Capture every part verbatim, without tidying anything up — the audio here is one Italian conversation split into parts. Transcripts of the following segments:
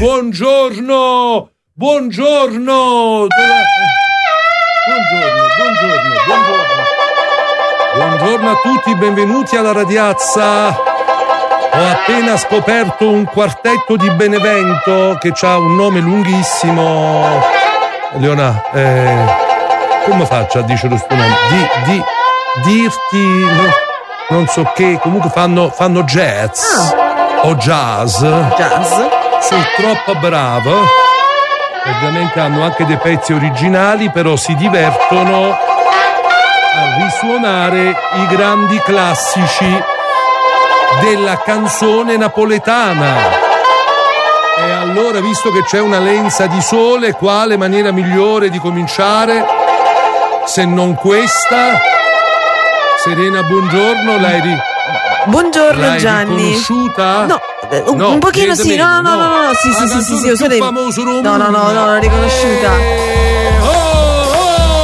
Buongiorno, buongiorno. Buongiorno, buongiorno, buongiorno. Buongiorno a tutti, benvenuti alla Radiazza. Ho appena scoperto un quartetto di Benevento che ha un nome lunghissimo. Leona, eh, come faccio a dire questo nome? Di, di, dirti, no, non so che, comunque fanno, fanno jazz ah. o jazz. Jazz? Sono troppo bravo. Ovviamente hanno anche dei pezzi originali, però si divertono a risuonare i grandi classici della canzone napoletana. E allora, visto che c'è una lenza di sole, quale maniera migliore di cominciare se non questa? Serena, buongiorno, l'hai ri... Buongiorno l'hai Gianni. riconosciuta? No, un, no, un pochino sì, no, no, no, no, no, sì, sì, sì, sì, sì, io sono famoso no, no, no, no, l'ho riconosciuta. Oh, oh,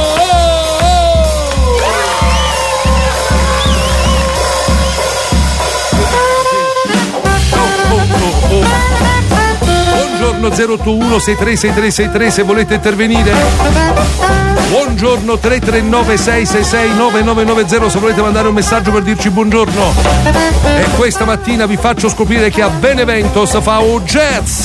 oh, oh, oh. Buongiorno zero otto uno sei tre sei tre sei tre se volete intervenire. Buongiorno tre tre nove sei sei sei nove nove nove zero se volete mandare un messaggio per dirci buongiorno. E questa mattina vi faccio scoprire che a Benevento si fa o jazz.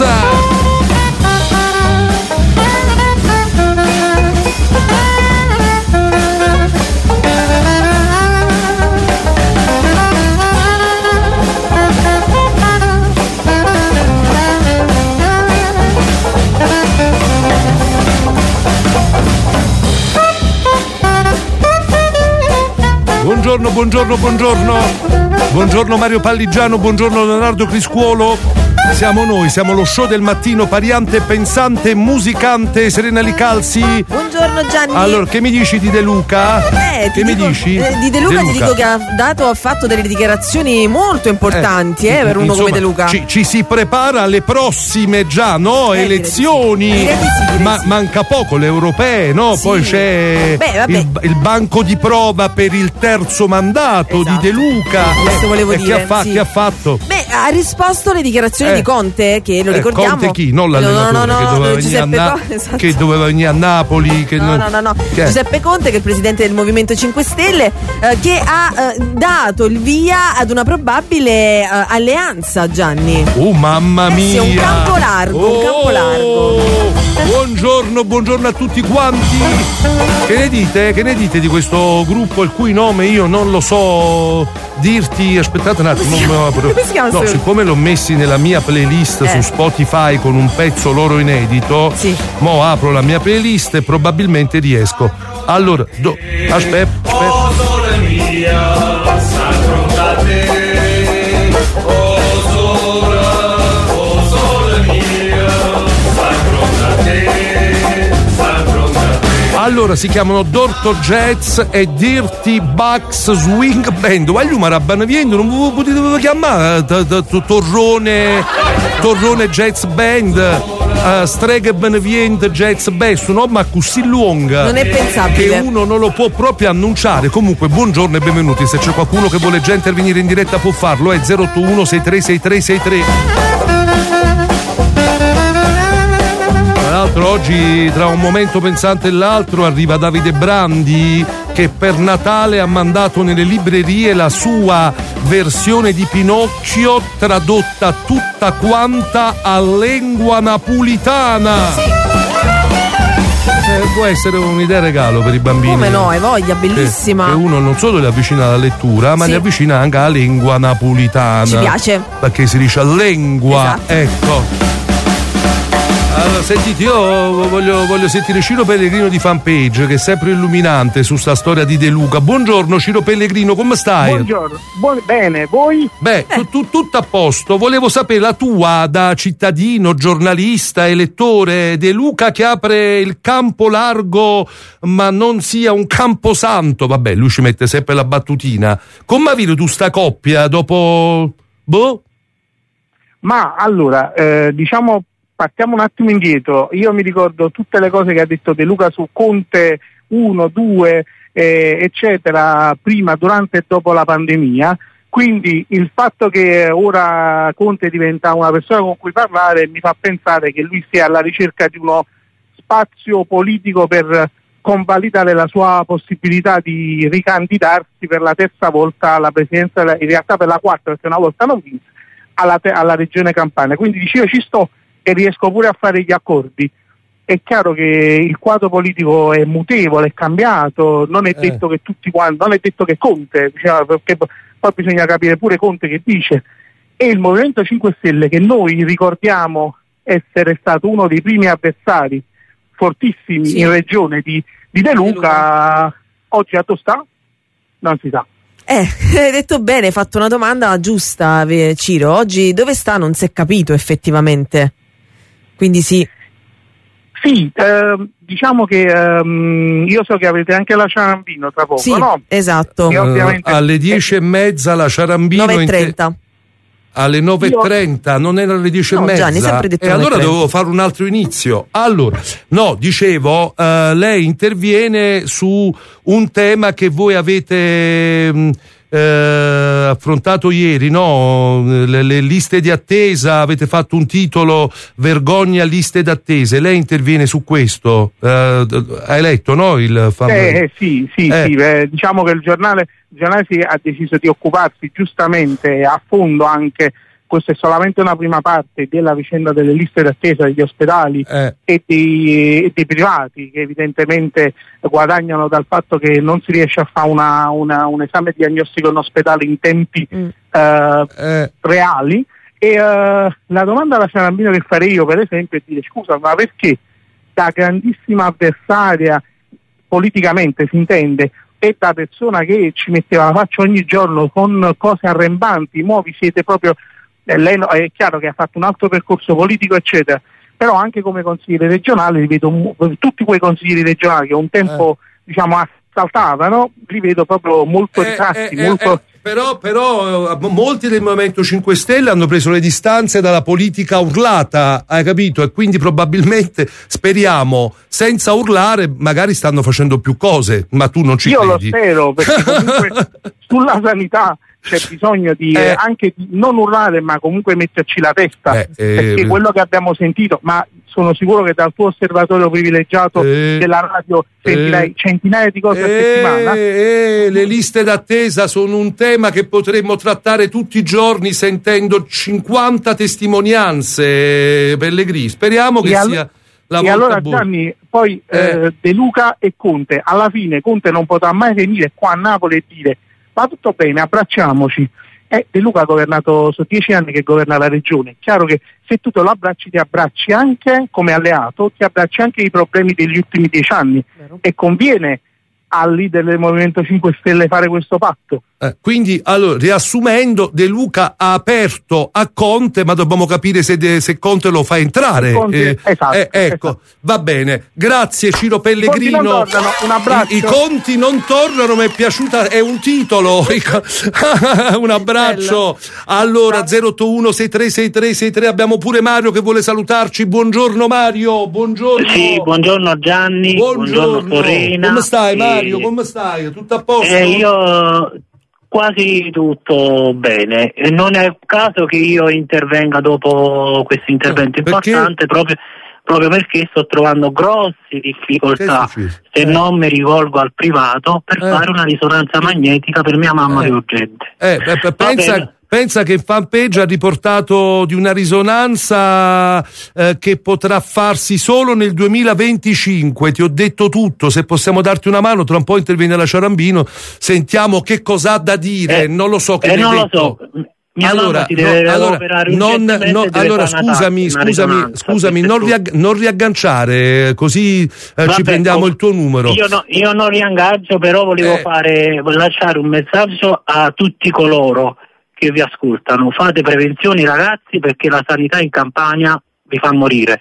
Buongiorno, buongiorno, buongiorno. Buongiorno Mario Palligiano, buongiorno Leonardo Criscuolo. Siamo noi, siamo lo show del mattino, pariante, pensante, musicante, Serena Licalzi. Buongiorno Gianni. Allora, che mi dici di De Luca? Eh, che mi dico, dici? Eh, di De Luca, De Luca ti dico che ha dato, ha fatto delle dichiarazioni molto importanti eh, eh, per uno insomma, come De Luca. Ci, ci si prepara alle prossime già, no? Eh, elezioni. Direi di sì, direi Ma sì. manca poco, le europee, no? Sì. Poi c'è Beh, il, il banco di prova per il terzo mandato esatto. di De Luca. Questo volevo e dire. Che ha, fa- sì. che ha fatto? Beh, ha risposto alle dichiarazioni Eh. di Conte, che lo Eh, ricordiamo. Conte chi? Non l'allenatore no, no, no, che, doveva venire a Giuseppe Na- Conte, esatto. che doveva venire a Napoli. Che No, non... no, no, no. Che Giuseppe Conte, che è il presidente del Movimento cinque Stelle, eh, che ha eh, dato il via ad una probabile eh, alleanza, Gianni. Oh mamma Eh sì, mia! un campo largo, oh, un campo largo. Buongiorno, buongiorno a tutti quanti. Che ne dite? Che ne dite di questo gruppo il cui nome io non lo so dirti? Aspettate un attimo, non me lo apro. Come si chiama? No, siccome l'ho messi nella mia playlist Eh. su Spotify con un pezzo loro inedito, Sì. mo apro la mia playlist e probabilmente riesco. Allora, do, aspetta, aspetta. Oh sole mia, s'affrontate. Oh sole, oh sole mia, s'affrontate, s'affrontate. Allora si chiamano Dorto Jazz e Dirty Bucks Swing Band. Voglio ma rabbana viendo, non vi potete chiamare t- t- t- Torrone Torrone Jazz Band, uh, Streghe Benevient Jazz Band, no, ma così lunga. Non è pensabile. Che uno non lo può proprio annunciare. Comunque buongiorno e benvenuti. Se c'è qualcuno che vuole già intervenire in diretta può farlo, è zero otto uno sei tre sei tre sei tre. Tra l'altro oggi, tra un momento pensante e l'altro, arriva Davide Brandi, che per Natale ha mandato nelle librerie la sua versione di Pinocchio tradotta tutta quanta a lingua napolitana. Sì. Eh, può essere un'idea regalo per i bambini. Come no, hai voglia, bellissima. Che, che uno non solo li avvicina alla lettura, ma Sì. li avvicina anche alla lingua napolitana. Ci piace. Perché si dice lingua, Esatto. ecco. Allora, sentite, io voglio, voglio sentire Ciro Pellegrino di Fanpage, che è sempre illuminante su sta storia di De Luca. Buongiorno Ciro Pellegrino, come stai? Buongiorno, Buon- bene, voi? Beh, tu, tu, tutto a posto. Volevo sapere la tua da cittadino, giornalista, elettore. De Luca che apre il campo largo, ma non sia un camposanto. Vabbè, lui ci mette sempre la battutina. Come avere tu sta coppia dopo... Boh? Ma allora, eh, diciamo, partiamo un attimo indietro. Io mi ricordo tutte le cose che ha detto De Luca su Conte uno, due, eh, eccetera, prima, durante e dopo la pandemia. Quindi il fatto che ora Conte diventa una persona con cui parlare mi fa pensare che lui sia alla ricerca di uno spazio politico per convalidare la sua possibilità di ricandidarsi per la terza volta alla presidenza, in realtà per la quarta, perché una volta non vinse, alla, te- alla regione Campania. Quindi dice io ci sto e riesco pure a fare gli accordi. È chiaro che il quadro politico è mutevole, è cambiato, non è Eh. detto che tutti quanti, non è detto che Conte, diciamo, perché poi bisogna capire pure Conte che dice. E il Movimento cinque Stelle, che noi ricordiamo essere stato uno dei primi avversari fortissimi Sì. in regione di, di De Luca, Luca. oggi a dove sta? Non si sa. Eh, hai detto bene, hai fatto una domanda giusta, eh, Ciro. Oggi dove sta non si è capito effettivamente. Quindi sì. Sì, ehm, diciamo che ehm, io so che avete anche la Ciarambino tra poco, Sì, no? esatto. Io- ovviamente- Eh, alle dieci e mezza la Ciarambino nove e in te- trenta. alle nove e trenta, non era alle dieci No, e mezza. Gianni, sempre detto e allora nove e trenta. dovevo fare un altro inizio. Allora, no, dicevo, eh, lei interviene su un tema che voi avete mh, eh, affrontato ieri, no? Le, le liste di attesa, avete fatto un titolo "Vergogna liste d'attesa". Lei interviene su questo. Eh, hai letto, no? Il fam- Eh, eh, sì, sì, Eh. sì, eh, diciamo che il giornale, il giornale si ha deciso di occuparsi giustamente a fondo anche, questa è solamente una prima parte della vicenda delle liste d'attesa degli ospedali Eh. e dei, e dei privati che evidentemente guadagnano dal fatto che non si riesce a fare una, una, un esame diagnostico in ospedale in tempi Mm. eh, Eh. reali. E eh, la domanda alla Ciarambino che farei io per esempio è dire: scusa, ma perché da grandissima avversaria politicamente si intende e da persona che ci metteva la faccia ogni giorno con cose arrembanti, mo vi siete proprio eh, lei no- è chiaro che ha fatto un altro percorso politico eccetera, però anche come consigliere regionale li vedo mu- tutti quei consiglieri regionali che un tempo diciamo assaltavano, li vedo proprio molto Eh, ritratti, eh, eh, molto eh, però, però eh, molti del Movimento cinque Stelle hanno preso le distanze dalla politica urlata, hai capito? E quindi probabilmente, speriamo, senza urlare, magari stanno facendo più cose, ma tu non ci io credi. lo spero, perché comunque sulla sanità c'è bisogno di Eh. eh, anche di non urlare ma comunque metterci la testa, Eh, eh, perché quello che abbiamo sentito, ma sono sicuro che dal tuo osservatorio privilegiato Eh. della radio sentirai Eh. centinaia di cose a Eh, settimana. eh, le liste d'attesa sono un tema che potremmo trattare tutti i giorni sentendo cinquanta testimonianze, Pellegrini. Speriamo che E al- sia la e volta allora buona. Gianni, poi Eh. eh, De Luca e Conte, alla fine Conte non potrà mai venire qua a Napoli e dire va tutto bene, abbracciamoci. Eh, De Luca ha governato, sono dieci anni che governa la regione, è chiaro che se tu te lo abbracci ti abbracci anche come alleato, ti abbracci anche i problemi degli ultimi dieci anni. Vero. E conviene al leader del Movimento cinque Stelle fare questo patto. Eh, quindi, allora, riassumendo, De Luca ha aperto a Conte, ma dobbiamo capire se, de- se Conte lo fa entrare. Conte- esatto, eh, ecco, esatto. va bene. Grazie Ciro Pellegrino. I conti non tornano, un abbraccio. I, i conti non tornano, mi è piaciuta, è un titolo. I co- un abbraccio. Allora, zero otto uno sei tre sei tre sei tre, abbiamo pure Mario che vuole salutarci. Buongiorno Mario, buongiorno. Sì, buongiorno Gianni, buongiorno, Torina. Come stai E- Mario? Come stai? Tutto a posto? Eh, io quasi tutto bene. E non è il caso che io intervenga dopo questo intervento Eh, perché? importante proprio, proprio perché sto trovando grosse difficoltà, Che è successo? se Eh. non mi rivolgo al privato per Eh. fare una risonanza magnetica per mia mamma Eh. che è urgente. Eh, pe- pe- Va pensa, bene. pensa che fanpage ha riportato di una risonanza eh, che potrà farsi solo nel duemilaventicinque. Ti ho detto tutto, se possiamo darti una mano, tra un po' interviene la Ciarambino, sentiamo che cosa ha da dire, Eh, non lo so che eh, mi ha non lo detto. so. Mia allora, mamma si deve no, allora, operare non, urgentemente no, e deve allora fare una scusami, tac- una scusami, risonanza, scusami, non, perché tu- riag- non riagganciare, così eh, Vabbè, ci prendiamo oh, il tuo numero. Io, no- io non riangaggio, però volevo Eh. fare, lasciare un messaggio a tutti coloro che vi ascoltano. Fate prevenzioni ragazzi, perché la sanità in Campania vi fa morire.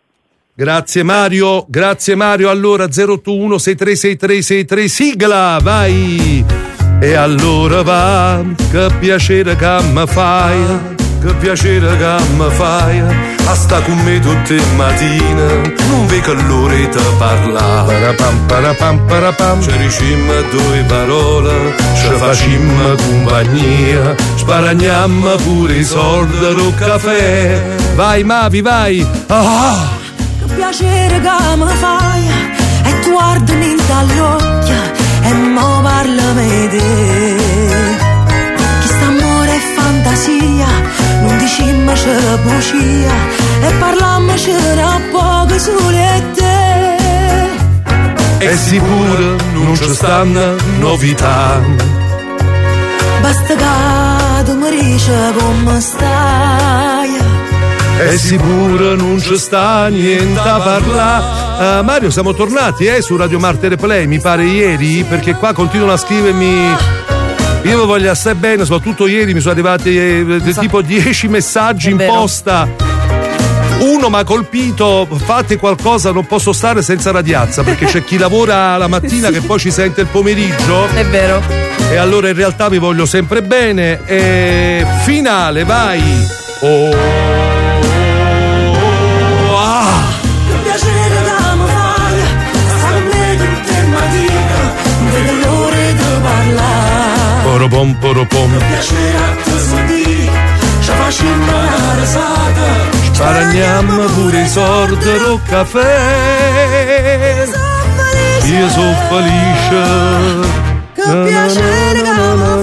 Grazie Mario, grazie Mario. Allora zero otto uno sei tre sei tre sei tre, sigla, vai! E allora va, che piacere che mi fai, che piacere che mi fai, a sta con me tutte le mattine, non vedo l'ora di parlare. Parapam, parapam, parapam, ci dicimmo due parole, ci facimmo compagnia, sparagniamo pure i soldi del caffè. Vai Mavi, vai! Ah! Che piacere che mi fai, e tu guardami dall'occhio, e mo parlami di te. Chi sta amore e fantasia, non dicimmo c'è bugia, e parlammo c'era poco sole te. E sicuro non ci stanno novità, basta che tu mi dici come stai. E sicuro non ci sta niente a parlare. Uh, Mario, siamo tornati eh, su Radio Marte Replay, mi pare ieri, perché qua continuano a scrivermi. Io vi voglio assai bene, soprattutto ieri mi sono arrivati eh, tipo dieci messaggi in posta. Uno mi ha colpito, fate qualcosa, non posso stare senza radiazza, perché c'è chi lavora la mattina sì. che poi ci sente il pomeriggio. È vero. E allora in realtà vi voglio sempre bene. E finale, vai. Oh. Poropom, poropom. Sparagniamo pure i sordi del caffè. Io sono felice. Che piacere che mi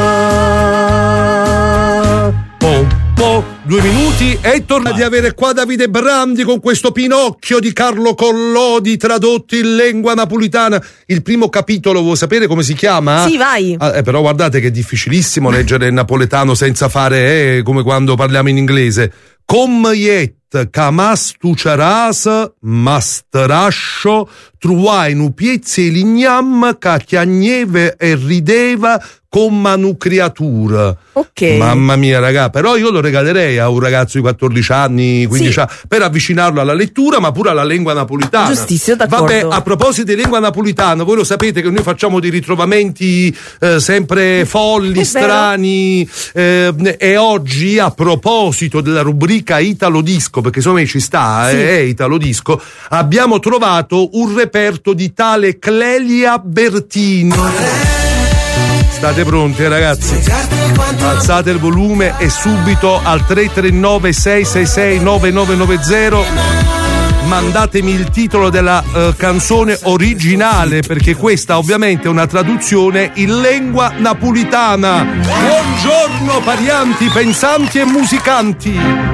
fa. Oh, oh, due minuti e torna di avere qua Davide Brandi con questo Pinocchio di Carlo Collodi tradotto in lingua napolitana. Il primo capitolo, vuoi sapere come si chiama? Sì, vai. Ah, eh, però guardate che è difficilissimo leggere il napoletano senza fare eh, come quando parliamo in inglese. Commiet camastu charas mastrascio truai nu piezze lignam ca chiagneve e rideva come una creatura. Ok. Mamma mia, raga, però io lo regalerei a un ragazzo di quattordici anni, quindici sì. anni, per avvicinarlo alla lettura, ma pure alla lingua napolitana. Giustissimo, d'accordo. Vabbè, a proposito di lingua napolitana, voi lo sapete che noi facciamo dei ritrovamenti eh, sempre folli, strani, eh, e oggi, a proposito della rubrica Italo Disco, perché insomma ci sta, sì. eh, Italo Disco, abbiamo trovato un reperto di tale Clelia Bertini. State pronti ragazzi? Alzate il volume e subito al tre tre nove sei sei sei nove nove nove zero mandatemi il titolo della uh, canzone originale, perché questa ovviamente è una traduzione in lingua napolitana. Buongiorno parianti, pensanti e musicanti.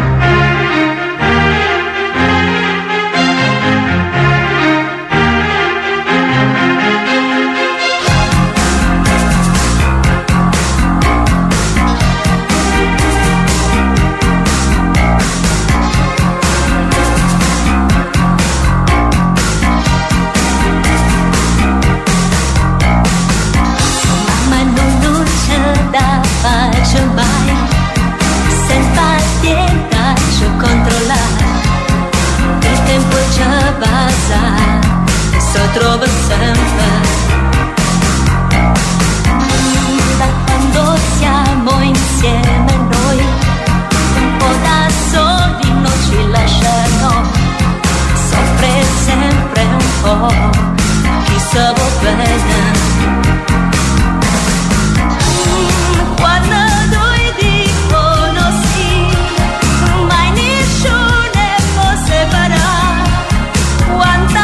Trova sempre da quando siamo insieme noi, un po' da soli non ci lasciano, soffre sempre un po', chi sa vuol bene. Quando noi dicono sì, mai nessuno può separare, quanta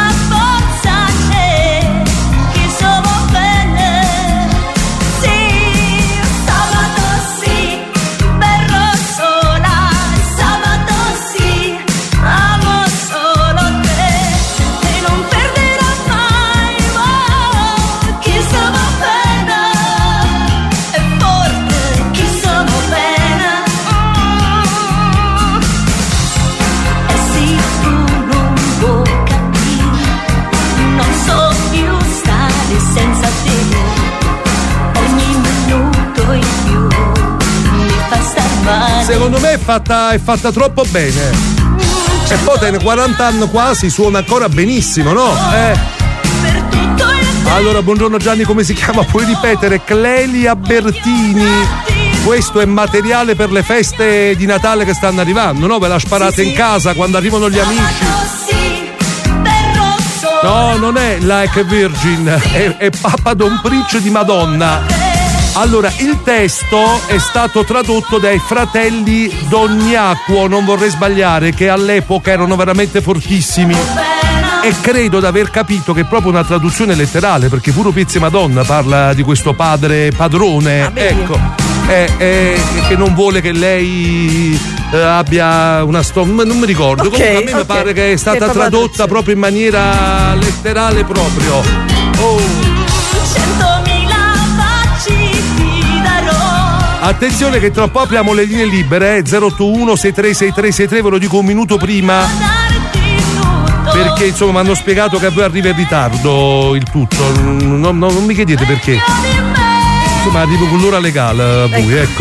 secondo me è fatta, è fatta troppo bene. E poi te ne quaranta anni quasi suona ancora benissimo, no? Eh. Allora, buongiorno Gianni, come si chiama? Puoi ripetere? Clelia Bertini. questo è materiale per le feste di Natale che stanno arrivando, no? Ve la sparate Sì, sì. in casa quando arrivano gli amici. No, non è Like a Virgin, è, è Papa Don Preach di Madonna. Allora, il testo è stato tradotto dai fratelli Dognacuo, non vorrei sbagliare, che all'epoca erano veramente fortissimi. E credo di aver capito che è proprio una traduzione letterale, perché pure Piezze Madonna parla di questo padre padrone, Ah, vedi? ecco, è, è, che non vuole che lei eh, abbia una storia, non mi ricordo. Ok, Comunque a me mi ok. pare che è Che stata è proprio la tradotta traduzione. proprio in maniera letterale proprio. Oh. Centomila baci ti darò. Attenzione che tra un po' apriamo le linee libere, eh? zero otto uno sei tre sei tre sei tre, ve lo dico un minuto prima. Perché insomma mi hanno spiegato che a voi arriva in ritardo il tutto, non, non- non mi chiedete perché. Insomma arrivo con l'ora legale a voi, ecco.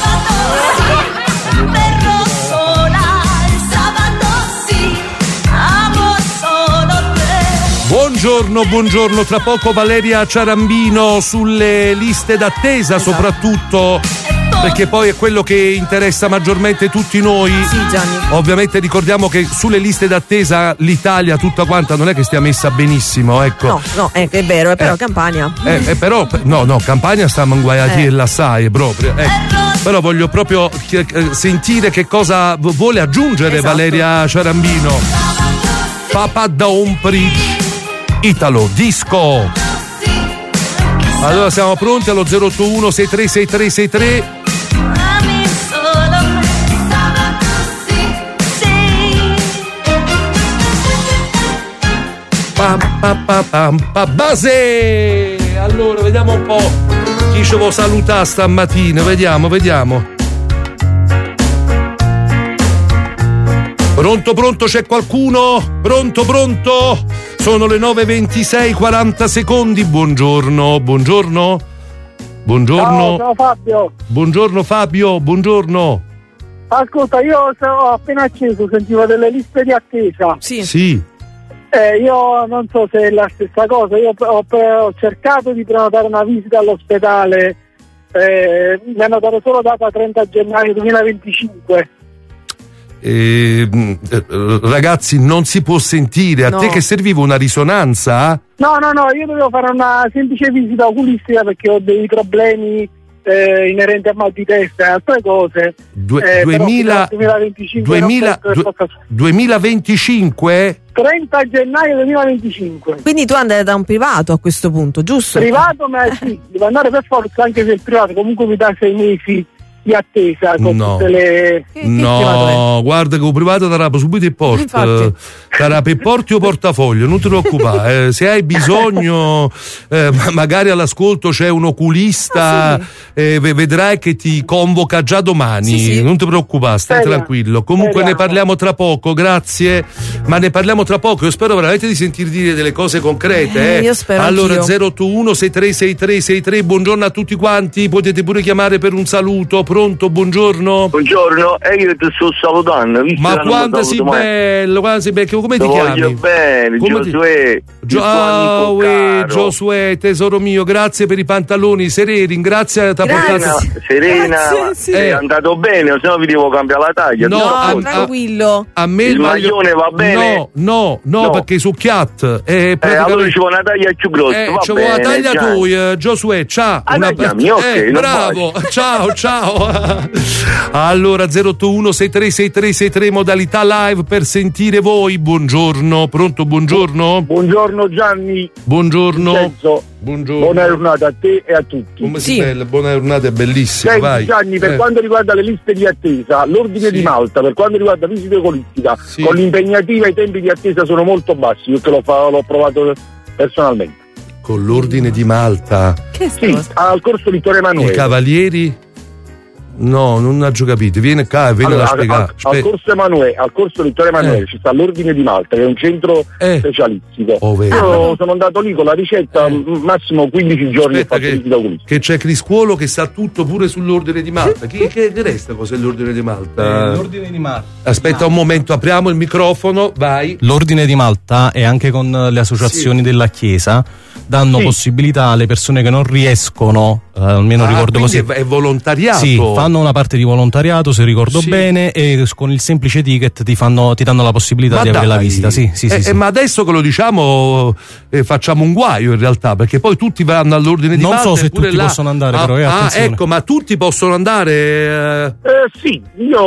Verrò sola il sabato, sì, amo solo te. Buongiorno, buongiorno, tra poco Valeria Ciarambino sulle liste d'attesa soprattutto, perché poi è quello che interessa maggiormente tutti noi. Sì, Gianni. Ovviamente ricordiamo che sulle liste d'attesa l'Italia tutta quanta non è che stia messa benissimo, ecco. No, no, è, è vero, è però Eh. Campania. Eh, eh, però, no, no, Campania sta manguaiati Eh. e l'assai proprio. eh. Però voglio proprio chi- eh, sentire che cosa v- vuole aggiungere Esatto. Valeria Ciarambino. Papa Don Preach, Italo Disco. Allora siamo pronti allo zero otto uno sei tre sei tre sei tre. Ami solo me, sabato, sì, sì. Pa, pa, pa, pam, pa, base! Allora vediamo un po' chi ci vuole salutare stamattina. Vediamo, vediamo. Pronto, pronto, c'è qualcuno? Pronto, pronto? Sono le nove e ventisei, quaranta secondi. Buongiorno, buongiorno. Buongiorno. Ciao, ciao Fabio. Buongiorno Fabio, buongiorno. Ascolta, io so- ho appena acceso, sentivo delle liste di attesa. Sì. Sì. Eh, io non so se è la stessa cosa, io ho, ho cercato di prenotare una visita all'ospedale, eh, mi hanno dato solo data trenta gennaio duemilaventicinque. Eh, eh, ragazzi, non si può sentire. A No. te che serviva una risonanza? No, no, no, io dovevo fare una semplice visita oculistica perché ho dei problemi eh, inerenti a mal di testa e altre cose. Due- Eh, però duemila, fino al duemilaventicinque duemila, non penso che possa- duemilaventicinque? trenta gennaio duemilaventicinque. Quindi tu andai da un privato a questo punto, giusto? Privato, ma sì, devo andare per forza, anche se il privato comunque mi dà sei mesi di attesa con No. tutte le... Che- che privato è? No, guarda che un privato darà subito il porto. Infatti. Darà per porti o portafoglio, non ti preoccupare. Eh, se hai bisogno, eh, ma- magari all'ascolto c'è un oculista, Ah, eh, ve- vedrai che ti convoca già domani. Sì, sì. Non ti preoccupare, stai Speriamo. tranquillo. Comunque ne Speriamo. parliamo tra poco, grazie. Ma ne parliamo tra poco. Io spero veramente di sentir dire delle cose concrete. Eh, Eh. io spero Allora, anch'io. zero otto uno sei tre sei tre sei tre, buongiorno a tutti quanti. Potete pure chiamare per un saluto. Pronto, buongiorno. Buongiorno, e io ti sto salutando. Visto Ma che non quanto mi sei saluto mai. bello, quanto sei bello, come ti Ti voglio chiami? bene, Come ti- Giosuè. Gio- il tuo ah, amico uè, caro. Giosuè, tesoro mio, grazie per i pantaloni, Sereni, ringrazia t'ha Grazie. portato. Serena, Serena, Grazie, sì. è Eh. andato bene, o se no vi devo cambiare la taglia. No, No, a- a- tranquillo. A me Il maglio- maglione va bene? No, no, no, No. perché su Chiat è Eh, allora praticamente ci vuole una taglia più grossa. Eh, va c'è una bene, taglia Gianni. tu, eh, Giosuè, ciao. Ah, Una... tagliami, ok, eh, non bravo, ciao, ciao. Allora, zero otto uno sei tre sei tre sei tre, modalità live per sentire voi. Buongiorno, pronto, buongiorno. Buongiorno Gianni, Buongiorno. Vincenzo. Buongiorno. Buona giornata a te e a tutti. Come Sì. si bella, buona giornata, è bellissimo, Senti, vai. Gianni, per Eh, quanto riguarda le liste di attesa, l'ordine Sì. di Malta, per quanto riguarda visita oculistica, Sì. con l'impegnativa i tempi di attesa sono molto bassi, io che l'ho, fa- l'ho provato personalmente. Con l'ordine di Malta. Che Sì, cosa? al corso Vittorio I Emanuele. cavalieri? No, non ho capito. Viene qua e viene Allora, a spiegare. al, al, al corso Emanuele, al corso Vittorio Emanuele Eh. ci sta l'Ordine di Malta, che è un centro Eh. specialistico. Oh, vedi. Io sono andato lì con la ricetta, Eh. m- massimo quindici giorni e Aspetta fatto che, visita oculista. che c'è Criscuolo che sa tutto pure sull'ordine di Malta. Chi, che che resta cos'è l'ordine di Malta? L'ordine di Malta. Aspetta un momento, apriamo il microfono, vai. L'ordine di Malta e anche con le associazioni Sì. della Chiesa danno Sì. possibilità alle persone che non riescono, eh, almeno Ah, ricordo quindi così. è, è volontariato. Sì, fanno una parte di volontariato, se ricordo Sì. bene, e con il semplice ticket ti, fanno, ti danno la possibilità Ma di avere la dai. visita. Sì, sì, Eh, sì, eh, sì. ma adesso che lo diciamo eh, facciamo un guaio in realtà, perché poi tutti vanno all'ordine di Non Malta. so se e pure tutti là- possono andare, ah, però, eh, ah, attenzione. ecco, ma tutti possono andare. eh, Eh, sì,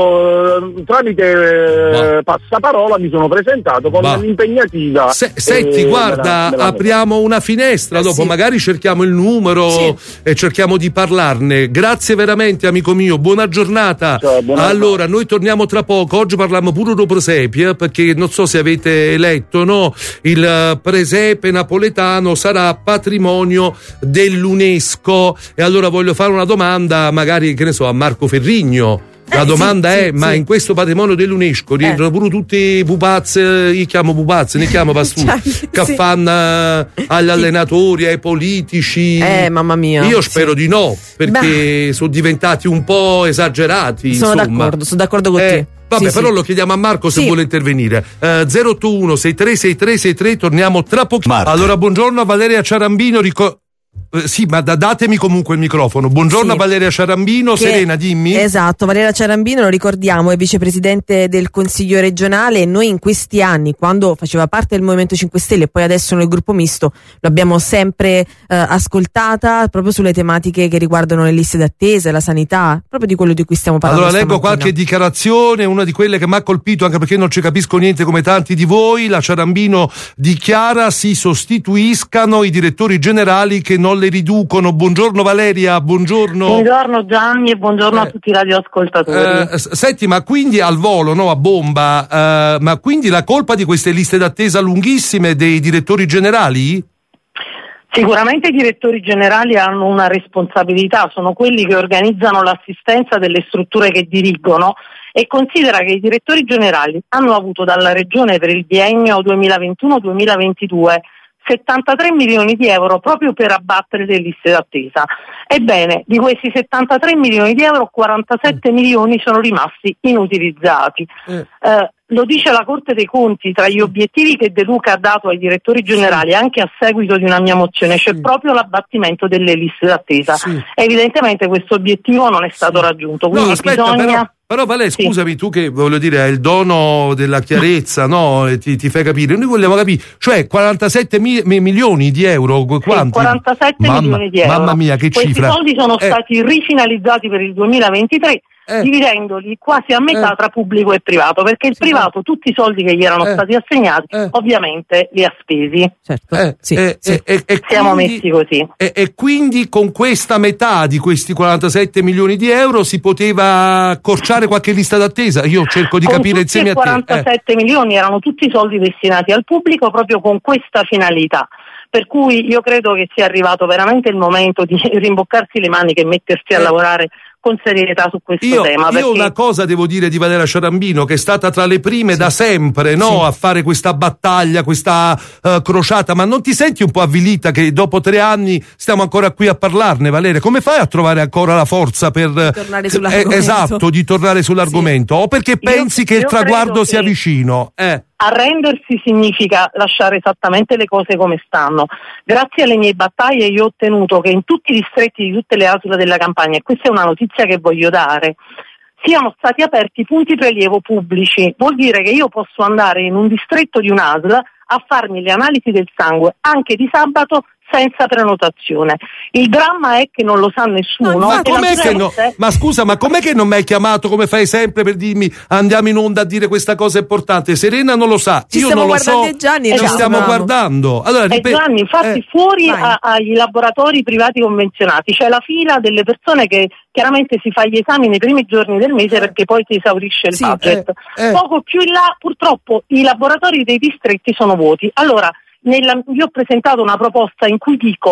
io eh, tramite eh, passaparola mi sono presentato con Va. l'impegnativa. Se- senti, eh, guarda, della- della- apriamo una finestra, Eh, dopo sì. magari cerchiamo il numero Sì. e cerchiamo di parlarne. Grazie veramente, amico mio, buona giornata. Ciao, buona allora, noi torniamo tra poco. Oggi parliamo pure di presepe, perché non so se avete letto, no? Il eh, presepe napoletano sarà patrimonio dell'UNESCO. E allora voglio fare una domanda, magari, che ne so, a Marco Ferrigno. La Eh, domanda sì, è: sì, ma sì. in questo patrimonio dell'UNESCO rientrano pure tutti i pupazzi, io chiamo pupazzi, ne chiamo pastu, Cioè, che sì. fanno eh, agli allenatori, ai politici? Eh, mamma mia. Io spero Sì. di no, perché sono diventati un po' esagerati. Sono insomma. d'accordo, sono d'accordo con Eh, te. Vabbè, Sì, però sì. lo chiediamo a Marco se Sì. vuole intervenire. Eh, zero otto uno sei tre sei tre sei tre, torniamo tra poco. Marco. Allora, buongiorno a Valeria Ciarambino. Rico- eh, sì, ma da- datemi comunque il microfono. Buongiorno Sì. a Valeria Ciarambino. Che- Serena, dimmi. Esatto, Valeria Ciarambino, lo ricordiamo, è vicepresidente del Consiglio regionale e noi in questi anni, quando faceva parte del Movimento cinque Stelle e poi adesso nel gruppo misto, l'abbiamo sempre eh, ascoltata proprio sulle tematiche che riguardano le liste d'attesa, la sanità, proprio di quello di cui stiamo parlando. Allora leggo stamattina. qualche dichiarazione, una di quelle che mi ha colpito anche perché non ci capisco niente come tanti di voi. La Ciarambino dichiara si sostituiscano i direttori generali che non le riducono. Buongiorno Valeria, buongiorno. Buongiorno Gianni e buongiorno Eh. a tutti i radioascoltatori. Eh, s- senti, ma quindi al volo, no, a bomba, eh, ma quindi la colpa di queste liste d'attesa lunghissime dei direttori generali? Sicuramente i direttori generali hanno una responsabilità, sono quelli che organizzano l'assistenza delle strutture che dirigono, e considera che i direttori generali hanno avuto dalla Regione per il biennio duemilaventuno duemilaventidue settantatré milioni di euro proprio per abbattere le liste d'attesa. Ebbene, di questi settantatré milioni di euro, quarantasette milioni sono rimasti inutilizzati. Eh. Eh, lo dice la Corte dei Conti, tra gli obiettivi che De Luca ha dato ai direttori generali, anche a seguito di una mia mozione, c'è Sì. proprio l'abbattimento delle liste d'attesa. Sì. Evidentemente questo obiettivo non è stato raggiunto, quindi No, aspetta, bisogna... però, però Vale, Sì. scusami, tu che voglio dire hai il dono della chiarezza, no? E ti, ti fai capire. Noi vogliamo capire, cioè quarantasette mi- mi- milioni di euro, qu- Sì, quanti? quarantasette Mamma- milioni di euro. Mamma mia, che Questi cifra. soldi sono Eh, stati rifinalizzati per il duemilaventitré, Eh. dividendoli quasi a metà Eh. tra pubblico e privato, perché il Sì. privato tutti i soldi che gli erano Eh. stati assegnati Eh. ovviamente li ha spesi. Certo. eh, Sì, eh, sì. eh, eh, e Siamo quindi- messi così. E, e quindi con questa metà di questi quarantasette milioni di euro si poteva accorciare qualche lista d'attesa? Io cerco di Con capire tutti insieme e a te. Eh. quarantasette milioni erano tutti soldi destinati al pubblico proprio con questa finalità. Per cui io credo che sia arrivato veramente il momento di rimboccarsi le maniche e mettersi a Eh. lavorare con serietà su questo Io, tema. io perché... una cosa devo dire di Valeria Ciarambino, che è stata tra le prime da sempre, no? Sì. A fare questa battaglia, questa eh, crociata, ma non ti senti un po' avvilita che dopo tre anni stiamo ancora qui a parlarne, Valeria? Come fai a trovare ancora la forza per eh, tornare sull'argomento. esatto, di tornare sull'argomento? O perché pensi che il io traguardo credo sia che- vicino? Eh. Arrendersi significa lasciare esattamente le cose come stanno. Grazie alle mie battaglie io ho ottenuto che in tutti i distretti di tutte le A S L della Campania, e questa è una notizia che voglio dare, siano stati aperti punti prelievo pubblici. Vuol dire che io posso andare in un distretto di un'A S L a farmi le analisi del sangue anche di sabato senza prenotazione. Il dramma è che non lo sa nessuno. Ma, e com'è la che no- gente- ma scusa, ma com'è che non mi hai chiamato come fai sempre per dirmi andiamo in onda a dire questa cosa importante? Serena non lo sa, Ci io stiamo non lo so, guardando, Gianni, ci non lo stiamo sapevamo. guardando. Allora, Eh, ripet- Gianni, infatti eh, fuori vai. a- ai laboratori privati convenzionati c'è la fila delle persone che chiaramente si fa gli esami nei primi giorni del mese perché poi si esaurisce il Sì, budget. eh, eh. Poco più in là purtroppo i laboratori dei distretti sono vuoti. Allora, nella, io ho presentato una proposta in cui dico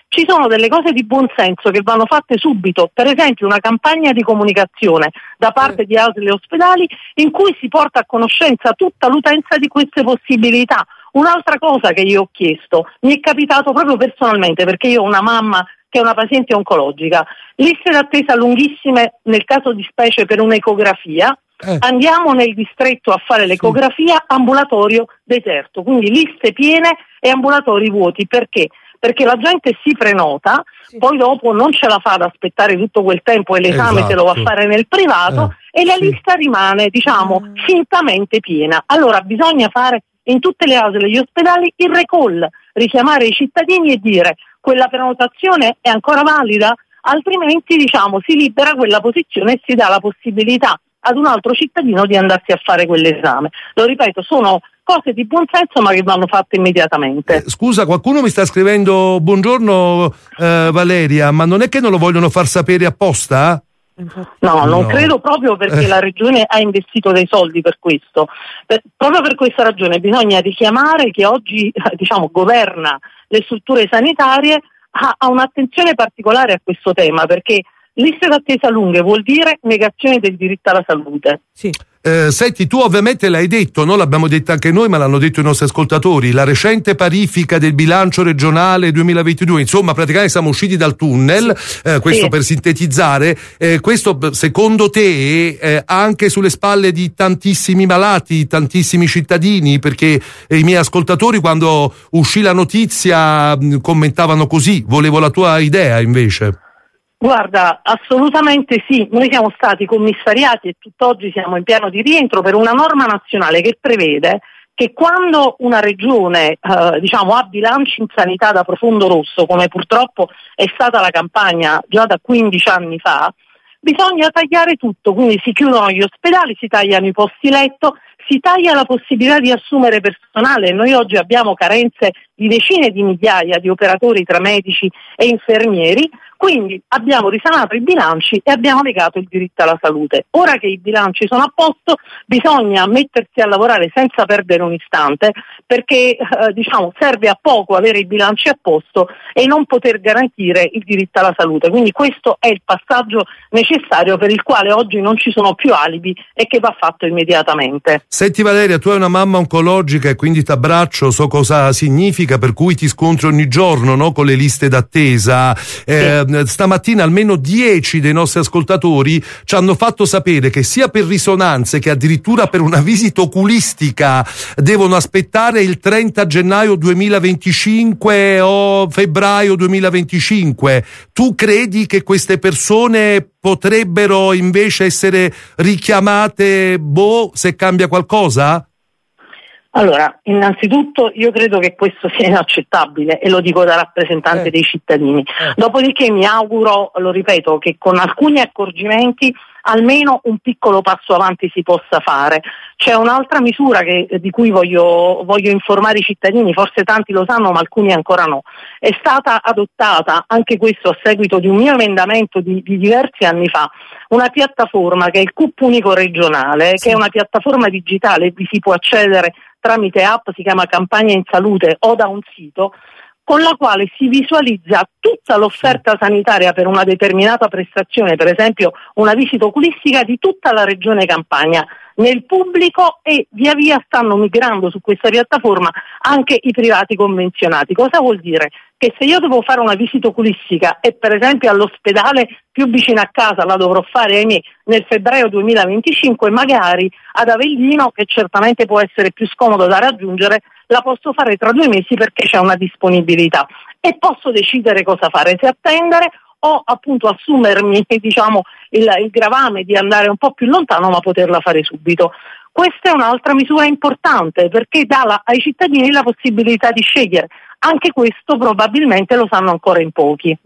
Ci sono delle cose di buon senso che vanno fatte subito, per esempio una campagna di comunicazione da parte di A S L e ospedali in cui si porta a conoscenza tutta l'utenza di queste possibilità. Un'altra cosa che io ho chiesto, mi è capitato proprio personalmente, perché io ho una mamma che è una paziente oncologica, liste d'attesa lunghissime nel caso di specie per un'ecografia, eh. andiamo nel distretto a fare l'ecografia, ambulatorio deserto, quindi liste piene e ambulatori vuoti. Perché? Perché la gente si prenota, sì. poi dopo non ce la fa ad aspettare tutto quel tempo e l'esame esatto. se lo va a fare nel privato eh. e la sì. lista rimane, diciamo, mm. fintamente piena. Allora bisogna fare in tutte le A S L e gli ospedali il recall, richiamare i cittadini e dire quella prenotazione è ancora valida, altrimenti diciamo si libera quella posizione e si dà la possibilità ad un altro cittadino di andarsi a fare quell'esame. Lo ripeto, sono cose di buon senso ma che vanno fatte immediatamente. Eh, scusa, qualcuno mi sta scrivendo buongiorno eh, Valeria, ma non è che non lo vogliono far sapere apposta? No, non no. credo, proprio perché eh. la Regione ha investito dei soldi per questo. Per, proprio per questa ragione bisogna richiamare chi oggi diciamo governa le strutture sanitarie a, a un'attenzione particolare a questo tema, perché liste d'attesa lunghe vuol dire negazione del diritto alla salute. Sì. Eh, senti, tu ovviamente l'hai detto, no? L'abbiamo detto anche noi, ma l'hanno detto i nostri ascoltatori, la recente parifica del bilancio regionale duemilaventidue, insomma praticamente siamo usciti dal tunnel, sì. eh, questo sì. per sintetizzare, eh, questo secondo te eh, anche sulle spalle di tantissimi malati, tantissimi cittadini, perché eh, i miei ascoltatori quando uscì la notizia mh, commentavano così, volevo la tua idea invece. Guarda, assolutamente sì, noi siamo stati commissariati e tutt'oggi siamo in piano di rientro per una norma nazionale che prevede che quando una regione eh, diciamo ha bilanci in sanità da profondo rosso, come purtroppo è stata la Campania già da quindici anni fa, bisogna tagliare tutto, quindi si chiudono gli ospedali, si tagliano i posti letto, si taglia la possibilità di assumere personale. Noi oggi abbiamo carenze di decine di migliaia di operatori tra medici e infermieri, quindi abbiamo risanato i bilanci e abbiamo legato il diritto alla salute. Ora che i bilanci sono a posto bisogna mettersi a lavorare senza perdere un istante, perché eh, diciamo serve a poco avere i bilanci a posto e non poter garantire il diritto alla salute. Quindi questo è il passaggio necessario per il quale oggi non ci sono più alibi e che va fatto immediatamente. Senti Valeria, tu hai una mamma oncologica e quindi ti abbraccio, so cosa significa, per cui ti scontri ogni giorno, no, con le liste d'attesa. Eh, sì. Stamattina almeno dieci dei nostri ascoltatori ci hanno fatto sapere che sia per risonanze che addirittura per una visita oculistica devono aspettare il trenta gennaio duemilaventicinque o febbraio duemilaventicinque. Tu credi che queste persone potrebbero invece essere richiamate, boh, se cambia qualcosa? Allora, innanzitutto io credo che questo sia inaccettabile e lo dico da rappresentante eh. dei cittadini. Eh. Dopodiché mi auguro, lo ripeto, che con alcuni accorgimenti almeno un piccolo passo avanti si possa fare. C'è un'altra misura che, di cui voglio, voglio informare i cittadini, forse tanti lo sanno ma alcuni ancora no. È stata adottata, anche questo a seguito di un mio emendamento di, di diversi anni fa, una piattaforma che è il C U P Unico Regionale, sì. che è una piattaforma digitale, vi si può accedere tramite app, si chiama Campagna in Salute o da un sito, con la quale si visualizza tutta l'offerta sanitaria per una determinata prestazione, per esempio una visita oculistica di tutta la regione Campania, nel pubblico, e via via stanno migrando su questa piattaforma anche i privati convenzionati. Cosa vuol dire? Che se io devo fare una visita oculistica e per esempio all'ospedale più vicino a casa la dovrò fare, ahimè, nel febbraio duemilaventicinque, magari ad Avellino, che certamente può essere più scomodo da raggiungere, la posso fare tra due mesi perché c'è una disponibilità e posso decidere cosa fare, se attendere o appunto assumermi diciamo il, il gravame di andare un po' più lontano ma poterla fare subito. Questa è un'altra misura importante perché dà la, ai cittadini la possibilità di scegliere. Anche questo probabilmente lo sanno ancora in pochi. Mm.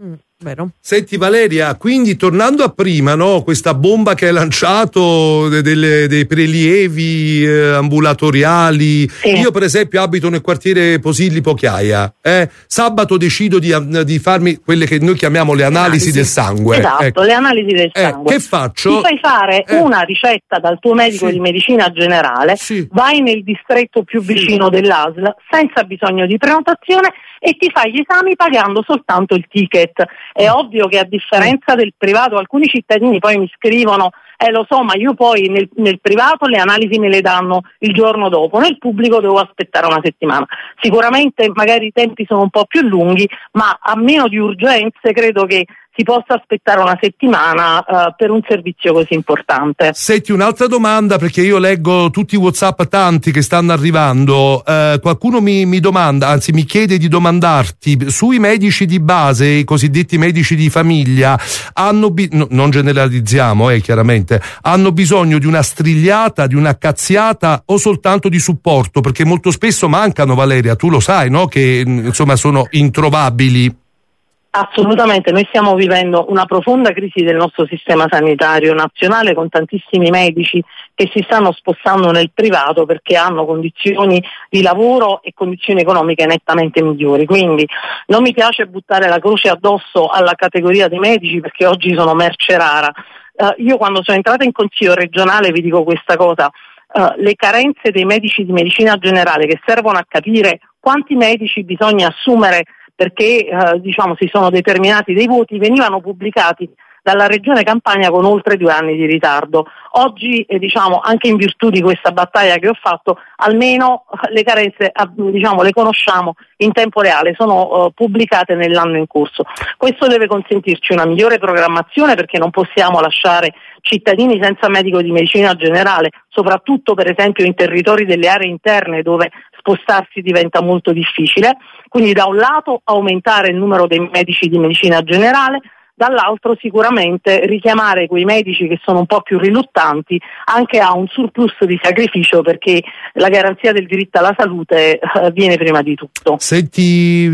Vero. Senti Valeria, quindi tornando a prima, no, questa bomba che hai lanciato de- delle- dei prelievi eh, ambulatoriali, Sì. io per esempio abito nel quartiere Posillipo Chiaia, eh? Sabato decido di, di farmi quelle che noi chiamiamo le analisi, Analisi. del sangue. Esatto, Ecco. le analisi del Eh, sangue. che faccio? Ti fai fare Eh. una ricetta dal tuo medico Sì. di medicina generale, Sì. vai nel distretto più Sì. vicino dell'A S L senza bisogno di prenotazione e ti fai gli esami pagando soltanto il ticket. È ovvio che a differenza del privato alcuni cittadini poi mi scrivono eh lo so, ma io poi nel, nel privato le analisi me le danno il giorno dopo, nel pubblico devo aspettare una settimana. Sicuramente magari i tempi sono un po' più lunghi, ma a meno di urgenze credo che si possa aspettare una settimana uh, per un servizio così importante. Senti, un'altra domanda, perché io leggo tutti i WhatsApp tanti che stanno arrivando. Eh, qualcuno mi, mi domanda, anzi mi chiede di domandarti, sui medici di base, i cosiddetti medici di famiglia, hanno bi- no, non generalizziamo, eh, chiaramente, hanno bisogno di una strigliata, di una cazziata o soltanto di supporto? Perché molto spesso mancano, Valeria, tu lo sai, no? Che insomma sono introvabili. Assolutamente, noi stiamo vivendo una profonda crisi del nostro sistema sanitario nazionale con tantissimi medici che si stanno spostando nel privato perché hanno condizioni di lavoro e condizioni economiche nettamente migliori. Quindi non mi piace buttare la croce addosso alla categoria dei medici perché oggi sono merce rara. Uh, io quando sono entrata in consiglio regionale vi dico questa cosa, uh, le carenze dei medici di medicina generale che servono a capire quanti medici bisogna assumere perché eh, diciamo si sono determinati dei voti, venivano pubblicati dalla Regione Campania con oltre due anni di ritardo. Oggi, eh, diciamo, anche in virtù di questa battaglia che ho fatto, almeno le carenze eh, diciamo, le conosciamo in tempo reale, sono eh, pubblicate nell'anno in corso. Questo deve consentirci una migliore programmazione perché non possiamo lasciare cittadini senza medico di medicina generale, soprattutto per esempio in territori delle aree interne dove spostarsi diventa molto difficile, quindi da un lato aumentare il numero dei medici di medicina generale, dall'altro sicuramente richiamare quei medici che sono un po' più riluttanti anche a un surplus di sacrificio perché la garanzia del diritto alla salute eh, viene prima di tutto. Senti,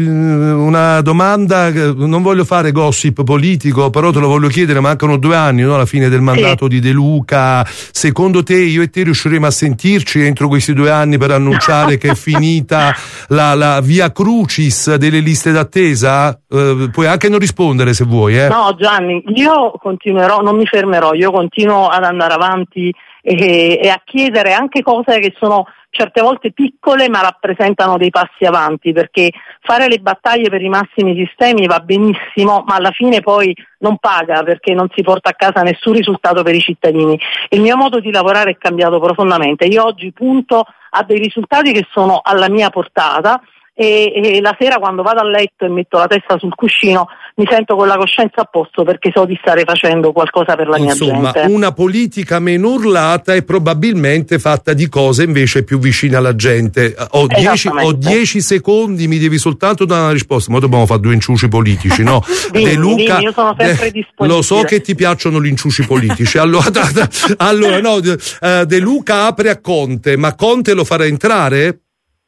una domanda, non voglio fare gossip politico, però te lo voglio chiedere, mancano due anni, no, alla fine del mandato sì. di De Luca. Secondo te io e te riusciremo a sentirci entro questi due anni per annunciare che è finita la, la via crucis delle liste d'attesa? Eh, puoi anche non rispondere se vuoi, eh. No Gianni, io continuerò, non mi fermerò, io continuo ad andare avanti e, e a chiedere anche cose che sono certe volte piccole ma rappresentano dei passi avanti, perché fare le battaglie per i massimi sistemi va benissimo ma alla fine poi non paga perché non si porta a casa nessun risultato per i cittadini. Il mio modo di lavorare è cambiato profondamente, io oggi punto a dei risultati che sono alla mia portata e, e la sera quando vado a letto e metto la testa sul cuscino mi sento con la coscienza a posto perché so di stare facendo qualcosa per la mia Insomma, gente. Una politica meno urlata e probabilmente fatta di cose invece più vicine alla gente. Ho dieci, ho dieci secondi, mi devi soltanto dare una risposta, ma dobbiamo fare due inciuci politici, no? dimmi, De Luca, dimmi, io sono sempre disponibile. Lo so che ti piacciono gli inciuci politici. Allora, da, da, allora no, uh, De Luca apre a Conte, ma Conte lo farà entrare?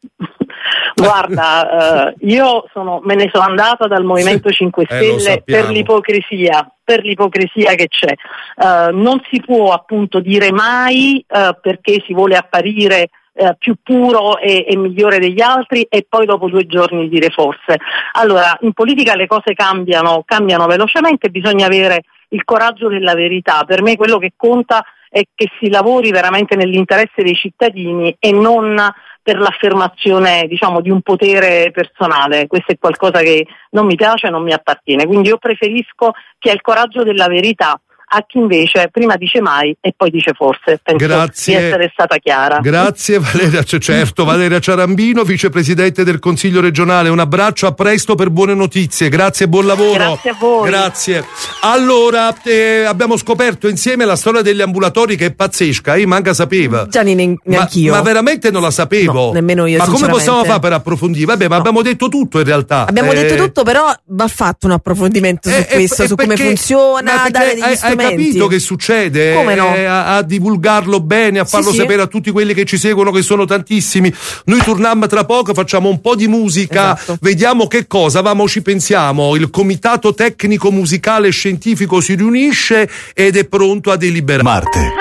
Guarda, uh, io sono, me ne sono andata dal Movimento cinque Stelle eh, per l'ipocrisia, per l'ipocrisia che c'è. Uh, non si può appunto dire mai uh, perché si vuole apparire uh, più puro e, e migliore degli altri e poi dopo due giorni dire forse. Allora, in politica le cose cambiano, cambiano velocemente, bisogna avere il coraggio della verità. Per me quello che conta è che si lavori veramente nell'interesse dei cittadini e non per l'affermazione, diciamo, di un potere personale. Questo è qualcosa che non mi piace e non mi appartiene. Quindi io preferisco chi ha il coraggio della verità a chi invece prima dice mai e poi dice forse. Penso Grazie. di essere stata chiara. Grazie Valeria, certo, Valeria Ciarambino, vicepresidente del Consiglio regionale. Un abbraccio, a presto per buone notizie. Grazie e buon lavoro. Grazie a voi. Grazie. Allora, eh, abbiamo scoperto insieme la storia degli ambulatori che è pazzesca, io manca sapeva. Gianni, neanch'io. Ma, ma veramente non la sapevo. No, nemmeno io. Ma come possiamo fare per approfondire? Vabbè, ma no. abbiamo detto tutto in realtà. Abbiamo eh, detto tutto, però va fatto un approfondimento su eh, questo, eh, su come perché, funziona, dare degli hai, strumenti argomenti. capito che succede? Come no? Eh, a, a divulgarlo bene, a farlo sì. sapere a tutti quelli che ci seguono, che sono tantissimi. Noi torniamo tra poco, facciamo un po' di musica, Esatto. vediamo che cosa, vamo ci pensiamo. Il comitato tecnico musicale e scientifico si riunisce ed è pronto a deliberare. Marte.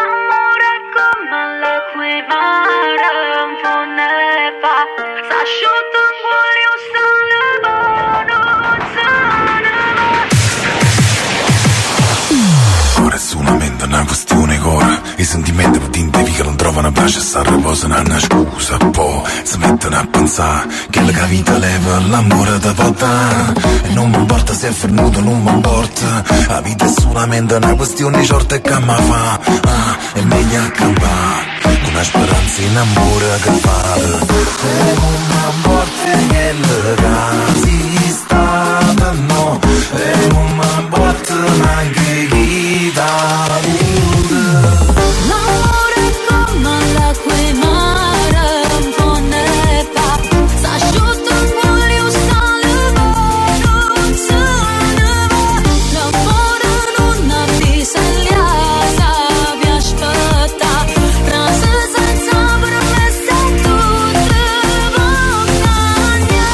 Ora è solamente una questione core. I sentimenti per tintevi che non trovano pace e si riposano una scusa. Poi si mettono a pensare che la vita leva l'amore da votare. E non mi importa se è fermuto, non mi importa. La vita è solamente una questione short e che mi fa. Ah, è meglio accampare con una speranza in amore che vale. E non mi importa che le casi stata no. E non mi importa neanche chi da L'amore è come l'acqua e mare, un po' ne fa, s'asciutta un po' io sale, non se ne va. L'amore non avvisa gli asa, vi aspetta, frase senza promesse tutte montagne.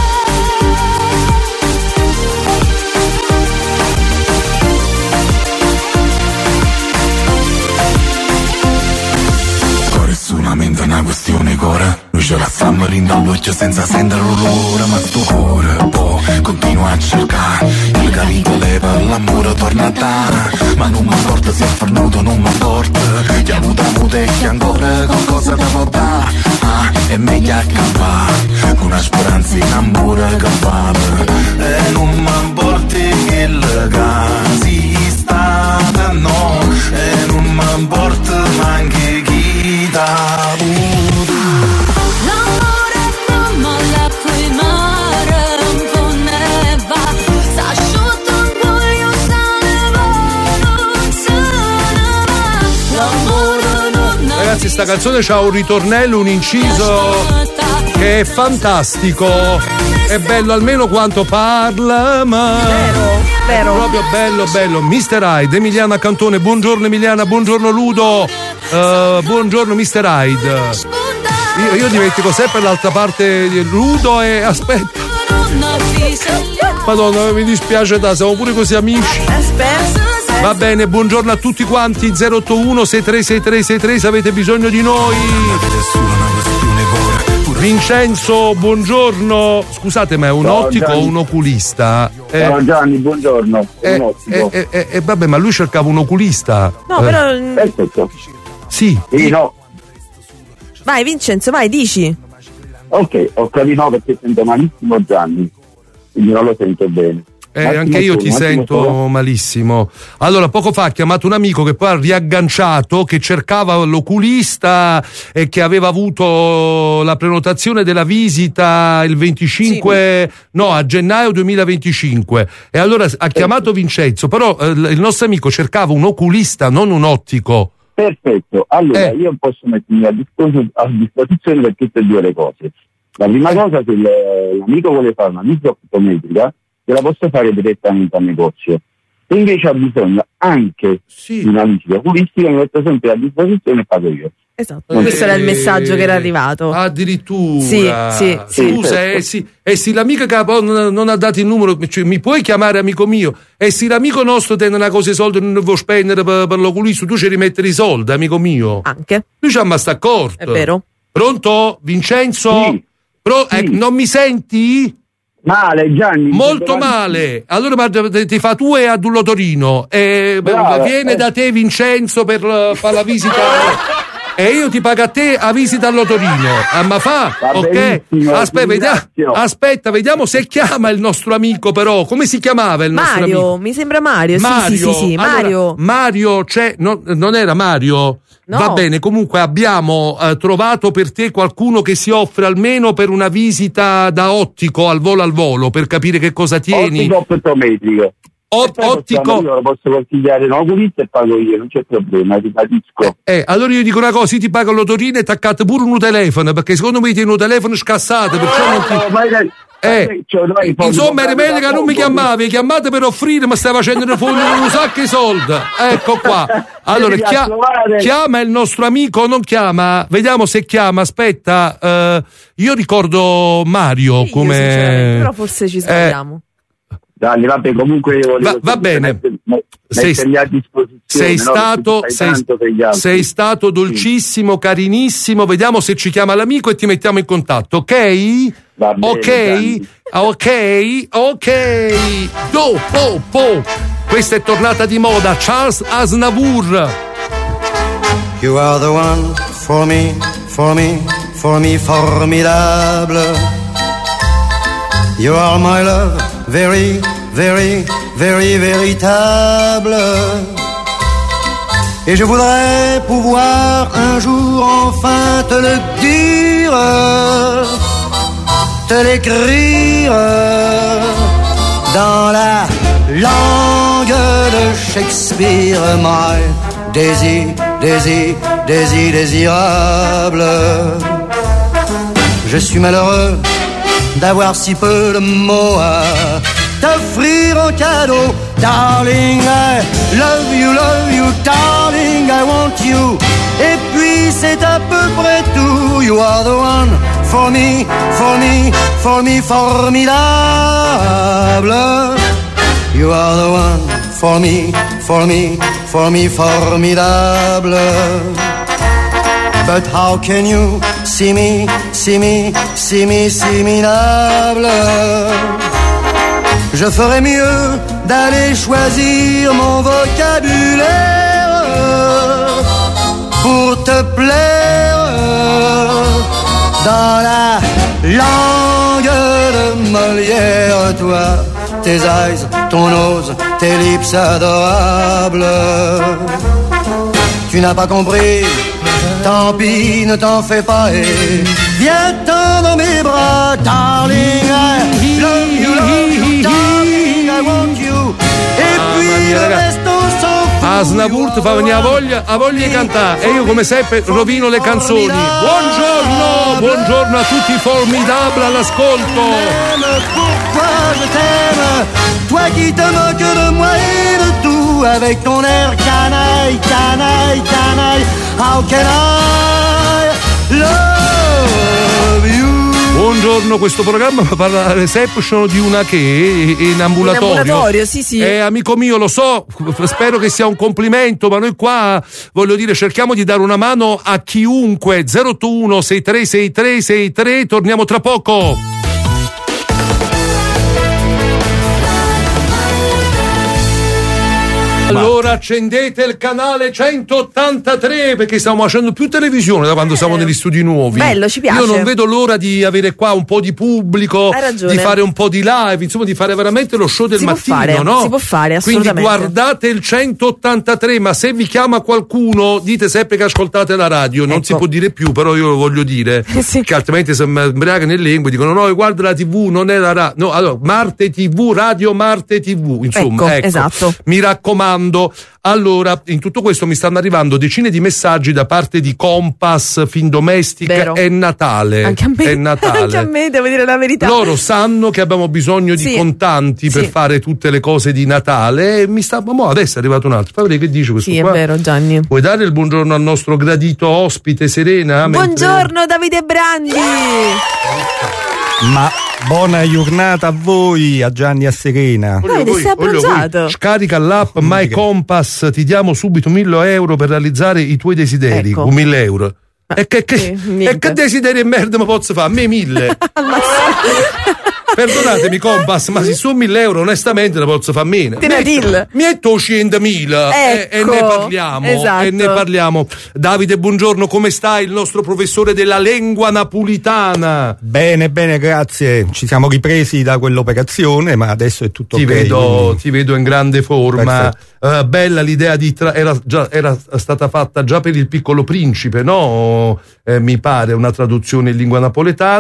Core è solamente una questione core. Noi ce la stiamo rindall'occhio senza sentire l'orrore. Ma sto cuore può continua a cercare il capito leva l'amore torna a dare. Ma non mi importa se è fernuto, non mi importa. Chi ha avuto avuto e chi ancora qualcosa da può dare. Ah, è meglio accampare con una speranza in amore che vale. E non mi importa che il casi stata no. E non mi importa neanche chi t'ha avuto. L'amore è come l'acqua e mare, un po' ne va, s'asciutta un po' io sale, non se ne va. L'amore non ha Ragazzi, sta canzone c'ha un ritornello, un inciso che è fantastico. È bello almeno quanto parla, ma Vero, vero. è proprio bello, bello. mister Hyde, Emiliana Cantone, buongiorno Emiliana, buongiorno Ludo, uh, buongiorno mister Hyde. Io, io dimentico sempre l'altra parte di Ludo e aspetta. Madonna, mi dispiace, da siamo pure così amici. Aspetta. Va bene, buongiorno a tutti quanti. zero otto uno sei tre sei tre sei tre se avete bisogno di noi. Vincenzo, buongiorno. Scusate, ma è un Ciao, ottico o Gianni. un oculista? Eh, Ciao Gianni, buongiorno. eh, Un ottico. eh, eh, eh, vabbè, ma lui cercava un oculista. No, Eh, però. Perfetto. Sì. Sì, no. Vai, Vincenzo, vai, dici. Ok, ho capito no, perché sento malissimo Gianni, quindi non lo sento bene. Eh, Un attimo anche io solo, ti un attimo sento solo. malissimo. Allora, poco fa ha chiamato un amico che poi ha riagganciato, che cercava l'oculista e che aveva avuto la prenotazione della visita il venticinque, no, a gennaio duemilaventicinque. E allora ha chiamato Vincenzo, però eh, il nostro amico cercava un oculista, non un ottico. Perfetto, allora Eh. io posso mettermi a, disposi- a disposizione per tutte e due le cose. La prima cosa, se l- l'amico vuole fare una visita optometrica, te la posso fare direttamente al negozio. Se invece ha bisogno anche Sì. di una visita oculistica, mi metto sempre a disposizione e pago io. Esatto. Questo era il messaggio che era arrivato. Addirittura. Sì, sì, Scusa, sì. eh sì, eh sì, l'amica che non, non ha dato il numero, cioè, mi puoi chiamare amico mio? E se l'amico nostro tiene una cosa di soldi non vuoi spendere per, per l'oculista, tu ci rimettere i soldi, amico mio. Anche. Lui ci ha sta accorto. È vero. Pronto? Vincenzo? Sì. Pro- Sì. eh, non mi senti? Male Gianni. Molto mi sento male. Allora ma ti ti fa tu e a Dullo Torino. E Brava, viene eh. da te Vincenzo per eh, fare la visita. E io ti pago a te a visita allo Torino. Ah, ma fa? Va Ok? benissimo, Aspetta, ti vediamo, ringrazio. aspetta, vediamo se chiama il nostro amico però. Come si chiamava il nostro amico? Mario, mi sembra Mario. Mario. Sì, sì, sì, sì. Allora, Mario. Mario, c'è, no, non era Mario? No. Va bene, comunque abbiamo eh, trovato per te qualcuno che si offre almeno per una visita da ottico al volo al volo, per capire che cosa tieni. Ottico optometrico. O- E poi ottico. possiamo- Io lo posso consigliare un oculista e pago io, non c'è problema, ti capisco. Eh, allora io dico una cosa, io ti pago l'otorino e attaccate pure un telefono, perché secondo me tieni un telefono scassato, perciò non ti... Oh, ma hai, Eh, insomma, Rimedi che non mi chiamavi, chiamate per offrire, ma stai facendo un sacco di soldi. Ecco qua. Allora, chia- chiama il nostro amico, non chiama? Vediamo se chiama. Aspetta, eh, io ricordo Mario Sì, come. io però forse ci sbagliamo. Dai, vabbè, comunque Va, va bene. Sei, a disposizione, sei no? stato, sei, sei stato dolcissimo, sì. Carinissimo. Vediamo se ci chiama l'amico e ti mettiamo in contatto, ok? Va bene, ok, Gianni. ok, ok. Do, po, po. Questa è tornata di moda. Charles Aznavour. You are the one for me, for me, for me, formidable. You are my love, very, very, very véritable. Et je voudrais pouvoir un jour enfin te le dire, te l'écrire dans la langue de Shakespeare. My désir, désir, désir, désirable. Je suis malheureux d'avoir si peu de mots à t'offrir en cadeau. Darling, I love you, love you, darling, I want you. Et puis c'est à peu près tout. You are the one for me, for me, for me, formidable. You are the one for me, for me, for me, formidable. But how can you see me, see me, see me, similable? Je ferais mieux d'aller choisir mon vocabulaire pour te plaire dans la langue de Molière. Toi, tes eyes, ton nose, tes lips adorables. Tu n'as pas compris? Tant pis, ne t'en fais pas et viens-t'en dans mes bras, darling. I love you, love you, darling, I want you. E puis il resto s'en fout. Aznavour ti fa venire a voglia, a voglia di cantare e io come sempre rovino le canzoni. Buongiorno, buongiorno a tutti, formidabile all'ascolto. Pourquoi je t'aime, toi qui te moques de moi et de tout, avec ton air canaille, canaille, canaille. How can I love you? Buongiorno, questo programma parla alla reception di una che in ambulatorio. In ambulatorio, sì, sì. Eh, amico mio, lo so, spero che sia un complimento, ma noi qua, voglio dire, cerchiamo di dare una mano a chiunque. zero otto uno sei tre sei tre sei tre, torniamo tra poco. Allora accendete il canale centottantatré perché stiamo facendo più televisione da quando siamo negli studi nuovi. Bello, ci piace. Io non vedo l'ora di avere qua un po' di pubblico, Hai ragione. di fare un po' di live, insomma di fare veramente lo show del Si mattino, può fare, no? si può fare, assolutamente. Quindi guardate il centottantatré, ma se vi chiama qualcuno dite sempre che ascoltate la radio, non Ecco. si può dire più, però io lo voglio dire, Sì. che altrimenti se mi imbriaca nelle lingue dicono no, guarda la tivù, non è la radio. No, allora Marte tivù, Radio Marte tivù, insomma, Ecco, ecco. esatto. Mi raccomando. Allora, in tutto questo mi stanno arrivando decine di messaggi da parte di Compass, Findomestica. Vero. È Natale. Anche a me, È Natale. anche a me, devo dire la verità. Loro sanno che abbiamo bisogno di Sì. contanti per Sì. fare tutte le cose di Natale e mi sta. Ma mo adesso è arrivato un altro. Fai vedere che dice questo Sì, qua. è vero, Gianni. Vuoi dare il buongiorno al nostro gradito ospite Serena? Mentre- Buongiorno Davide Brandi. Ma buona giornata a voi, a Gianni e a Serena. Voglio Davide, voi, sei voglio abbronzato. voi. Scarica l'app My Compass, ti diamo subito mille euro per realizzare i tuoi desideri. Ecco. Con mille euro. E che, che, Sì, e niente. che desideri e merda mi posso fare? A me mille. Perdonatemi Compass, ma se su mille euro onestamente ne posso fare meno. Te ne dill. Metto centomila e, e Ecco, ne parliamo. esatto. E ne parliamo. Davide, buongiorno, come stai? Il nostro professore della lingua napolitana. Bene, bene, grazie. Ci siamo ripresi da quell'operazione, ma adesso è tutto Ti, ok. vedo, quindi- ti vedo in grande forma. Eh, bella l'idea di tra- era, già, era stata fatta già per il Piccolo Principe, no? Eh, mi pare una traduzione in lingua napoletana.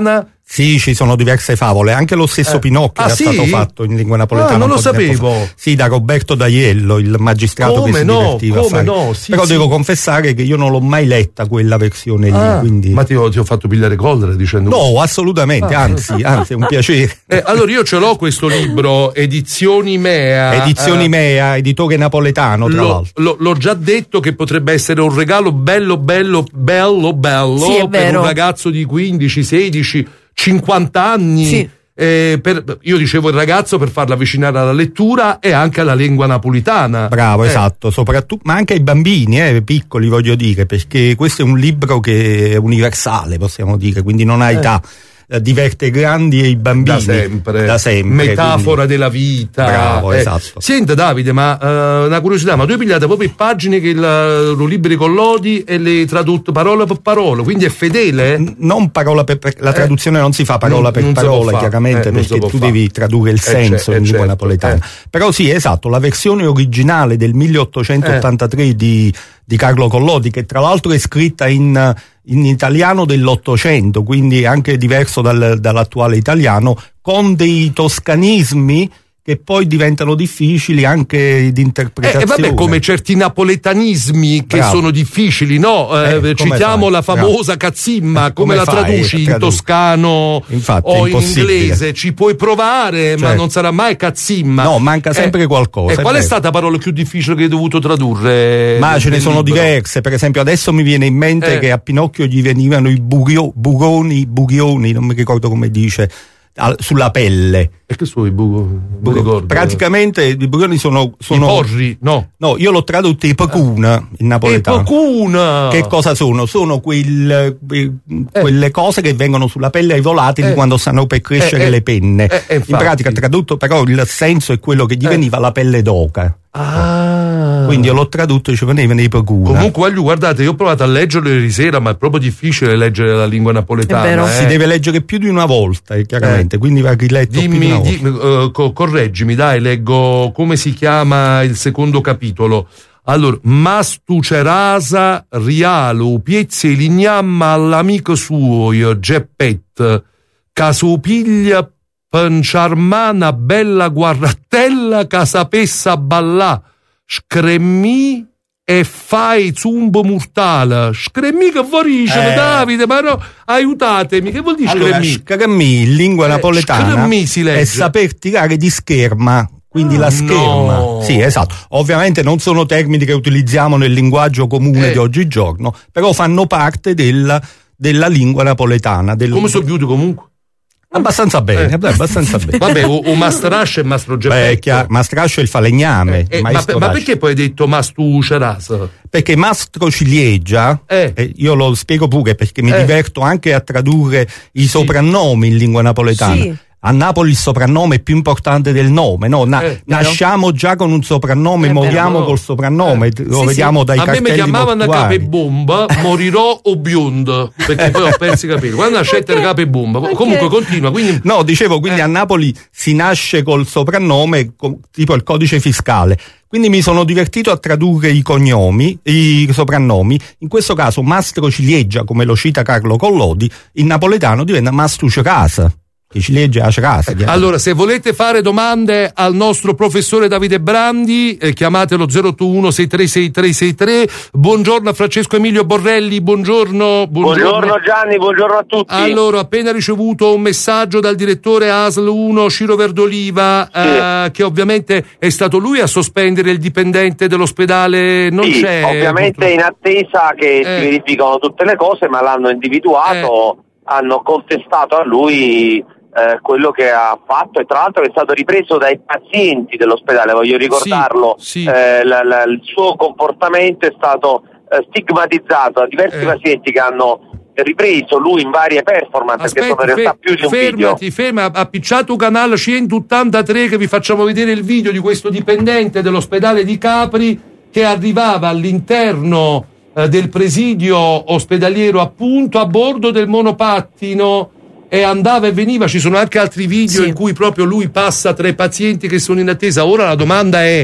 Sì, ci sono diverse favole, anche lo stesso Eh. Pinocchio Ah, è sì? stato fatto in lingua napoletana. Ah, non un lo po' di tempo sapevo. fa. Sì, da Roberto D'Aiello, il magistrato Come che si no, divertiva a come fare. no, sì, Però sì. devo confessare che io non l'ho mai letta quella versione Ah, lì, quindi... ma ti ho, ti ho fatto pigliare collera dicendo No, assolutamente, Ah. anzi, anzi, è un piacere. Eh, allora io ce l'ho questo libro, Edizioni Mea. Edizioni eh, Mea, editore napoletano, tra L'ho, l'altro. l'ho- l'ho già detto che potrebbe essere un regalo bello, bello, bello, bello Sì, è per vero. un ragazzo di quindici, sedici, cinquanta anni. Sì. Eh, per- io dicevo il ragazzo per farlo avvicinare alla lettura e anche alla lingua napolitana. Bravo, Eh, esatto, soprattutto, ma anche ai bambini, eh, piccoli voglio dire, perché questo è un libro che è universale, possiamo dire, quindi non ha Eh. età, eh, diverte i grandi e i bambini. Da sempre, Da sempre, metafora quindi- della vita. Bravo, Eh, esatto. Senta Davide, ma eh, una curiosità, ma tu hai pigliato proprio pagine che il, lo libri con lodi e le tradotte parola per parola, quindi è fedele? N- Non parola per, per- la traduzione non si fa parola non- per non si può parola, fare, chiaramente, eh, non si perché può tu fare. devi tradurre il Eh, senso ce- in eh, lingua certo, napoletana. eh. Però sì, esatto, la versione originale del milleottocentottantatré di, di Carlo Collodi, che tra l'altro è scritta in, in italiano dell'Ottocento, quindi anche diverso dal- dall'attuale italiano, con dei toscanismi che poi diventano difficili anche di Eh, interpretazione. e vabbè, come certi napoletanismi che Bravo. sono difficili, no? Eh, Eh, come citiamo fai? la famosa Bravo. cazzimma, Eh, come, come la fai traduci a in tradurre? toscano Infatti, è o in impossibile. inglese? Ci puoi provare, ma Certo. non sarà mai cazzimma. No, manca sempre qualcosa, E è qual è vero. stata la parola più difficile che hai dovuto tradurre? Ma nel- ce ne nel sono libro? diverse, per esempio adesso mi viene in mente Eh. che a Pinocchio gli venivano i bughio- bugoni, bughioni, non mi ricordo come dice, al- sulla pelle. E che sono i buco? Non ricordo. Praticamente i bughioni sono... sono I porri, no. No, io l'ho tradotto i pacuna in napoletano. E pocuna! Che cosa sono? Sono quel- que- quelle cose che vengono sulla pelle ai volatili Eh. quando stanno per crescere Eh, eh. le penne. Eh, eh, in infatti. pratica tradotto, però il senso è quello che gli Eh. veniva la pelle d'oca. Ah. Quindi io l'ho tradotto e ci venivano i pacuna. Comunque, voglio, guardate, io ho provato a leggerlo ieri sera, ma è proprio difficile leggere la lingua napoletana. È vero. eh. Si deve leggere più di una volta, eh, chiaramente, quindi va riletto più di Dimmi, una volta. dimmi, eh, co- correggimi, dai, leggo come si chiama il secondo capitolo. Allora, Mastu Cerasa Rialo Piezzi Lignamma all'amico suo io, Geppet, caso piglia panciarmana bella guarrattella che sapessa ballà, scremmi e fai zumbo mortale. Scremmi che vuoi dicere, Eh. Davide, ma no, aiutatemi, che vuol dire Allora, scremmi? scremmi in lingua Eh, napoletana scremmi si legge. è saper tirare di scherma. Quindi Ah, la scherma, no. sì, esatto. Ovviamente non sono termini che utilizziamo nel linguaggio comune Eh. di oggigiorno, però fanno parte della, della lingua napoletana. Del... Come so più comunque? Abbastanza bene, Eh. beh, abbastanza bene. Vabbè, o, o Mastrasce e Mastro Beh, è Geppetto. chiaro, Mastrascio è il falegname, Eh, ma, maestro ma Rascio. perché poi hai detto Mastu Ceras? Perché Mastro Ciliegia, Eh. eh, io lo spiego pure perché mi Eh. diverto anche a tradurre i soprannomi in lingua napoletana. Sì. A Napoli il soprannome è più importante del nome, no? Na- Eh, nasciamo già con un soprannome, Eh, moriamo vero. col soprannome, Eh. lo Sì, vediamo sì. dai A me mi cartelli chiamavano portuari. cape bomba, morirò o biondo, perché poi ho perso i capelli. Quando nascette era cape bomba. Comunque continua, quindi No, dicevo, quindi Eh. a Napoli si nasce col soprannome, co- tipo il codice fiscale. Quindi mi sono divertito a tradurre i cognomi, i soprannomi. In questo caso Mastro Ciliegia, come lo cita Carlo Collodi, in napoletano diventa Mastro Cerasa, che Ciliegia a Cerasa. allora, se volete fare domande al nostro professore Davide Brandi, eh, chiamatelo zero otto uno sei tre sei tre sei tre. Buongiorno a Francesco Emilio Borrelli, buongiorno. Buongiorno Gianni, buongiorno a tutti. Allora, ho appena ricevuto un messaggio dal direttore A S L uno Ciro Verdoliva, eh, che ovviamente è stato lui a sospendere il dipendente dell'ospedale. Non Sì, c'è. ovviamente in attesa che Eh. si verificano tutte le cose, ma l'hanno individuato, hanno contestato a lui eh, quello che ha fatto e tra l'altro è stato ripreso dai pazienti dell'ospedale, voglio ricordarlo. Sì, sì. Eh, la- la- il suo comportamento è stato eh, stigmatizzato da diversi Eh. pazienti che hanno ripreso lui in varie performance che sono in realtà fe- più di un video. fermati, ferma, ha appicciato un canale centottantatré che vi facciamo vedere il video di questo dipendente dell'ospedale di Capri che arrivava all'interno eh, del presidio ospedaliero appunto a bordo del monopattino e andava e veniva. Ci sono anche altri video Sì. in cui proprio lui passa tra i pazienti che sono in attesa. Ora la domanda è: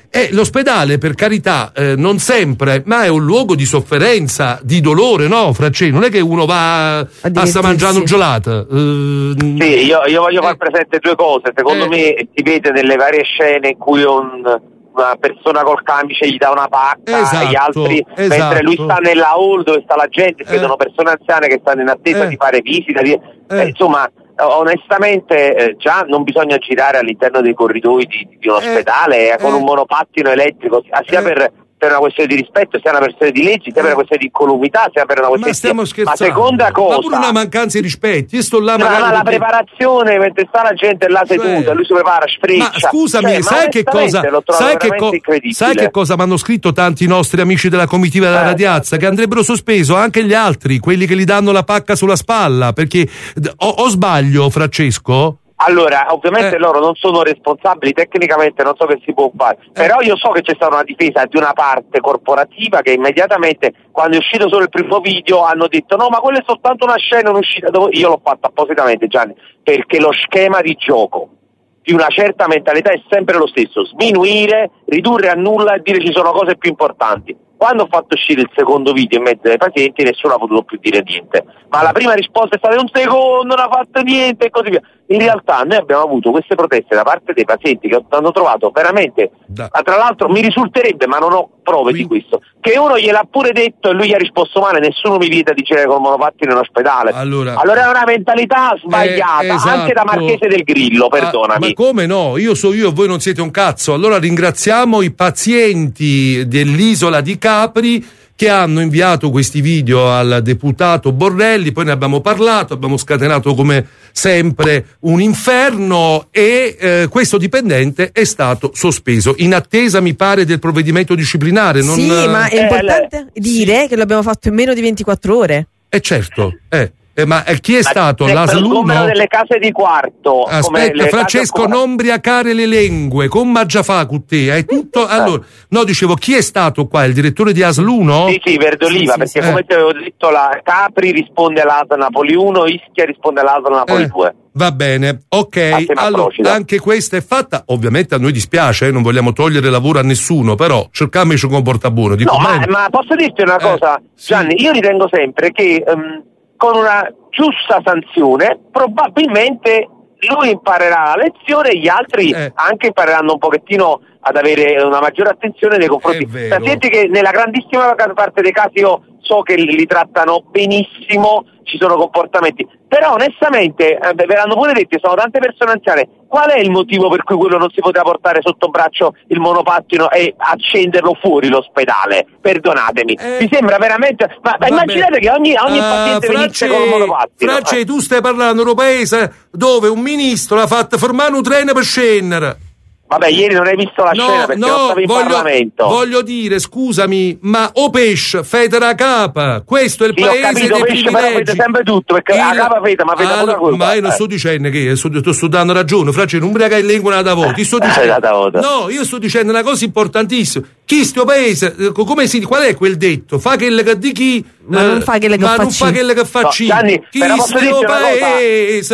E l'ospedale, per carità, eh, non sempre, ma è un luogo di sofferenza, di dolore, no, Francesco? Non è che uno va a, a sta mangiando gelato. Uh, sì, io, io voglio eh. far presente due cose. Secondo eh. me si vede nelle varie scene in cui un, una persona col camice gli dà una pacca, esatto, e gli altri, esatto. mentre lui sta nella hall dove sta la gente, si eh. vedono persone anziane che stanno in attesa eh. di fare visita. Di, eh. eh, insomma, onestamente eh, già non bisogna girare all'interno dei corridoi di, di un ospedale eh, con un monopattino elettrico, sia eh. per, per una questione di rispetto, sia una questione di leggi, sia per una questione di incolumità, sia per una questione ma stiamo di... scherzando. Ma seconda cosa, ma pure una mancanza di rispetto. Io sto là no, magari ma la perché... preparazione mentre sta la gente là seduta, cioè... lui si prepara, sfreccia. Ma scusami, cioè, sai ma che cosa sai che, co- sai che cosa mi hanno scritto tanti nostri amici della comitiva della eh. Radiazza? Che andrebbero sospeso anche gli altri, quelli che gli danno la pacca sulla spalla, perché o, o sbaglio, Francesco? Allora, ovviamente eh. loro non sono responsabili, tecnicamente non so che si può fare, eh. però io so che c'è stata una difesa di una parte corporativa che immediatamente, quando è uscito solo il primo video, hanno detto no, ma quella è soltanto una scena, un'uscita. Io l'ho fatta appositamente, Gianni, perché lo schema di gioco di una certa mentalità è sempre lo stesso: sminuire, ridurre a nulla e dire ci sono cose più importanti. Quando ho fatto uscire il secondo video in mezzo ai pazienti, nessuno ha potuto più dire niente, ma la prima risposta è stata un secondo, non ha fatto niente e così via. In realtà noi abbiamo avuto queste proteste da parte dei pazienti che hanno trovato veramente, da. tra l'altro mi risulterebbe, ma non ho prove Quindi. di questo, che uno gliel'ha pure detto e lui gli ha risposto male: nessuno mi vieta di girare col monopattino in ospedale. Allora, allora è una mentalità sbagliata, eh, esatto. anche da Marchese del Grillo, perdonami. Ah, ma come no? Io so io e voi non siete un cazzo. Allora ringraziamo i pazienti dell'isola di Capri che hanno inviato questi video al deputato Borrelli, poi ne abbiamo parlato, abbiamo scatenato come sempre un inferno e eh, questo dipendente è stato sospeso in attesa, mi pare, del provvedimento disciplinare. Non... Sì, ma è importante eh, dire sì. che l'abbiamo fatto in meno di ventiquattro ore. Eh certo, eh. Eh, ma eh, chi è ma stato? L'A S L uno? Come delle case di quarto. Aspetta, Francesco, non briacare le lingue, con Maggiafà con te, è tutto. Allora, no, dicevo, chi è stato qua? Il direttore di A S L uno? Sì, sì, Verdoliva, sì, sì, perché sì. come ti avevo detto, la Capri risponde all'A S L Napoli uno, Ischia risponde all'A S L Napoli due. Eh. Va bene, ok, allora anche questa è fatta. Ovviamente a noi dispiace, eh, non vogliamo togliere lavoro a nessuno, però cerchiamo di comportare buono. Dico, no, ma, ma posso dirti una cosa, eh, Gianni? Sì. Io ritengo sempre che um, con una giusta sanzione probabilmente lui imparerà la lezione e gli altri eh. anche impareranno un pochettino ad avere una maggiore attenzione nei confronti di pazienti che nella grandissima parte dei casi io so che li, li trattano benissimo, ci sono comportamenti, però onestamente eh, ve l'hanno pure detto, sono tante persone anziane, qual è il motivo per cui quello non si poteva portare sotto braccio il monopattino e accenderlo fuori l'ospedale? Perdonatemi, eh, mi sembra veramente, ma, ma immaginate che ogni, ogni uh, paziente venisse con il monopattino. Francesco, eh. tu stai parlando di un paese dove un ministro l'ha fatto fermare un treno per scendere. Vabbè, ieri non hai visto la no, scena perché no, non stavi in voglio, Parlamento. Voglio dire, scusami, ma o pesce federa capa, questo è il sì, paese ho capito, dei pesce, privilegi. Però fede sempre tutto, perché il... la capa fede, ma fede allora, pure ma io non eh. sto dicendo che sto, sto dando ragione, Francesco, non briaca in lingua nata voto. Ti sto dicendo, no, io sto dicendo una cosa importantissima. Chi sto paese, come si, qual è quel detto? Fa quello che di chi, ma non fa quello che ma fa non fa quello che fa no, chi. Gianni, chi sto paese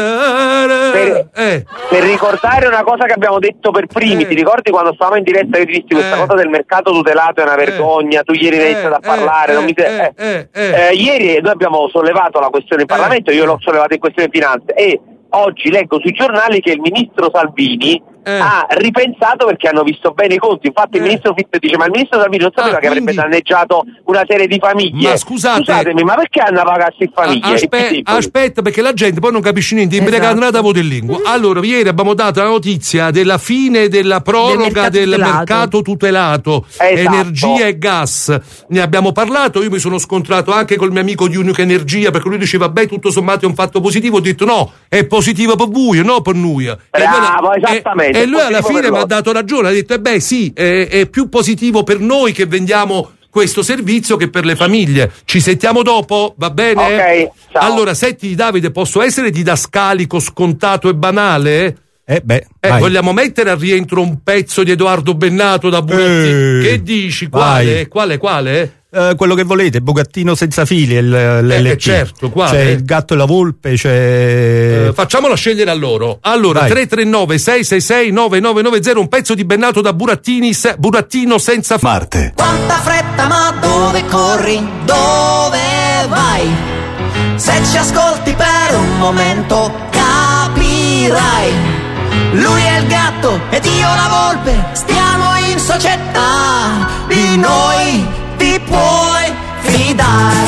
per, eh. per ricordare una cosa che abbiamo detto per primi, eh. ti ricordi quando stavamo in diretta e dissi questa eh. cosa del mercato tutelato è una vergogna, eh. tu ieri hai iniziato eh. a parlare, eh. non mi te... eh. Eh. Eh. Eh, ieri noi abbiamo sollevato la questione in Parlamento, io l'ho sollevata in questione finanze e oggi leggo sui giornali che il ministro Salvini eh. ha ripensato perché hanno visto bene i conti. Infatti eh. il ministro Fitto dice: ma il ministro Salvini non sapeva ah, che quindi... avrebbe danneggiato una serie di famiglie. Ma scusate, scusatemi, ma perché hanno pagato queste famiglie? Aspe- aspetta, perché la gente poi non capisce niente, imbriacata esatto. voto in lingua. Allora, ieri abbiamo dato la notizia della fine della proroga del mercato, del tutelato. mercato tutelato, esatto. energia e gas. Ne abbiamo parlato, io mi sono scontrato anche col mio amico di Unica Energia, perché lui diceva: beh, tutto sommato è un fatto positivo. Ho detto: no, è positivo per voi, no per noi. Bravo, e esattamente. E, e lui alla fine mi ha dato ragione, ha detto: eh beh sì, è, è più positivo per noi che vendiamo questo servizio che per le famiglie. Ci sentiamo dopo, va bene? Ok, ciao. Allora, senti Davide, posso essere didascalico, scontato e banale? Eh beh, Eh, vai. vogliamo mettere al rientro un pezzo di Edoardo Bennato da Burattini? Eh, che dici? Quale? vai. Quale? Quale? Eh, quello che volete, Bugattino senza fili, il, l'L P. Eh, certo, quale? C'è il gatto e la volpe, c'è... Eh, facciamolo scegliere a loro. Allora, Vai. tre tre nove sei sei sei nove nove nove zero, un pezzo di Bennato da Burattini, se, Burattino senza Marte. Quanta fretta, ma dove corri? Dove vai? Se ci ascolti per un momento capirai. Lui è il gatto ed io la volpe, stiamo in società, di noi ti puoi fidare.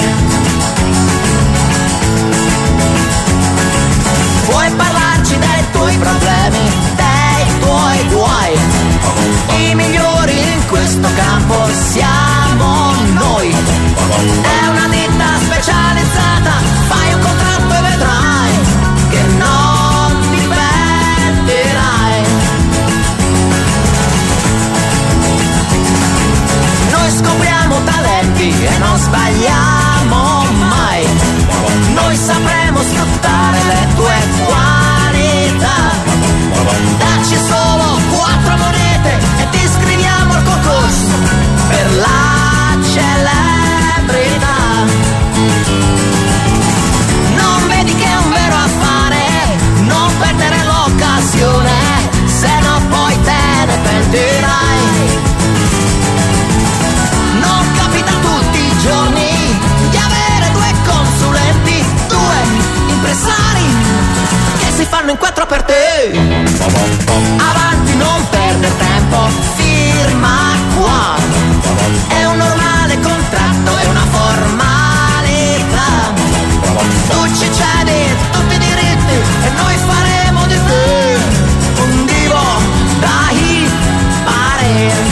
Puoi parlarci dei tuoi problemi, dei tuoi guai. I migliori in questo campo siamo noi. È una ditta specializzata, fai un contratto e vedrai che non ti pentirai. Noi scopriamo talenti e non sbagliamo mai. Noi sapremo sfruttare le tue qualità. Dacci solo quattro monete e ti iscriviamo al concorso per la celebrità. Non vedi che è un vero affare, non perdere l'occasione, se no poi te ne pentirai. Non capita tutti i giorni di avere due consulenti, due impresari che si fanno in quattro per te. Avanti, non perdere tempo, firma qua. È un normale contratto, è una formalità. Tu ci cedi tutti i diritti e noi faremo di te un divo da imparare.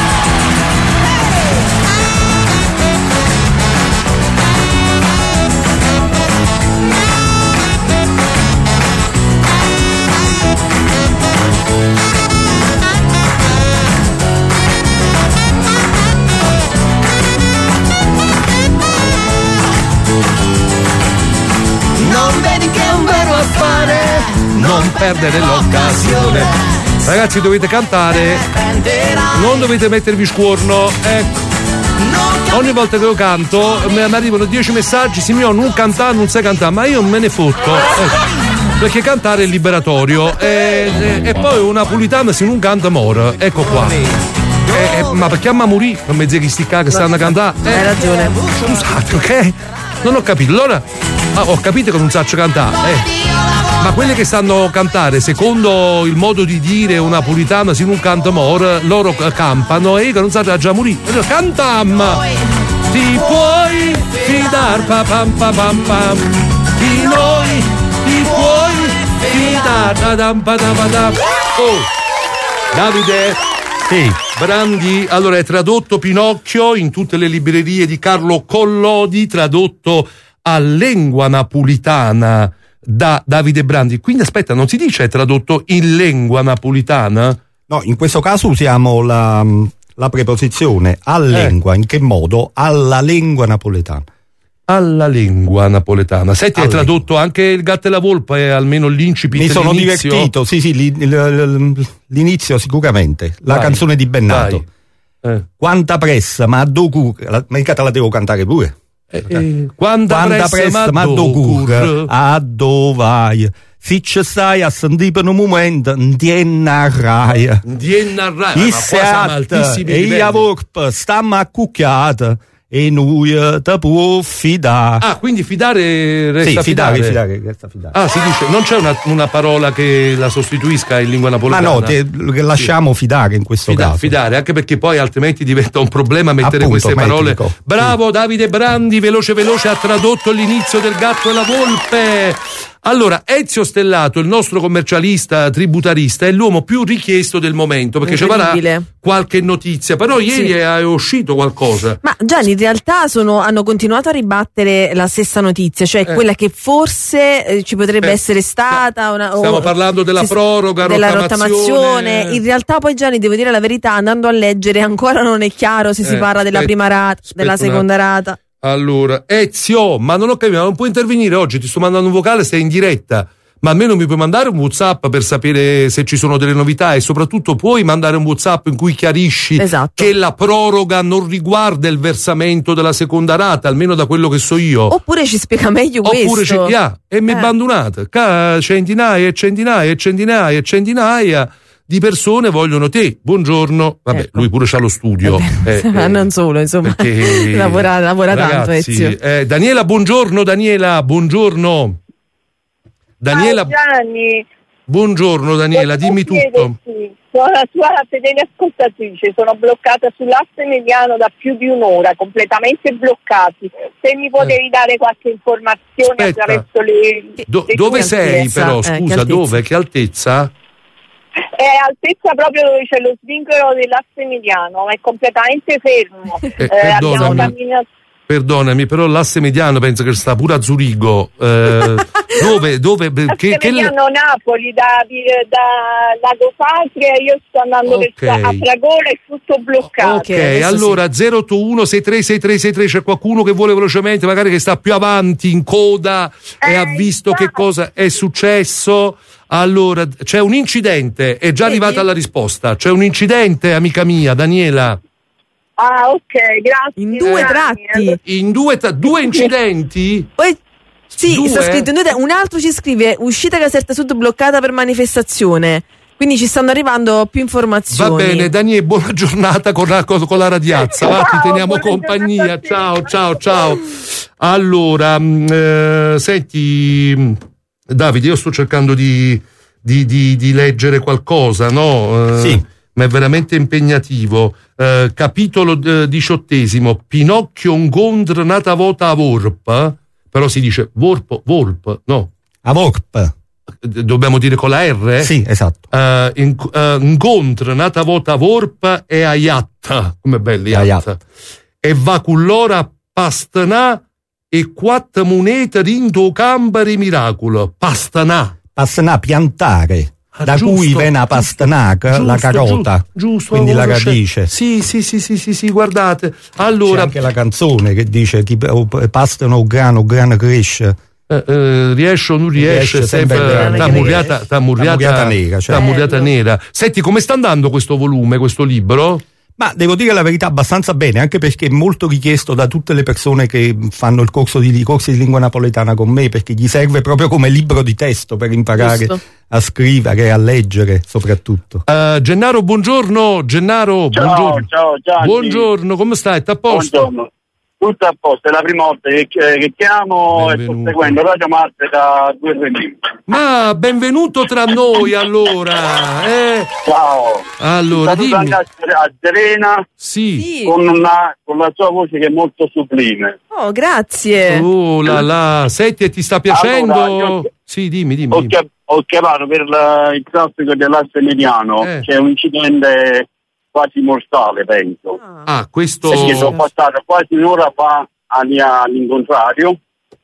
Non vedi che è un vero affare, non perdere l'occasione. Ragazzi, dovete cantare, non dovete mettervi scuorno. Ecco, ogni volta che io canto mi arrivano dieci messaggi: Simeon, non cantare, non sai cantare, ma io me ne fotto. Ecco. Perché cantare è liberatorio e, e, e poi una pulitana se non canta muore. Ecco qua. Eh, eh, ma perché a morì in mezzo a chi sti che stanno a cantare? Eh, Hai ragione. Scusate, ok? Non ho capito. Allora, ah, ho capito che non saccio cantare. Eh. Ma quelle che sanno cantare secondo il modo di dire una pulitana se non canta mor, loro campano e che non sanno già morire. Allora, cantam! Ti puoi fidar pa pam pa pam pam. Di noi ti puoi fidar. Ta-dam, pa-dam, pa-dam. Oh, Davide. Sì. Brandi, allora è tradotto Pinocchio in tutte le librerie di Carlo Collodi, tradotto a lingua napolitana da Davide Brandi. Quindi aspetta, non si dice è tradotto in lingua napolitana? No, in questo caso usiamo la, la preposizione a lingua, in che modo? Alla lingua napoletana. Alla lingua napoletana. Senti, hai Alla tradotto anche Il gatto e la volpe, almeno l'incipit. Mi sono l'inizio? divertito, sì, sì, li- li- l'inizio sicuramente. La Vai, canzone di Bennato. vai. Eh. Quanta pressa, ma do cur. La, mica te la devo cantare pure. Eh, eh, quanta, Quanta pressa, ma do do cur. cur. A do vai. Se ci stai a sentire per un momento, non arraia. Dienna Rai, ma I qua siamo altissimi e livelli. i vorp stiamo accucchiati e noi te può fidare. Ah, quindi fidare resta Sì, fidare, fidare. fidare, resta fidare. Ah, si dice, non c'è una, una parola che la sostituisca in lingua Ma napoletana? no, te, lasciamo fidare in questo Fida- caso. fidare, anche perché poi altrimenti diventa un problema mettere Appunto, queste parole. metrico. Bravo Davide Brandi, veloce veloce ha tradotto l'inizio del gatto e la volpe. Allora, Ezio Stellato, il nostro commercialista tributarista, è l'uomo più richiesto del momento perché ci farà Incredibile. qualche notizia, però ieri Sì. è uscito qualcosa. Ma Gianni, in realtà sono, hanno continuato a ribattere la stessa notizia, cioè Eh. quella che forse eh, ci potrebbe Eh, essere stata una, o- Stiamo parlando della si- proroga, della rottamazione. rottamazione. In realtà poi Gianni, devo dire la verità, andando a leggere ancora non è chiaro se si Eh, parla della aspetta, prima rata, aspetta della un seconda rata. Allora, Ezio, ma non ho capito, non puoi intervenire oggi, ti sto mandando un vocale, sei in diretta. ma almeno mi puoi mandare un WhatsApp per sapere se ci sono delle novità, e soprattutto puoi mandare un WhatsApp in cui chiarisci Esatto. che la proroga non riguarda il versamento della seconda rata, almeno da quello che so io. Oppure ci spiega meglio Oppure questo. ci, yeah, e mi Eh. abbandonate. Ca- centinaia e centinaia e centinaia e centinaia di persone vogliono te. Buongiorno. Vabbè, Ecco. lui pure c'ha lo studio. Eh, eh, non solo, insomma, perché- lavora, lavora tanto Ragazzi, Ezio. eh, Daniela, buongiorno Daniela, buongiorno. Daniela, Ciao Gianni, buongiorno Daniela, dimmi tutto. chiederti, sono la tua fedele ascoltatrice, sono bloccata sull'asse mediano da più di un'ora, completamente bloccati. Se mi potevi dare qualche informazione Aspetta. attraverso le, Do- le dove tue sei altezze. però? Eh, che Scusa, altezza? dove? Che altezza? È altezza proprio dove c'è lo svincolo dell'asse mediano, è completamente fermo. Eh, Eh, abbiamo perdonami. camminato. Perdonami, però l'asse mediano penso che sta pure a Zurigo. Eh, dove? dove che, L'asse che le- mediano Napoli, da, da Lago Patria, io sto andando Ok. verso a Fragola, è tutto bloccato. Ok, allora zero otto uno sei tre sei tre sei tre, c'è qualcuno che vuole velocemente, magari che sta più avanti in coda e ha visto che cosa è successo. Allora, c'è un incidente, è già arrivata la risposta. C'è un incidente, amica mia, Daniela. Ah, ok, grazie. In due tratti. In due, tra- due incidenti? Poi sì, Due? sta scritto in due tratti. Un altro ci scrive: uscita Caserta Sud bloccata per manifestazione. Quindi ci stanno arrivando più informazioni. Va bene, Daniele, buona giornata con la, con la radiazza. Va, ti teniamo compagnia. Ciao, ciao, ciao. Allora, mh, eh, senti, mh, Davide, io sto cercando di, di, di, di leggere qualcosa, no? Eh, Sì. Ma è veramente impegnativo. Eh, capitolo eh, diciottesimo. Pinocchio ingondra nata vota a Vorp, però si dice Vorpo, Volp, no? A Vorp. Dobbiamo dire con la R? Sì, esatto. Uh, in, uh, incontra nata vota Vorp e Aiatta, come belli Aiatta, e va con l'ora pastanà e quattro monete rindo cambari miracolo. Pastanà. Pastanà, piantare. Ah, da giusto, cui viene la pastanaca, giusto, la carota, giusto, giusto, quindi la avevo radice. Sì, sì, sì, sì, sì, sì, guardate. C'è Allora, anche la canzone che dice chi pastano o grano, grano cresce. eh, eh, riesce o non riesce, Riesce sempre sempre bene. t'ammurriata, t'ammurriata, T'ammurriata nera, cioè. t'ammurriata nera. Senti, come sta andando questo volume, questo libro? Ma devo dire la verità abbastanza bene, anche perché è molto richiesto da tutte le persone che fanno il corso di, i corsi di lingua napoletana con me, perché gli serve proprio come libro di testo per imparare Giusto. a scrivere e a leggere soprattutto. Uh, Gennaro, buongiorno. Gennaro, Ciao, buongiorno. ciao Gianni. Buongiorno, come stai? T'à a posto? Buongiorno. Tutto a posto, è la prima volta che, che chiamo e sto seguendo Radio Marte da due o tre minuti. Ma benvenuto tra noi allora. Eh. Ciao. Allora, Saluto dimmi. anche a a Serena Sì. con, una, con la sua voce che è molto sublime. Oh, grazie. Oh là là, senti, e ti sta piacendo? Allora, io- Sì, dimmi, dimmi. Ho, dimmi. chia- ho chiamato per la- il traffico dell'asse mediano, Eh. c'è un incidente quasi mortale, penso. Ah, questo... Perché sono passato quasi un'ora fa ali- all'incontrario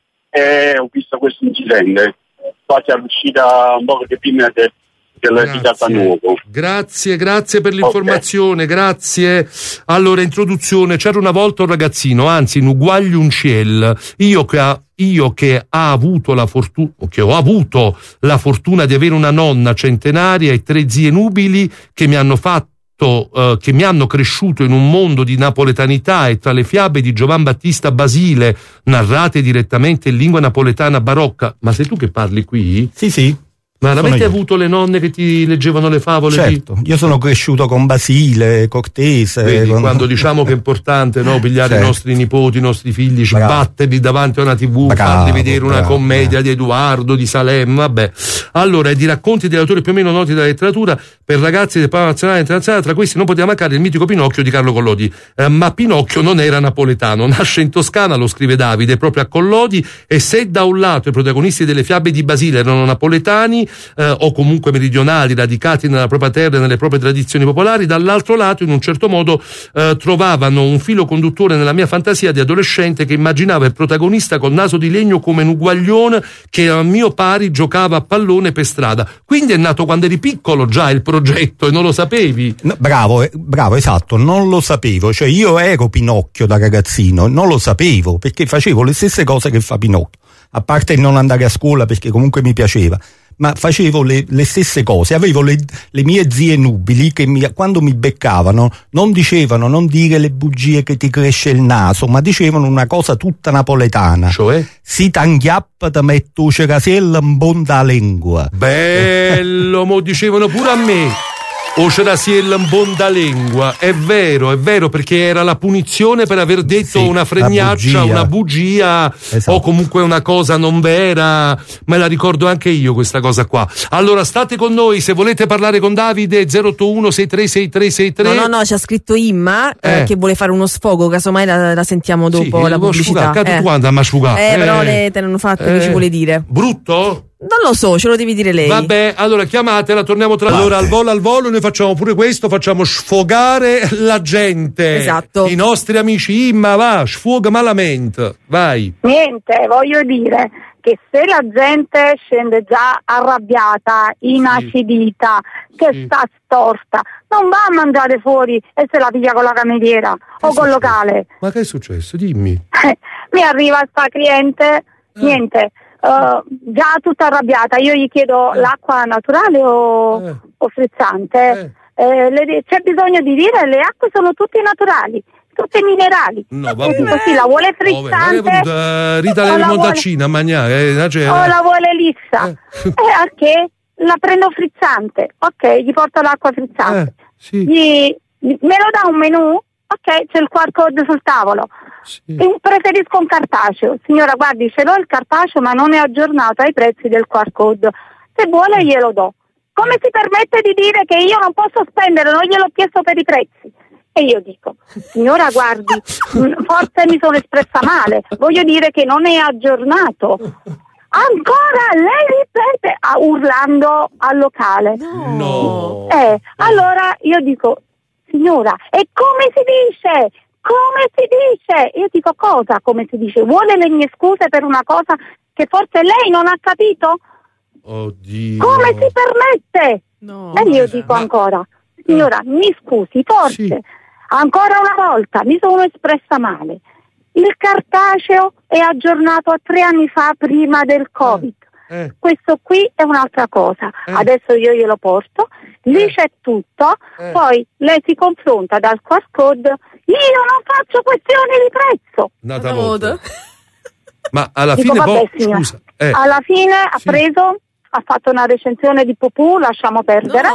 e ho visto questo incidente, quasi all'uscita un po' di prima de- del di Casanuovo. Grazie, grazie per l'informazione, grazie. Allora, introduzione, c'era una volta un ragazzino, anzi, un uguaglio un ciel, io che ha io che ha avuto la fortuna, che ho avuto la fortuna di avere una nonna centenaria e tre zie nubili che mi hanno fatto eh, che mi hanno cresciuto in un mondo di napoletanità e tra le fiabe di Giovan Battista Basile narrate direttamente in lingua napoletana barocca. Ma sei tu che parli qui? Sì, sì. Ma Sono avete io. avuto le nonne che ti leggevano le favole? Certo, io sono cresciuto con Basile, Cortese. Vedi, con- quando diciamo che è importante, no, pigliare Certo. i nostri nipoti, i nostri figli, ci Bravo. batterli davanti a una tivù, Bravo, farli vedere una bravo, commedia di Edoardo, di Salem, vabbè. Allora, e di racconti di autori più o meno noti della letteratura per ragazzi del panorama nazionale e internazionale, tra questi non poteva mancare il mitico Pinocchio di Carlo Collodi. Eh, ma Pinocchio non era napoletano, nasce in Toscana, lo scrive Davide, proprio a Collodi, e se da un lato i protagonisti delle fiabe di Basile erano napoletani, eh, o comunque meridionali, radicati nella propria terra e nelle proprie tradizioni popolari, dall'altro lato in un certo modo eh, trovavano un filo conduttore nella mia fantasia di adolescente che immaginava il protagonista col naso di legno come un uguaglione che a mio pari giocava a pallone per strada. Quindi è nato quando eri piccolo già il progetto e non lo sapevi? No, bravo, eh, bravo, esatto, non lo sapevo, cioè io ero Pinocchio da ragazzino, non lo sapevo perché facevo le stesse cose che fa Pinocchio, a parte il non andare a scuola perché comunque mi piaceva, ma facevo le, le stesse cose. Avevo le, le mie zie nubili che mi, quando mi beccavano non dicevano non dire le bugie che ti cresce il naso, ma dicevano una cosa tutta napoletana. Cioè? Si t'anghiappa te metto cerasella in bonda lingua. Bello, mo dicevano pure a me. O c'era siella in bonda lingua, è vero, è vero, perché era la punizione per aver detto Sì, una fregnaccia, bugia. una bugia Esatto. o comunque una cosa non vera. Me la ricordo anche io questa cosa qua. Allora state con noi, se volete parlare con Davide zero otto uno sei tre sei tre sei tre. No, no, no, ci ha scritto Imma eh, Eh. che vuole fare uno sfogo, casomai la, la sentiamo dopo Sì, la devo pubblicità. asciugare, Eh. tu quando ma asciugare? Eh, però le te ne hanno fatte che Eh. ci vuole dire. Brutto? Non lo so, ce lo devi dire lei. Vabbè, allora chiamatela, torniamo tra allora al volo al volo, noi facciamo pure questo, facciamo sfogare la gente. Esatto. I nostri amici, Imma, va, sfoga malamente. Vai. Niente, voglio dire che se la gente scende già arrabbiata, inacidita, che Sì. sta storta, non va a mangiare fuori e se la piglia con la cameriera o col locale. Ma che è successo? Dimmi. Mi arriva sta cliente, niente, eh, già tutta arrabbiata, io gli chiedo l'acqua naturale o, o frizzante. Eh, le di- c'è bisogno di dire le acque sono tutte naturali, tutte minerali. No, E vabbè. dico, sì, la vuole Oh, beh, ma è frizzante venuta Rita o le la vuole- montaccina a mangiare, eh, cioè, o la vuole lissa. E a che? La prendo frizzante. Ok, gli porto l'acqua frizzante. Gli- gli- me lo dà un menù? Ok, c'è il Q R code sul tavolo. E preferisco un cartaceo. Signora, guardi, ce l'ho il cartaceo, ma non è aggiornato ai prezzi del Q R code. Se vuole glielo do. Come si permette di dire che io non posso spendere, non gliel'ho chiesto per i prezzi? E io dico, signora, guardi, mh, forse mi sono espressa male, voglio dire che non è aggiornato. Ancora lei ripete, ah, urlando al locale. No. Eh, allora io dico, signora, e come si dice? Come si dice? Io dico, cosa come si dice? Vuole le mie scuse per una cosa che forse lei non ha capito? Oddio. Come si permette? E io dico ancora, signora, mi scusi, forse, ancora una volta, mi sono espressa male. Il cartaceo è aggiornato a tre anni fa, prima del Covid. Eh. Questo qui è un'altra cosa. Adesso io glielo porto, lì c'è tutto, Eh. poi lei si confronta dal Q R code. Io non faccio questione di prezzo. Nata volta. Ma alla Dico, fine vabbè, poi, signora. scusa, eh, Alla fine ha preso, ha fatto una recensione di Pupù, lasciamo perdere.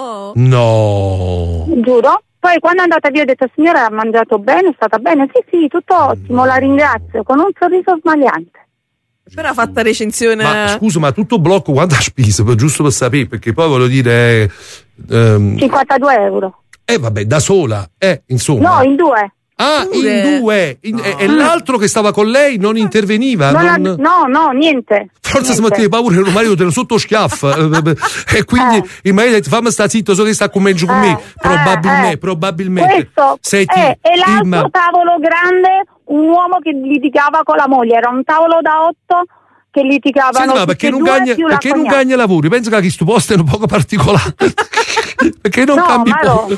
no. Giuro. Poi quando è andata via ho detto, signora, ha mangiato bene, è stata bene? Sì, sì, tutto ottimo, la ringrazio, con un sorriso smagliante. Però ha fatta recensione. Ma scusa, ma tutto blocco quanto ha speso? Per- Giusto per sapere, perché poi voglio dire. eh, ehm, cinquantadue euro. eh, vabbè, da sola, eh, insomma. No, in due. Ah, in due. In- e, e l'altro che stava con lei non interveniva? Non ha- non- no, no, niente. Forse Niente. smettevi paura che il marito te lo sotto schiaffa eh, e quindi il marito ha detto fammi sta zitto, so che sta con me giù con me. Probabilmente, eh. probabilmente. Questo Senti, è, e l'altro Imma, tavolo grande, un uomo che litigava con la moglie, era un tavolo da otto che litigavano senti, ma tutti perché e non due cagna, più la perché non cognata. cagna lavori? Penso che questo posto è un poco particolare. Perché non No, cambi ma poco?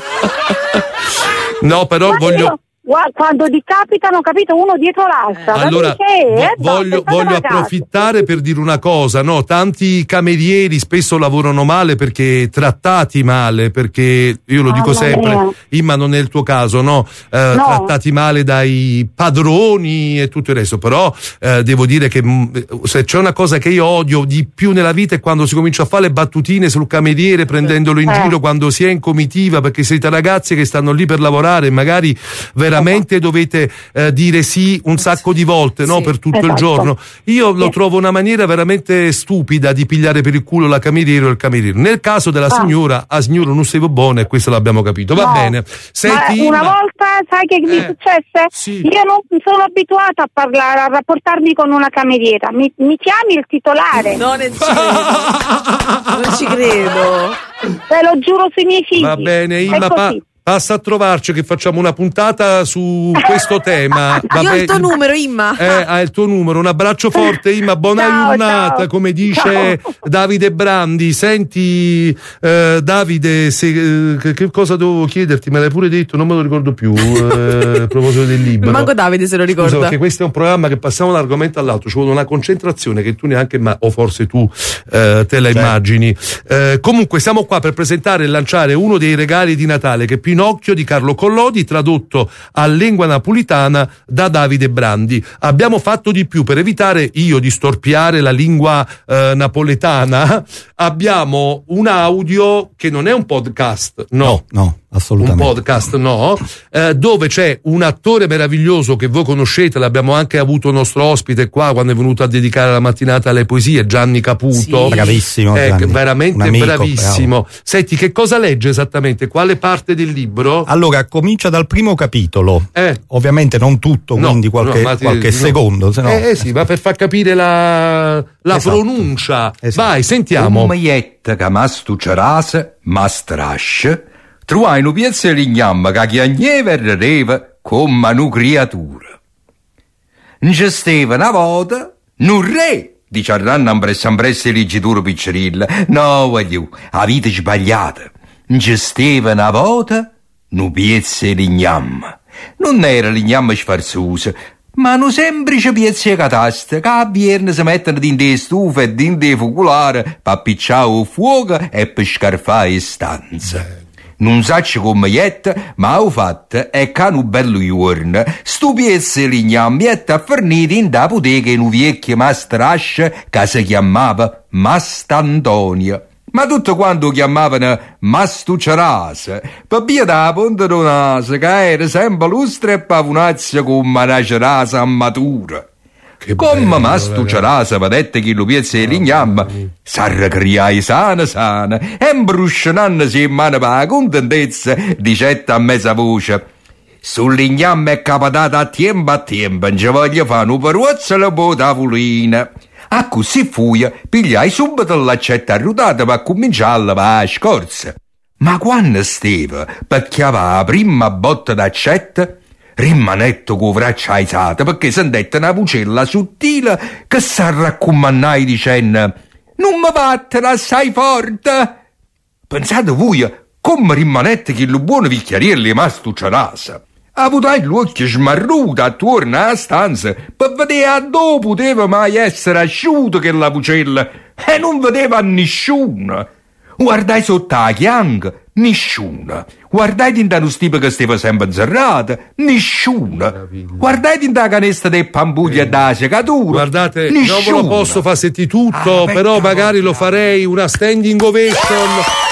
No, però Ma voglio. io, guarda, quando decapitano, capito, uno dietro l'altra. Allora, che, vo- eh, voglio, no, voglio approfittare per dire una cosa, no? Tanti camerieri spesso lavorano male perché trattati male, perché io lo dico Mamma sempre, mia. Imma non è il tuo caso, no? Eh, No. Trattati male dai padroni e tutto il resto, però eh, devo dire che mh, se c'è una cosa che io odio di più nella vita è quando si comincia a fare le battutine sul cameriere prendendolo in Eh. giro quando si è in comitiva, perché siete ragazzi che stanno lì per lavorare e magari veramente dovete eh, dire sì un sacco di volte, no? Per tutto il esatto. giorno. Io lo trovo una maniera veramente stupida di pigliare per il culo la cameriera o il cameriere. Nel caso della Ah. signora, a signora non stavo buona e questo l'abbiamo capito. Va No. bene. Senti, Ma una Imma, volta, sai che mi Eh, successe? sì. Io non sono abituata a parlare, a rapportarmi con una cameriera. Mi, mi chiami il titolare. No, non ci credo. Non ci credo. Te lo giuro sui miei figli. va bene, È Imma, pa- così. passa a trovarci che facciamo una puntata su questo tema. Io ho il tuo numero, Imma. Eh, ha il tuo numero. Un abbraccio forte, Imma. Buona Ciao, giornata, ciao. come dice Ciao. Davide Brandi. Senti, eh, Davide, se, eh, che, che cosa devo chiederti? Me l'hai pure detto, non me lo ricordo più. Eh, a proposito del libro. Manco Davide se lo ricorda. Scusa, perché questo è un programma che passiamo da un argomento all'altro. Ci vuole una concentrazione che tu neanche, ma o forse tu eh, te la immagini. Eh, comunque, siamo qua per presentare e lanciare uno dei regali di Natale, che è Pinocchio di Carlo Collodi, tradotto a lingua napolitana da Davide Brandi. Abbiamo fatto di più per evitare io di storpiare la lingua eh, napoletana. Abbiamo un audio che non è un podcast, no, no, assolutamente. Un podcast, no, eh, dove c'è un attore meraviglioso che voi conoscete, l'abbiamo anche avuto nostro ospite qua quando è venuto a dedicare la mattinata alle poesie, Gianni Caputo. Sì. Bravissimo, eh, Gianni. veramente Un amico, bravissimo. bravo. Senti, che cosa legge esattamente? Quale parte del libro? Allora, comincia dal primo capitolo. Eh. Ovviamente non tutto, No, quindi qualche, no, ma ti- qualche no. secondo. Se no... Eh, eh sì, ma per far capire la, la Esatto. pronuncia. Vai, sentiamo. Come ietta che mastu cerase, mastrasce, truai nu piezze lignamma che chiagneva e reva come una creatura. Non c'è stava una volta, nu re, dice Arranna ambressa ambressa e leggitura piccerilla. No, voglio, a vita sbagliata. Non c'è stava una volta, nu piezze lignamma. Non era lignamma sfarzosa, ma nu semplice piezze cataste che a viernes si mettono dentro le stufe e dentro le focolari per appicciare il fuoco e per scarfare le stanze. Non saccio come ietta, ma ho fatto è che un bello giorno stu piezze lignam ietta fornito in da bottega in un vecchio mastrasce che si chiamava Mastantonia. Ma tutto quanto chiamavano Mastucerase, per via da ponte do naso, che era sempre lustre e pavunazia come una cerasa a matura. Come Mastucerase vedette che lo piezza di lignamma, s'arrecriai sana sana, e imbruscionandosi in mano per la contentezza, dicette a mezza voce: sul lignamma è capitato a tempo a tempo, non ci voglio fare un peruzzo alla po' tavolina. A così fuia, pigliai subito l'accetta arrotata per cominciare a lavare la scorza. Ma quando stava per chiavare la prima botta d'accetta, rimanetto con braccia alzate perché sentette una vocella sottile che s'arraccomandai dicendo: non mi battere assai forte. Pensate voi come rimanette che lo buono vicchiariello è mastucciarasa. Avutai l'occhio smarruto attorno alla stanza per vedere a dove poteva mai essere asciutto che la vocella, e non vedeva nessuno. Guardai sotto la chianca, nessuno. Guardai dentro lo stipe che stava sempre inserrato, nessuno. Guardai dentro la canesta dei pampugli e da secatura, Guardate, nessuno. non ve lo posso fare sentire tutto, Ah, però magari lo farei una standing ovation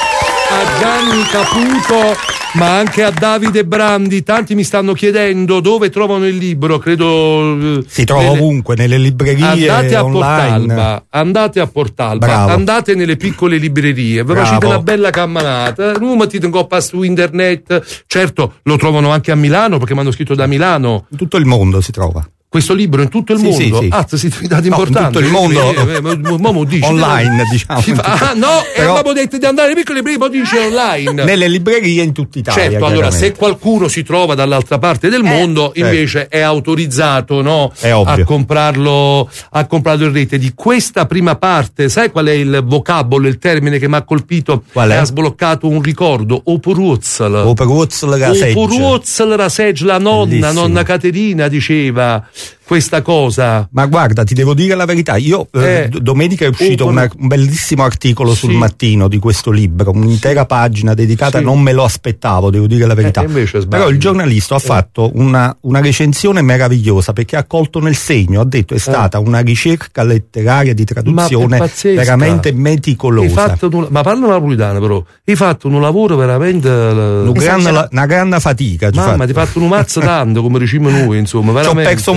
a Gianni Caputo, ma anche a Davide Brandi. Tanti mi stanno chiedendo dove trovano il libro, credo si trova nelle... ovunque, nelle librerie, andate a online. Portalba, andate a Portalba, Bravo. andate nelle piccole librerie, vi Bravo. facete una bella camminata, non mettete un coppa su internet. Certo, lo trovano anche a Milano, perché mi hanno scritto da Milano. In tutto il mondo si trova. Questo libro in tutto il Sì, mondo? sì, sì. Ah, siete dati No, importanti. in tutto il mondo. Eh, eh, ma- ma- ma dici, Online, no? diciamo. Si fa- ah, no, Però- e abbiamo detto di andare alle piccole librerie, poi dice online. Nelle librerie in tutta Italia. Certo, allora chiaramente. se qualcuno si trova dall'altra parte del mondo, invece è autorizzato, no, È ovvio. a comprarlo a comprarlo in rete. Di questa prima parte, sai qual è il vocabolo, il termine che mi ha colpito Qual è? e ha sbloccato un ricordo? Opuruzzal. Opuruzzal Raseggia. Opuruzzal Raseggia, la nonna, Bellissimo. nonna Caterina diceva questa cosa. Ma guarda, ti devo dire la verità, io eh, Eh. d- domenica è uscito Oh, una- un bellissimo articolo sul Sì. Mattino di questo libro, un'intera pagina dedicata, Sì. non me lo aspettavo, devo dire la verità. Eh, invece sbagli. Però il giornalista ha Eh. fatto una, una recensione meravigliosa perché ha colto nel segno, ha detto è stata una ricerca letteraria di traduzione Ma è pazzesca. veramente Hai meticolosa. fatto un- ma parlo napolitano però, hai fatto un lavoro veramente Una grande, una grande fatica. ci mamma, fa- ti hai fatto un mazzo tanto come diciamo noi, insomma, Ci ho veramente. perso un po' di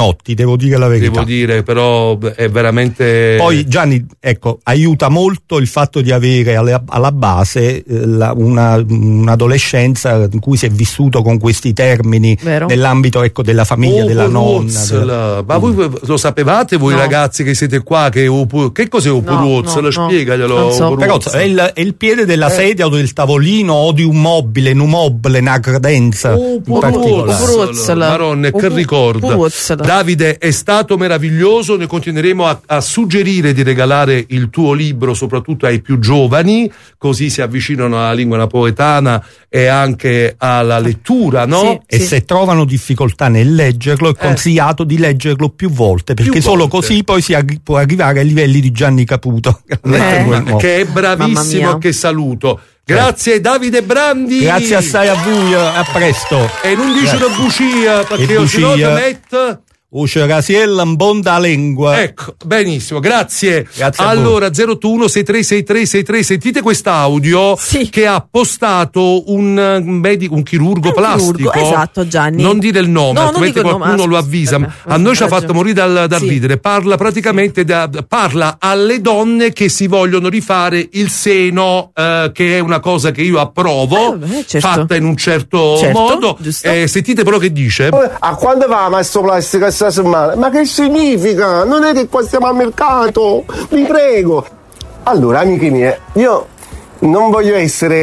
Pinotti, devo dire la verità. Devo dire, però è veramente... Poi Gianni, ecco, aiuta molto il fatto di avere alla, alla base eh, la, una, un'adolescenza in cui si è vissuto con questi termini. Vero? Nell'ambito, ecco, della famiglia, oh, della nonna. Della... Ma voi lo sapevate voi no. ragazzi che siete qua? Che, che cos'è Opuruzzo? No, no, Spiegaglielo. No, so. Però è il, è il piede della eh. sedia o del tavolino o di un mobile, un mobile, una credenza oh, in particolare. Maronne, che ricordo. Davide, è stato meraviglioso, ne continueremo a, a suggerire di regalare il tuo libro soprattutto ai più giovani, così si avvicinano alla lingua napoletana e anche alla lettura, no? Sì, e sì. se trovano difficoltà nel leggerlo è consigliato eh. di leggerlo più volte, perché più solo volte. Così poi si arri- può arrivare ai livelli di Gianni Caputo, eh. che è bravissimo, che saluto. Grazie Davide Brandi. Grazie assai a voi, a presto. E non dice la bucia, perché io se no ti metto... Uce Rasiella un buon da lingua. Ecco, benissimo, grazie. Grazie allora, zero otto uno sei tre sei tre sei tre, sentite quest'audio sì. che ha postato un medico, un chirurgo un plastico. Chirurgo, esatto, Gianni. Non dire il nome, no, altrimenti qualcuno nome, lo avvisa. Vabbè, a noi ci ha fatto morire dal, dal sì. ridere. Parla praticamente sì. da, parla alle donne che si vogliono rifare il seno, eh, che è una cosa che io approvo, eh, beh, certo. fatta in un certo, certo modo. Eh, sentite però che dice. A quando va mastoplastica settimana? Ma che significa? Non è che qua stiamo al mercato, vi prego. Allora, amiche mie, io non voglio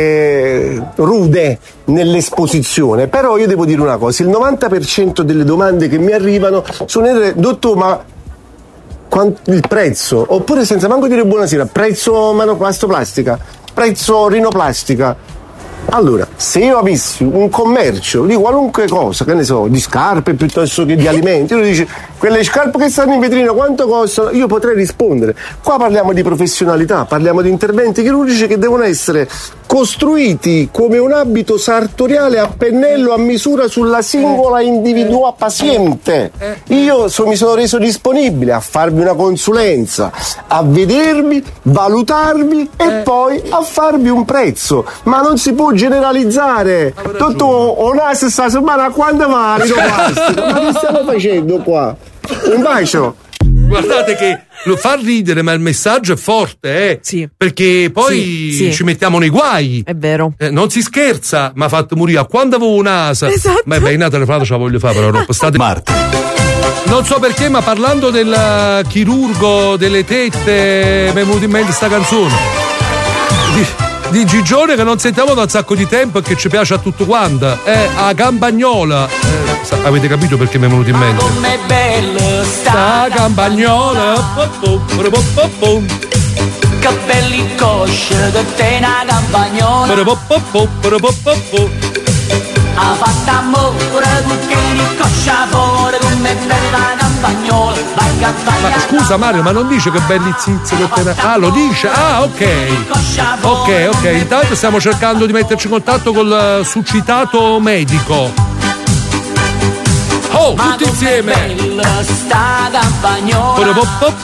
essere rude nell'esposizione, però io devo dire una cosa: il novanta per cento delle domande che mi arrivano sono: dottor, ma quanto, il prezzo? Oppure senza manco dire buonasera, prezzo mastoplastica, prezzo rinoplastica. Allora, se io avessi un commercio di qualunque cosa, che ne so, di scarpe piuttosto che di alimenti, uno dice, quelle scarpe che stanno in vetrina quanto costano? Io potrei rispondere. Qua parliamo di professionalità, parliamo di interventi chirurgici che devono essere costruiti come un abito sartoriale a pennello a misura sulla singola individuale paziente. Io so, mi sono reso disponibile a farvi una consulenza, a vedervi, valutarvi e poi a farvi un prezzo, ma non si può generalizzare. Dottor, una stessa settimana quando va rinoplastica? Ma che stiamo facendo qua? Un bacio. Guardate che lo fa ridere, ma il messaggio è forte, eh? Sì. Perché poi sì, sì. ci mettiamo nei guai. È vero. Eh, non si scherza, ma ha fatto morire a quando avevo un'asa. Esatto. Ma è nata telefonata, ce la voglio fare, però non state Marta. Non so perché, ma parlando del chirurgo delle tette, mi è venuta in mente sta canzone. Di, di Gigione che non sentiamo da un sacco di tempo e che ci piace a tutto quanto. È a Campagnola. Eh, avete capito perché mi è venuto in mente? Com'è bella sta Campagnola. Che belli cosci che te una campagnola. Ha fatto amore con che li coscia fuori, com'è bella campagnola. Vai campagnola. Ma scusa Mario, ma non dice che belli zizi che te ne... Ah, lo dice? Ah, ok. Ok, ok. Intanto stiamo cercando di metterci in contatto col succitato medico. Oh, ma tutti insieme! Sta campagnola.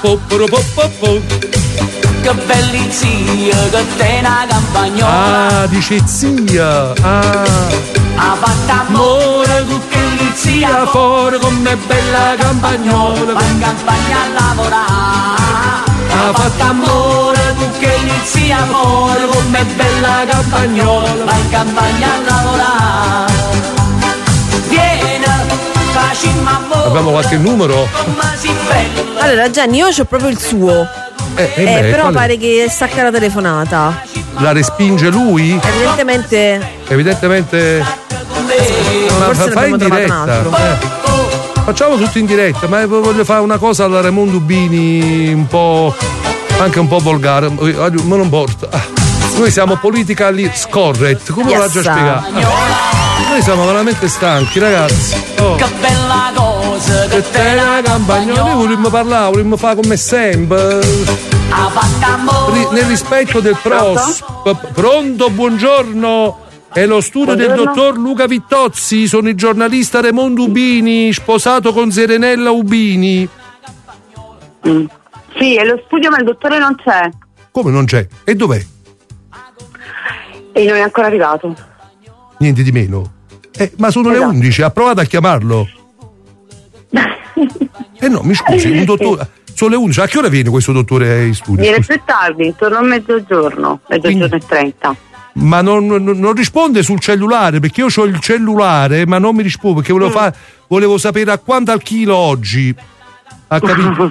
Che belli zia, che te una campagnola. Ah, dice zia. Ah. Ha fatto amore con che li zia fuori, come bella campagnola. Va in campagna a lavorare. Ha fatto amore con che li zia fuori, come bella campagnola. Va in campagna a lavorare. Vieni. Abbiamo qualche numero? Allora Gianni, io c'ho proprio il suo. Eh, eh, eh, beh, però pare che stacca la telefonata. La respinge lui? Evidentemente. Evidentemente. Ma forse fai in diretta. Eh. Facciamo tutto in diretta, ma voglio fare una cosa alla Raimondo Ubini un po'. Anche un po' volgare. Ma non porta. Ah. Noi siamo politically scorrect, come yes. l'ha già spiegato. Noi siamo veramente stanchi, ragazzi. Oh. Che bella cosa che te la campagnola. Noi vorremmo parlare, vorremmo fare come sempre. Ri- nel rispetto del pros. Pronto? Pronto, buongiorno. È lo studio buongiorno. Del dottor Luca Vittozzi. Sono il giornalista Raimondo Ubini, sposato con Serenella Ubini. Mm. Sì, è lo studio, ma il dottore non c'è. Come non c'è? E dov'è? E non è ancora arrivato. Niente di meno. Eh, ma sono esatto. le undici, ha provato a chiamarlo? Eh no, mi scusi, un dottore. Sono le undici, a che ora viene questo dottore in studio? Viene più tardi, intorno a mezzogiorno, mezzogiorno e trenta. Ma non, non, non risponde sul cellulare, perché io ho il cellulare, ma non mi risponde, perché volevo, mm. fa, volevo sapere a quanto al chilo oggi. Ha capito?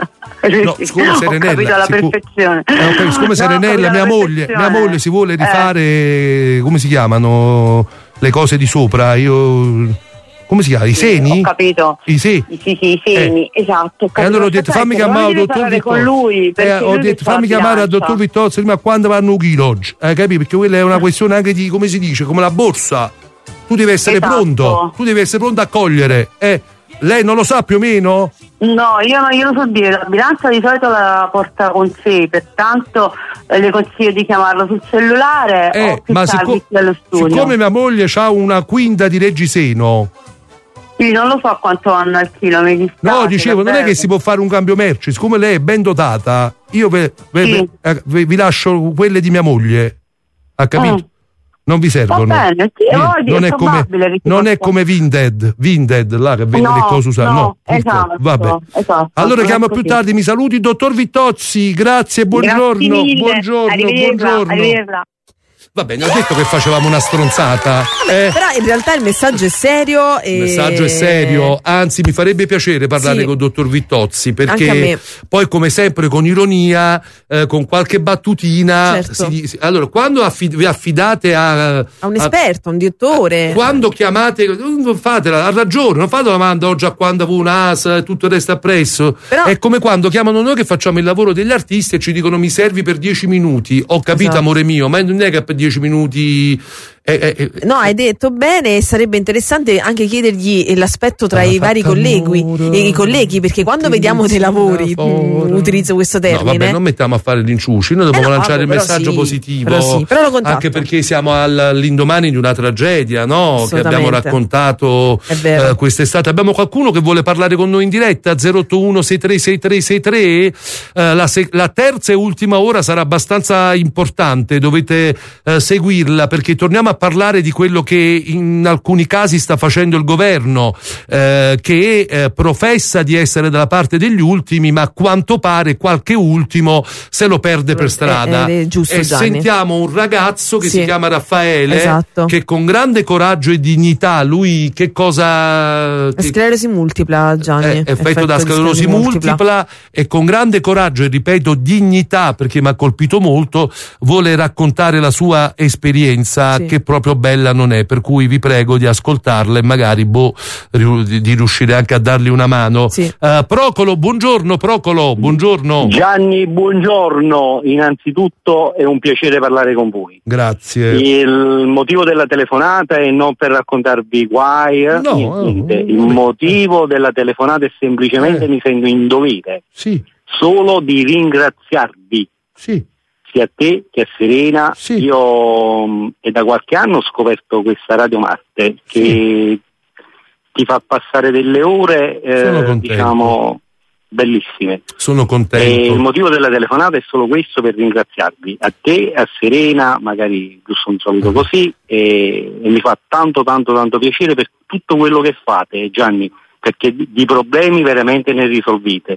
No, siccome Serenella, ho capito alla siccome, perfezione. Eh, okay, siccome No, Serenella, mia moglie, mia moglie si vuole rifare, eh. come si chiamano le cose di sopra? Io... Come si chiama? I seni? Ho capito. I seni? Sì, sì, i seni, eh. esatto. E allora ho detto fammi chiamare al dottor Vittozzi. Lui, eh, ho detto fammi chiamare al dottor Vittozzi prima a quando vanno un chilo oggi. Hai capito? Perché quella è una questione anche di, come si dice, come la borsa. Tu devi essere esatto. pronto, tu devi essere pronto a cogliere. Eh, lei non lo sa più o meno? No, io non glielo so dire, la bilancia di solito la porta con sé, pertanto eh, le consiglio di chiamarlo sul cellulare eh, o più ma tardi sicco- dallo studio. Siccome mia moglie ha una quinta di Reggiseno. Sì, non lo so quanto vanno al chilo, mi dispiace. No, dicevo, non è che si può fare un cambio merci, siccome lei è ben dotata, io ve, ve, sì. ve, ve, vi lascio quelle di mia moglie. Ha capito? Mm. Non vi servono. Va bene, sì, Niente, oggi non è è come, non è come Vinted, Vinted là che vende no, le cose usate. No, no esatto, vabbè. esatto. Allora chiamo più tardi, mi saluti dottor Vittozzi, grazie, buongiorno, Grazie mille. buongiorno, Arrivederla, buongiorno. arrivederla. Va bene, ho detto che facevamo una stronzata. Eh? Però in realtà il messaggio è serio. E... Il messaggio è serio, anzi mi farebbe piacere parlare sì. con il dottor Vittozzi, Anche a perché me. poi come sempre con ironia, eh, con qualche battutina, Certo. si, si, allora quando affid- vi affidate a, A un esperto, a un direttore. quando chiamate, non fatela, ha ragione, non fate la domanda oggi a quando avevo un'A S e tutto il resto appresso. Però... È come quando chiamano noi che facciamo il lavoro degli artisti e ci dicono mi servi per dieci minuti. Ho capito, Esatto. amore mio, ma non è che per dieci minuti. Eh, eh, No, hai detto bene, e sarebbe interessante anche chiedergli l'aspetto tra Ah, i vari fatta colleghi, amore, i colleghi, perché quando vediamo dei lavori, mh, utilizzo questo No, termine. vabbè, non mettiamo a fare l'inciuci, noi dobbiamo Eh no, lanciare il però messaggio sì, positivo, però sì, però lo contatto. anche perché siamo al- all'indomani di una tragedia, no? Che abbiamo Assolutamente. raccontato È vero. eh, quest'estate. Abbiamo qualcuno che vuole parlare con noi in diretta? zero otto uno sei tre sei tre sei tre. Eh, la, se- la terza e ultima ora sarà abbastanza importante, dovete eh, seguirla, perché torniamo a parlare di quello che in alcuni casi sta facendo il governo, eh, che eh, professa di essere dalla parte degli ultimi, ma a quanto pare qualche ultimo se lo perde per strada. Eh, eh, è giusto, e Gianni. sentiamo un ragazzo che Sì. si chiama Raffaele, Esatto. che con grande coraggio e dignità, lui che cosa... È sclerosi multipla, Gianni. È effetto da di sclerosi multipla, e con grande coraggio e ripeto dignità, perché mi ha colpito molto, vuole raccontare la sua esperienza, Sì. che proprio bella non è, per cui vi prego di ascoltarla e magari boh, ri- di, di riuscire anche a dargli una mano. Sì. Eh, Procolo, buongiorno Procolo, buongiorno. Gianni, buongiorno. Innanzitutto è un piacere parlare con voi. Grazie. Il motivo della telefonata è non per raccontarvi guai, eh, No, niente. eh, Il motivo della telefonata è semplicemente Eh. mi sento in dovere Sì, solo di ringraziarvi. sì. Sia a te che a Serena. Sì. Io mh, è da qualche anno ho scoperto questa Radio Marte che ti fa passare delle ore Sono eh, contento. diciamo bellissime. Sono E il contento. motivo della telefonata è solo questo, per ringraziarvi, a te, a Serena, magari giusto un saluto così, e, e mi fa tanto tanto tanto piacere per tutto quello che fate, Gianni, perché di, di problemi veramente ne risolvite.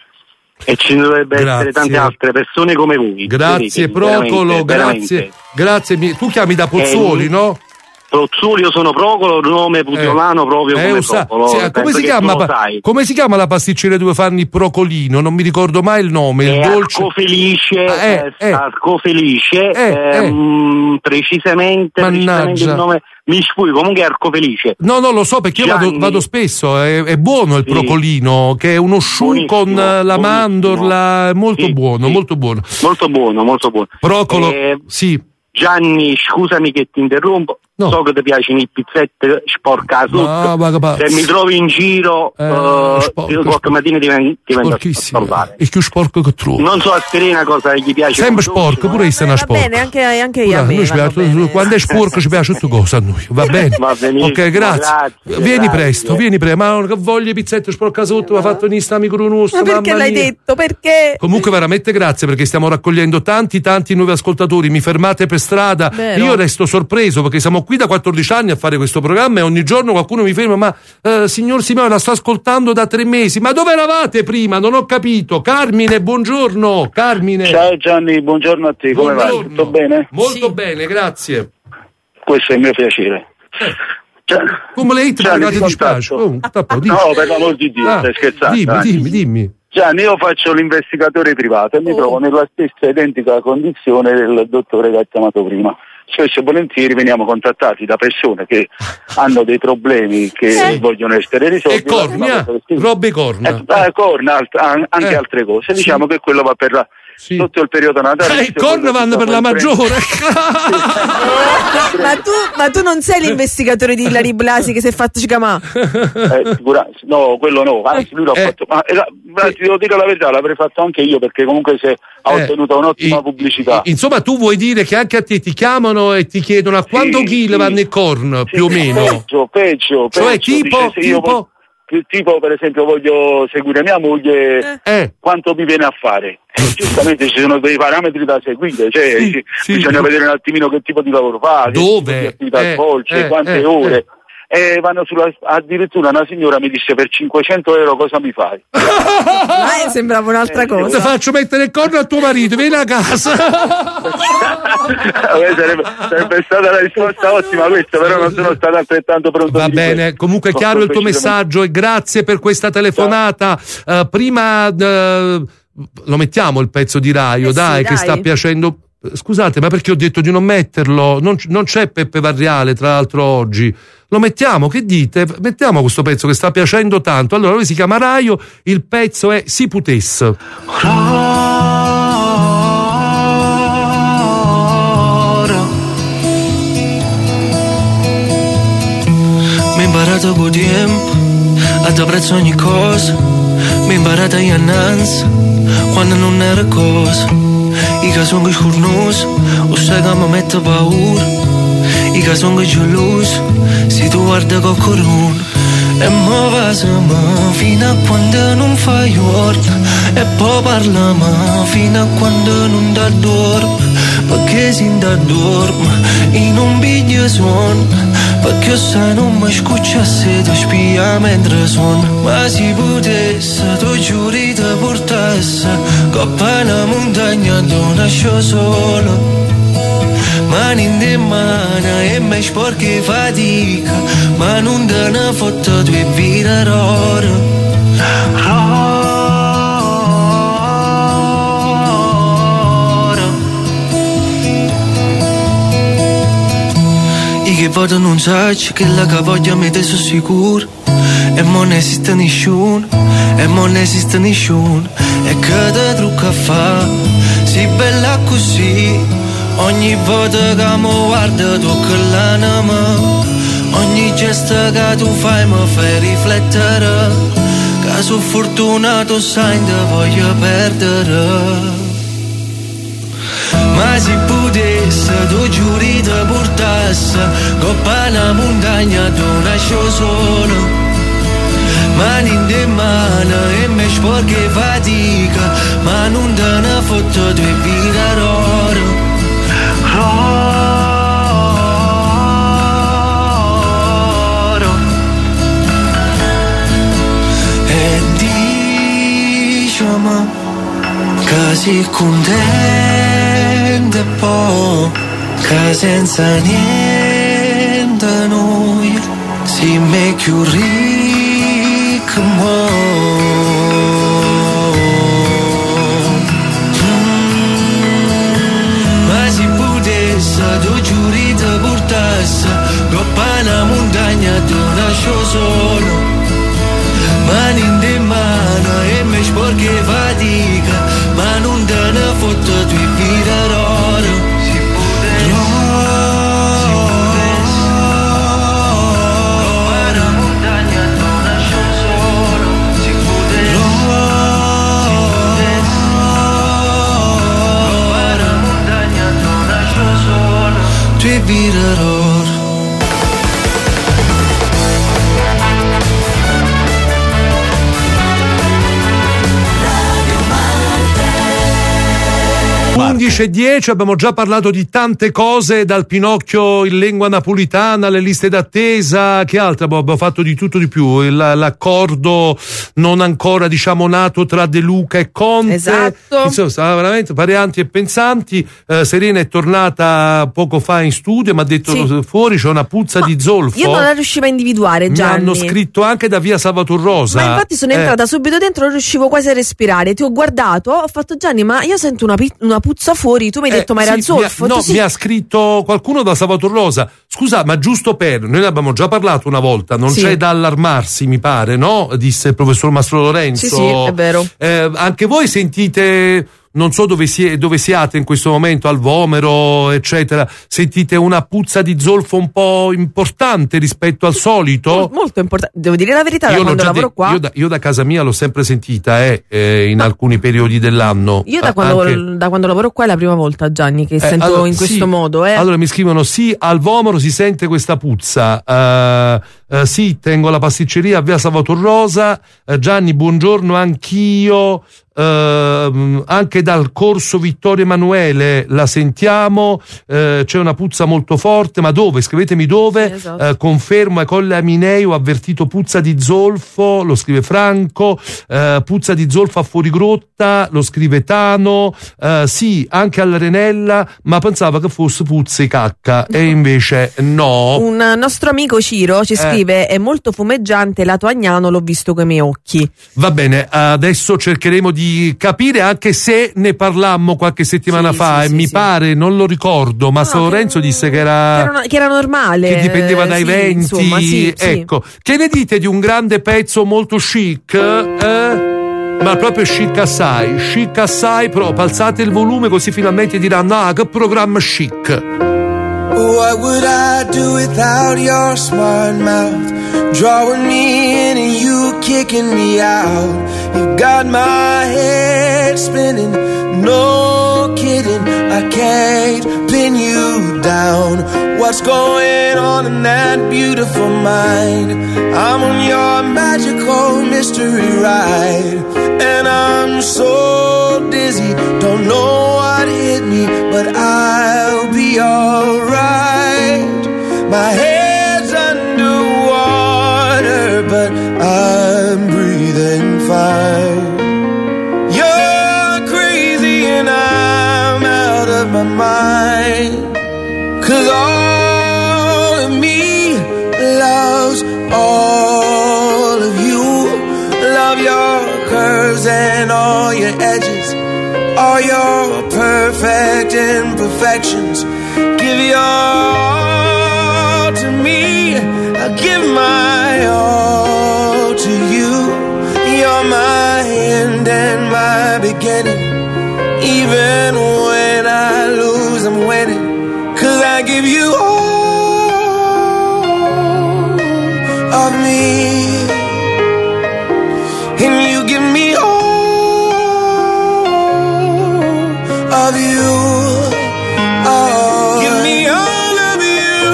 E ci dovrebbe Grazie. essere tante altre persone come voi. Grazie Vedete, Procolo, veramente, grazie. veramente. Grazie, mi- tu chiami da Pozzuoli, Eh, no? Pozzuoli, io sono Procolo, nome pugiolano proprio Eh, come usa- Procolo. sì, penso come, si che chiama, tu lo pa- sai. come si chiama la pasticceria dove fanno il procolino? Non mi ricordo mai il nome. Il È dolce. Arcofelice, Ah, eh, eh, eh. Arcofelice, Eh, ehm, precisamente, Mannaggia. precisamente il nome mi sfugge, comunque è Arcofelice. No, no, lo so perché io vado, Gianni. vado spesso. È, è buono il Sì. procolino, che è uno sciù Buonissimo, con eh, la buonissimo. mandorla. È molto Sì, buono, sì. molto buono. Molto buono, molto buono. Procolo, Eh, sì. Gianni, scusami che ti interrompo. No. So che ti piacciono i pizzetti sporca tutto. No, ma- ma- Se mi trovi in giro, Eh, eh, sporco, qualche mattina ti ven- ti vengo a Sporchissimo. salutare. Il più sporco che trovo. Non so a Serena cosa gli piace. Sempre con dolce, sporco, no? pure io sono Va sporco. bene, anche, anche io Pure a a me. noi ci vanno piace- bene. quando è sporco ci piace tutte cose a noi, va bene? Va benissimo, Ok, grazie. grazie, Vieni grazie. presto, vieni presto. Ma che voglio pizzetto sporca sotto, mi ha fatto nista micronus. Ma perché l'hai detto? Perché? Comunque veramente grazie, perché stiamo raccogliendo tanti tanti nuovi ascoltatori. Mi fermate per strada. Vero. Io resto sorpreso perché siamo qui da quattordici anni a fare questo programma e ogni giorno qualcuno mi ferma, ma eh, signor Simone, la sto ascoltando da tre mesi, ma dove eravate prima? Non ho capito. Carmine, buongiorno. Carmine. Ciao Gianni, buongiorno a te, come vai? Tutto bene? Molto sì. bene, grazie. Questo è il mio piacere. Eh. Come lei ti Gianni, di spaccio? Oh, no, per l'amor di Dio, ah, stai scherzando. Dimmi, eh. dimmi, dimmi. Gianni, io faccio l'investigatore privato e mi Oh. trovo nella stessa identica condizione del dottore che ha chiamato prima. Spesso e volentieri veniamo contattati da persone che hanno dei problemi che Eh. vogliono essere risolti. E corna, robe corna. Eh, eh, corna, alt- an- anche Eh. altre cose. Sì. Diciamo che quello va per la, sotto il periodo natalizio. Eh, i corna vanno per la maggiore. ma, tu, ma tu non sei l'investigatore di Ilari Blasi che si è fatto cicamà? Eh, sicura- no, quello no, anzi lui l'ha Eh. fatto, ma, eh, ma ti devo dire la verità, l'avrei fatto anche io perché comunque se ha Eh. ottenuto un'ottima pubblicità. Insomma, tu vuoi dire che anche a te ti chiamano e ti chiedono a quanto Sì, chili sì. vanno i corn, più o meno? Peggio, peggio, Cioè, peggio. tipo, Dice, se io tipo? vo- che tipo per esempio voglio seguire mia moglie, Eh. quanto mi viene a fare? Eh, giustamente ci sono dei parametri da seguire, cioè Sì, ci- sì. bisogna vedere un attimino che tipo di lavoro fa, che tipo Dove? di attività Eh, svolge, eh, quante eh, ore. E vanno sulla, addirittura una signora mi disse per cinquecento euro cosa mi fai? Ah, sembrava un'altra Ti cosa. faccio mettere il corno a tuo marito, vieni a casa. Vabbè, sarebbe, sarebbe stata la risposta ottima questa, però non sono stato altrettanto pronto. Va di bene, questo. comunque Con- chiaro il tuo decisamente. messaggio e grazie per questa telefonata. Eh, prima eh, lo mettiamo il pezzo di Raio, Eh sì, dai, che dai. sta piacendo. Scusate, ma perché ho detto di non metterlo? Non, c- non c'è Peppe Varriale, tra l'altro, oggi. Lo mettiamo, che dite? Mettiamo questo pezzo che sta piacendo tanto. Allora, lui si chiama Raio, il pezzo è Si Putess. Mi ho imparato con tempo, ad apprezzo ogni cosa. Mi ho imparato innanzi, quando non era cosa. I che sono scornoso, o sai che mi mette paura. I che sono geloso, se tu guarda qualcuno. E mo pasamo fino a quando non fai ordine. E poi parliamo fino a quando non ti dormi. Perché si ti dormi in un biglio suono. Perché sai non mi scuccia se ti spia mentre suono. Ma si potesse, tu giuri ti portasse coppa una montagna dove nasce solo. Mani in mano e me sporche fatica, ma non te ne fotte due vite rore. I che voto non sai che la che voglio mi te sono sicuro. E mo non esiste nessuno, e mo non esiste nessuno. E che te trucca a fa, si bella così. Ogni volta che mi guarda tocca l'anima. Ogni gesto che tu fai mi fai riflettere. Che sono fortunato sai te voglio perdere. Ma se potesse tu giuri ti portasse coppa una montagna tu nasci solo. Mani in mano e me sporche fatica, ma non te ne fotte due vite rore. E diciamo che si contenta poi, che senza niente noi si me più ricco tu giuri ti portasse coppa una montagna tu nasci solo. Mani in mano e me sporche fatica, ma non te ne fotte due vite rore. Si potesse, si potesse coppa una montagna tu nasci solo. Si potesse, si potesse coppa una montagna tu nasci solo. Due vite rore. undici undici e dieci, abbiamo già parlato di tante cose, dal Pinocchio in lingua napolitana, alle liste d'attesa, che altro abbiamo fatto di tutto di più, Il, l'accordo non ancora diciamo nato tra De Luca e Conte. Esatto. Insomma, stavamo veramente varianti e pensanti. eh, Serena è tornata poco fa in studio, mi ha detto Sì. fuori c'è una puzza Ma di zolfo. Io non la riuscivo a individuare, Mi Gianni. hanno scritto anche da via Salvatorrosa. Ma infatti sono Eh. entrata subito dentro, non riuscivo quasi a respirare. Ti ho guardato, ho fatto Gianni, ma io sento una, pi- una puzza fuori. Tu mi hai detto, ma era Eh, sì, zolfo? mi ha, Tu no, sì. mi ha scritto qualcuno da Salvatorrosa. Scusa, ma giusto per, noi ne abbiamo già parlato una volta, non Sì. c'è da allarmarsi, mi pare, no? Disse il professor Mastro Lorenzo. Sì, sì, è vero. Eh, anche voi sentite, non so dove, sie, dove siate in questo momento, al Vomero, eccetera, sentite una puzza di zolfo un po' importante rispetto al solito? Mol- molto importante. Devo dire la verità, da Io, l'ho quando già lavoro de- qua. io, da, io da casa mia l'ho sempre sentita eh, eh, in alcuni periodi dell'anno. Io da A- quando, anche- da quando lavoro qua è la prima volta, Gianni, che Eh, sento allora, in questo sì, modo. Eh. Allora mi scrivono: sì, al Vomero si sente questa puzza. eh, eh, sì, tengo la pasticceria a via Salvatorrosa. eh, Gianni, buongiorno, anch'io. eh, anche dal corso Vittorio Emanuele la sentiamo. eh, c'è una puzza molto forte, ma dove? Scrivetemi dove. Sì, esatto. Eh, confermo ai Colle Aminei, ho avvertito puzza di zolfo, lo scrive Franco. eh, puzza di zolfo a Fuorigrotta, lo scrive Tano. eh, sì, anche all'Arenella, ma pensava che fosse puzza di cacca e invece no. Un nostro amico Ciro ci Eh. scrive: è molto fumeggiante lato Agnano, l'ho visto coi miei occhi. Va bene, adesso cercheremo di capire, anche se ne parlammo qualche settimana Sì, fa sì, e sì, mi sì. pare, non lo ricordo, ma San Lorenzo disse che era, Che era, che era normale. che dipendeva eh, dai sì, venti. insomma, sì, sì. Ecco, che ne dite di un grande pezzo molto chic? Eh? Ma proprio chic assai, chic assai proprio. Alzate il volume così finalmente diranno: ah, che programma chic. What would I do without your smart mouth? Drawing me in and you kicking me out. You got my head spinning, no kidding. I can't pin you down. What's going on in that beautiful mind? I'm on your magical mystery ride, and I'm so dizzy, don't know what hit me, but I'll be alright. My head's underwater, but I'm breathing fine. You're crazy and I'm out of my mind, 'cause all of me loves all of you. Love your curves and all your edges, all your perfect imperfections. Give your all to me, I'll give my all to you. You're my end and my beginning. Even when I lose, I'm winning, 'cause I give you all of me, and you give me all of you. Oh, give me all of you.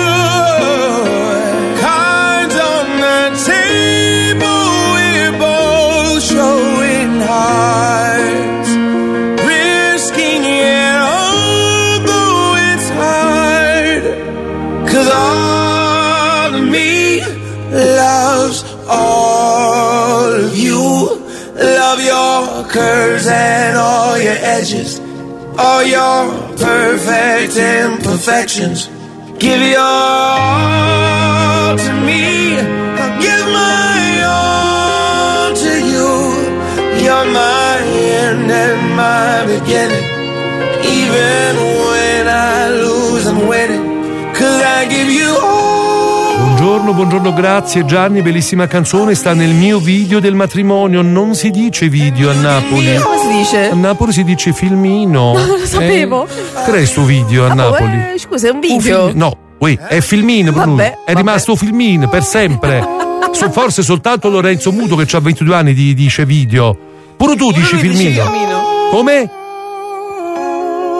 Cards on the table, we're both showing hearts, risking it although it's hard, 'cause all of me loves all of you. Love your curves and all your edges, all your perfect imperfections. Give your all to me, I'll give my all to you. You're my end and my beginning. Even when I lose, I'm winning, 'cause I give you all. Buongiorno, buongiorno, grazie Gianni, bellissima canzone, sta nel mio video del matrimonio. Non si dice video a Napoli. Come si dice? A Napoli si dice filmino. Non lo sapevo. Eh, Cos'è sto video a Ah, Napoli? eh, scusa, è un Un video. film- no, ui, è filmino, Bruno. Vabbè, È rimasto filmino per sempre. So- forse soltanto Lorenzo Muto, che ha ventidue anni, di- dice video. Pure tu dici lui dice filmino. filmino. Come?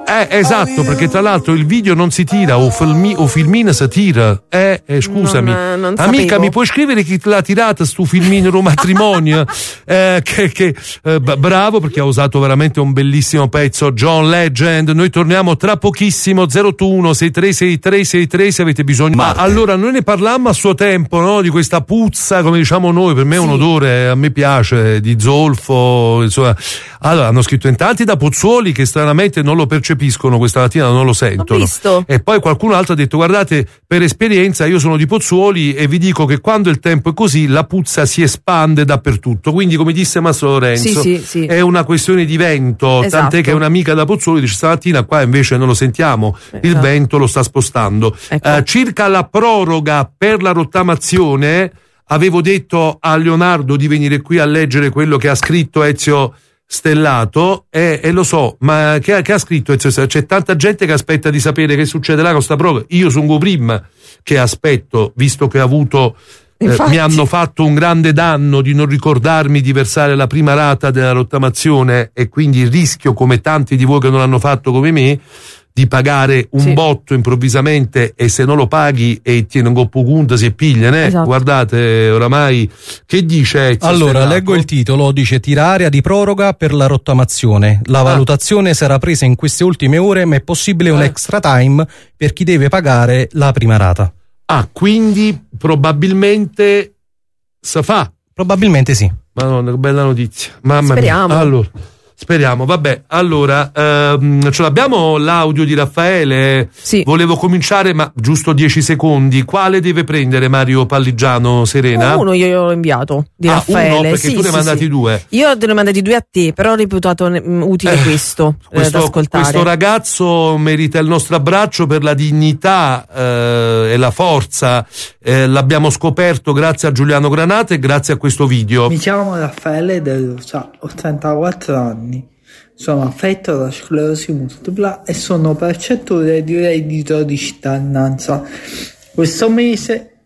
Eh, esatto, perché tra l'altro il video non si tira, o, filmi, o filmina si tira. Eh, eh scusami. Non, non Amica, sapevo. mi puoi scrivere chi te l'ha tirata stu filmino matrimonio? eh, che, che eh, b- bravo, perché ha usato veramente un bellissimo pezzo, John Legend. Noi torniamo tra pochissimo. Zero otto uno sei tre sei tre sei tre se avete bisogno. Ma allora, noi ne parlammo a suo tempo, no? Di questa puzza, come diciamo noi, per me è un odore, a me piace, di zolfo, insomma. Allora, hanno scritto in tanti da Pozzuoli che stranamente non lo percepiscono, questa mattina non lo sentono. Ho visto. E poi qualcun altro ha detto: guardate, per esperienza io sono di Pozzuoli e vi dico che quando il tempo è così la puzza si espande dappertutto. Quindi, come disse Mastro Lorenzo, sì, sì, sì. è una questione di vento, Esatto. tant'è che un'amica da Pozzuoli dice: stamattina qua invece non lo sentiamo, Esatto. il vento lo sta spostando. Ecco. Eh, circa la proroga per la rottamazione, avevo detto a Leonardo di venire qui a leggere quello che ha scritto Ezio Stellato, e, e lo so, ma che, che ha scritto Ezio Stellato? C'è tanta gente che aspetta di sapere che succederà con sta proroga. Io sono prima che aspetto, visto che ha avuto eh, mi hanno fatto un grande danno di non ricordarmi di versare la prima rata della rottamazione, e quindi rischio, come tanti di voi che non l'hanno fatto come me, di pagare un Sì. botto improvvisamente, e se non lo paghi e tieni un coppo conto si pigliano, eh? Esatto. Guardate oramai che dice Ezio Allora, Stellato? leggo il titolo, dice: tira area di proroga per la rottamazione. La Ah. valutazione sarà presa in queste ultime ore, ma è possibile un Eh. extra time per chi deve pagare la prima rata. Ah, quindi probabilmente si fa. Probabilmente sì. Madonna, che bella notizia. Mamma Speriamo. mia. Allora, speriamo, vabbè. Allora, ehm, ce l'abbiamo l'audio di Raffaele? Sì. Volevo cominciare, ma giusto dieci secondi. Quale deve prendere Mario Palligiano, Serena? Uno io gliel'ho inviato di Ah, Raffaele. uno, perché Sì, tu ne hai sì, mandati sì. due. Io te ne ho mandati due a te, però ho reputato mm, utile Eh, questo, eh, Questo, da ascoltare. questo ragazzo merita il nostro abbraccio per la dignità eh, e la forza. Eh, l'abbiamo scoperto grazie a Giuliano Granata e grazie a questo video. Mi chiamo Raffaele De Rosa, ho trentaquattro anni, sono affetto da sclerosi multipla e sono percettore di reddito di cittadinanza. Questo mese,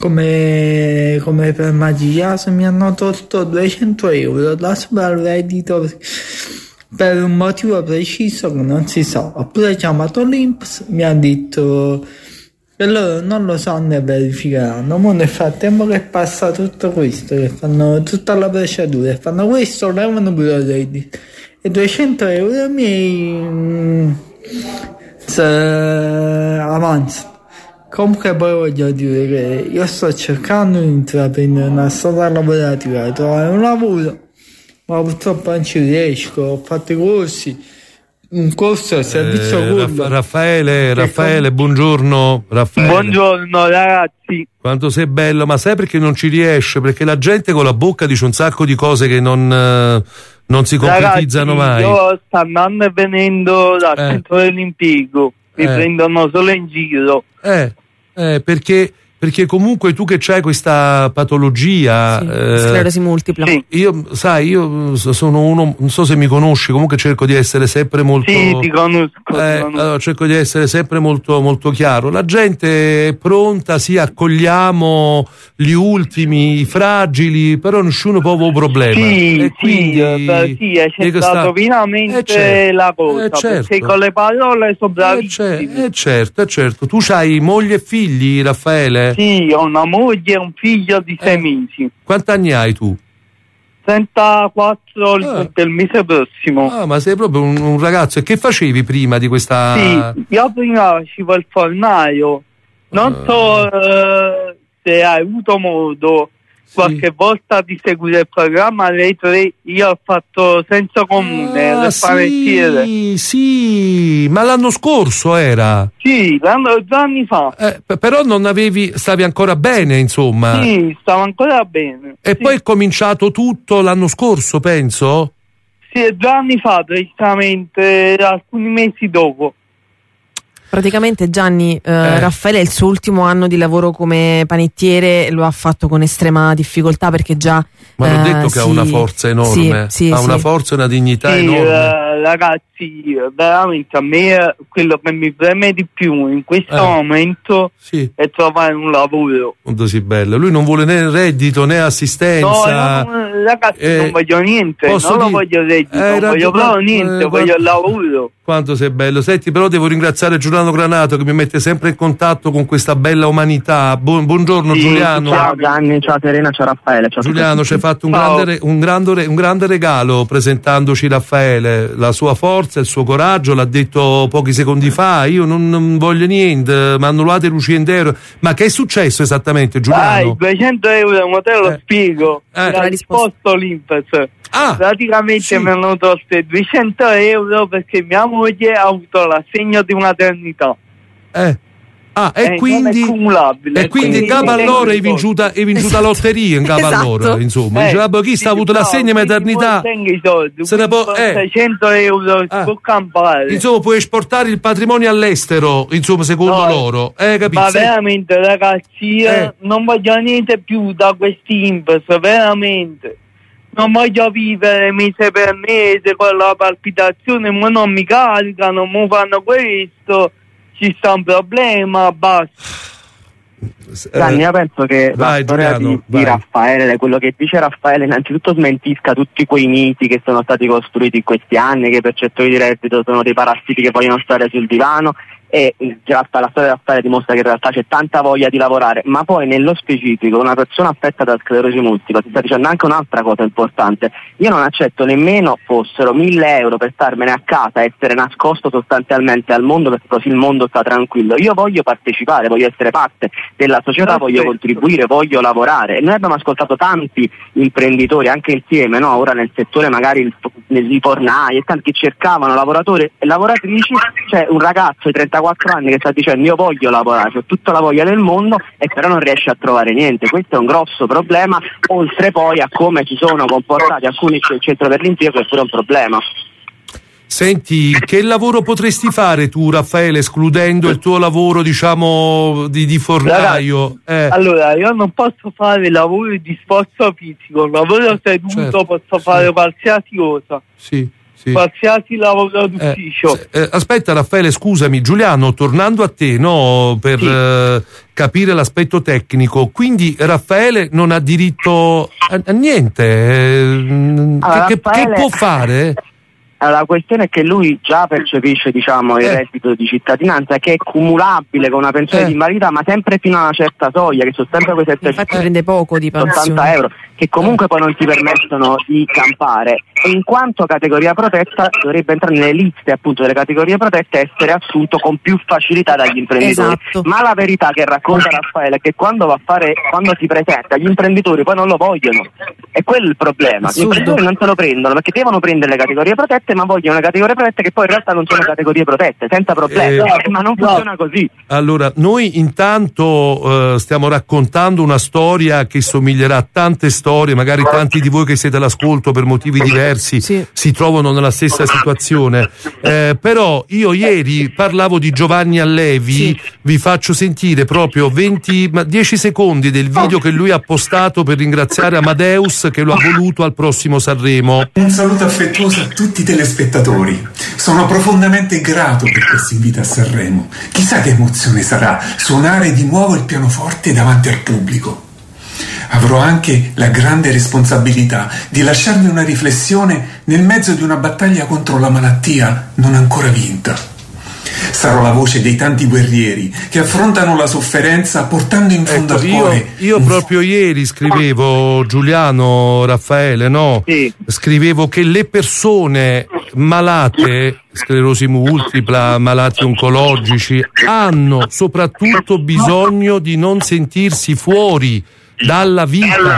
come, come per magia, se mi hanno tolto duecento euro da sopra il reddito per un motivo preciso che non si sa. Ho pure chiamato l'I N P S, mi ha detto che loro non lo sanno e verificheranno. Ma nel frattempo che passa tutto questo, che fanno tutta la procedura e fanno questo, levano pure il reddito e duecento euro miei mm, se avanzano. Comunque poi voglio dire che io sto cercando di intraprendere una strada lavorativa, di trovare un lavoro, ma purtroppo non ci riesco. Ho fatto i corsi, un corso al servizio Eh, pubblico. Raff- Raffaele, Raffaele, buongiorno. Raffaele. Buongiorno ragazzi. Quanto sei bello, ma sai perché non ci riesce? Perché la gente con la bocca dice un sacco di cose che non, eh, non si concretizzano Ragazzi, mai. io sto andando e venendo dal Eh. centro dell'impiego, mi Eh. prendono solo in giro. Eh, eh, perché, perché comunque tu che c'hai questa patologia, Sì, eh, sclerosi multipla. io, sai, io sono uno, non so se mi conosci, comunque cerco di essere sempre molto. Sì, ti conosco. ti Eh, conosco. allora, cerco di essere sempre molto, molto chiaro. La gente è pronta, sì, accogliamo gli ultimi, i fragili, però nessuno può avere un problema. Sì, E quindi, sì, eh, sì, hai dico, centrato sta- finalmente Eh, certo, la cosa, eh, certo. perché con le parole sono Eh, bravissimi. cer- eh, certo, eh, certo. Tu c'hai moglie e figli, Raffaele? Sì, ho una moglie e un figlio di sei mesi. Quanti anni hai tu? trentaquattro il- per il mese prossimo. Ah, ma sei proprio un, un ragazzo. E che facevi prima di questa... Sì, io prima facevo il fornaio. Non so eh, se hai avuto modo qualche volta di seguire il programma Rai tre. Io ho fatto senso comune, Ah, del panettiere. sì, sì, ma l'anno scorso era. Sì, l'anno, due anni fa. Eh, p- però non avevi, stavi ancora bene, insomma. Sì, stavo ancora bene. E poi è cominciato tutto l'anno scorso, penso? Sì, due anni fa, praticamente, alcuni mesi dopo. praticamente Gianni, eh, Eh. Raffaele il suo ultimo anno di lavoro come panettiere lo ha fatto con estrema difficoltà perché già Ma l'ho eh, detto che ha sì, una forza enorme, sì, sì, ha sì. una forza e una dignità Sì, enorme. eh, ragazzi, veramente a me quello che mi preme di più in questo Eh. momento Sì. è trovare un lavoro. Quanto si bello. Lui non vuole né reddito né No, assistenza. io non- ragazzi, Eh, non voglio niente, posso non lo dire- voglio reddito, Hai non voglio ragione, proprio eh, niente, guarda- voglio il lavoro. Quanto sei bello. Senti, però devo ringraziare Giuliano Granato che mi mette sempre in contatto con questa bella umanità. Buon- buongiorno Sì, Giuliano. ciao, Gianni, ciao Serena, ciao Raffaele. Ciao Giuliano ci ha fatto un Ciao. grande, re- un, grande, un grande regalo presentandoci Raffaele, la sua forza, il suo coraggio, l'ha detto pochi secondi fa, io non, non voglio niente, mi annullate lucente euro. Ma che è successo esattamente Dai, Giuliano? duecento euro, ma te lo Eh. spiego. Eh. Mi ha risposto l'Inps. Ah, Praticamente sì. mi hanno tolto duecento euro perché mia moglie ha avuto l'assegno di maternità. Eh. Ah, e Eh, non è quindi, cumulabile, e quindi in capo a quindi- loro hai vinciuta, hai vinciuta Esatto. lotteria in capo a Esatto. loro, insomma. Eh, Dice, ah, boh, chi sta sì, avuto no, l'assegno quindi maternità? poi tengo i soldi, Se ne quindi può- con eh. seicento euro si Ah. può campare. Insomma, puoi esportare il patrimonio all'estero, insomma, secondo No, loro. Eh, capito? Ma Se- veramente ragazzi, eh, Eh. non voglio niente più da questi Inps, veramente. Non voglio vivere mese per mese con la palpitazione, ma non mi caricano, mi fanno questo, ci sta un problema, basta. Gianni, io penso che vai, la storia Giuliano, di, di vai. Raffaele, quello che dice Raffaele, innanzitutto smentisca tutti quei miti che sono stati costruiti in questi anni, che i percettori di reddito sono dei parassiti che vogliono stare sul divano, e eh, la storia di Raffaele dimostra che in realtà c'è tanta voglia di lavorare. Ma poi nello specifico una persona affetta da sclerosi multipla, ti sta dicendo anche un'altra cosa importante: io non accetto nemmeno fossero mille euro per starmene a casa, essere nascosto sostanzialmente al mondo, perché così il mondo sta tranquillo. Io voglio partecipare, voglio essere parte della società, voglio contribuire, voglio lavorare. E noi abbiamo ascoltato tanti imprenditori anche insieme, no? Ora nel settore magari il, i fornai e tanti che cercavano lavoratori e lavoratrici. C'è un ragazzo di trentaquattro anni che sta dicendo io voglio lavorare, ho tutta la voglia del mondo, e però non riesce a trovare niente. Questo è un grosso problema, oltre poi a come si sono comportati alcuni del centro per l'impiego, che è pure un problema. Senti, che lavoro potresti fare tu, Raffaele, escludendo il tuo lavoro, diciamo, di, di fornaio? Eh. Allora, io non posso fare lavori di sforzo fisico, lavoro seduto, Certo, posso fare qualsiasi cosa, Sì, sì. qualsiasi lavoro d'ufficio. Eh, aspetta Raffaele, scusami, Giuliano, tornando a te, no, per eh, capire l'aspetto tecnico, quindi Raffaele non ha diritto a, a niente, eh, Allora, che, che- Raffaele- che può fare? Allora, la questione è che lui già percepisce, diciamo, il Eh. reddito di cittadinanza, che è cumulabile con una pensione Eh. di invalidità, ma sempre fino a una certa soglia, che sono sempre quei Infatti prende poco di ottanta pensione. euro, che comunque poi non ti permettono di campare. E in quanto categoria protetta dovrebbe entrare nelle liste appunto delle categorie protette e essere assunto con più facilità dagli imprenditori. Esatto. Ma la verità che racconta Raffaele è che quando va a fare, quando si presenta, gli imprenditori poi non lo vogliono. E quello è il problema. Gli Assurdo. imprenditori non se lo prendono perché devono prendere le categorie protette, ma vogliono le categorie protette che poi in realtà non sono categorie protette, senza problemi. Eh, ma non funziona così. Allora, noi intanto eh, stiamo raccontando una storia che somiglierà a tante storie, magari tanti di voi che siete all'ascolto per motivi diversi si trovano nella stessa situazione, eh, però io ieri parlavo di Giovanni Allevi, vi faccio sentire proprio venti, ma dieci secondi del video che lui ha postato per ringraziare Amadeus che lo ha voluto al prossimo Sanremo. Un saluto affettuoso a tutti i telespettatori. Sono profondamente grato per questo invito a Sanremo. Chissà che emozione sarà suonare di nuovo il pianoforte davanti al pubblico. Avrò anche la grande responsabilità di lasciarmi una riflessione nel mezzo di una battaglia contro la malattia non ancora vinta. Sarò la voce dei tanti guerrieri che affrontano la sofferenza portando in fondo Ecco, al io, cuore. io proprio ieri scrivevo, Giuliano, Raffaele, no? Scrivevo che le persone malate, sclerosi multipla, malati oncologici, hanno soprattutto bisogno di non sentirsi fuori dalla vita.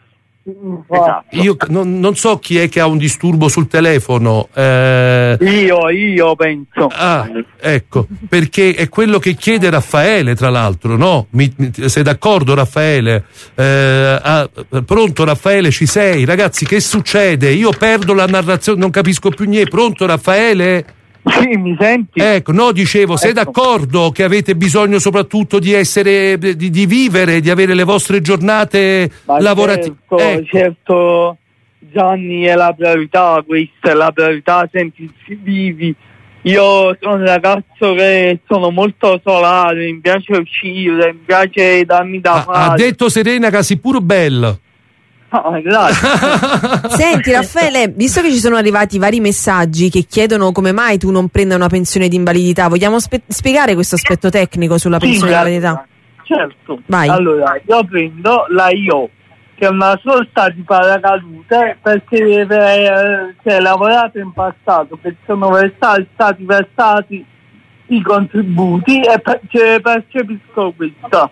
Esatto. Io non, non so chi è che ha un disturbo sul telefono. Eh, Io, io penso. Ah, ecco, perché è quello che chiede Raffaele, tra l'altro, no? Mi, mi- sei d'accordo, Raffaele? Eh, ah, pronto, Raffaele, ci sei? Ragazzi, che succede? Io perdo la narrazione, non capisco più niente. Pronto, Raffaele? Sì, mi senti? Ecco, no, dicevo, sei d'accordo che avete bisogno soprattutto di essere, di, di vivere, di avere le vostre giornate lavorative? Certo, ecco. certo, Gianni, è la priorità, questa è la priorità, sentirsi vivi. Io sono un ragazzo che sono molto solare, mi piace uscire, mi piace darmi da Ha, fare. ha detto Serena che sei pure bello. No, grazie. Senti Raffaele, visto che ci sono arrivati vari messaggi che chiedono come mai tu non prenda una pensione di invalidità, vogliamo spe- spiegare questo aspetto tecnico sulla Sì, pensione di invalidità? Certo. Vai. Allora, io prendo la I O, che è una sorta di paracadute, perché eh, si è lavorato in passato, perché sono versati, stati versati i contributi e per, cioè, percepisco questo.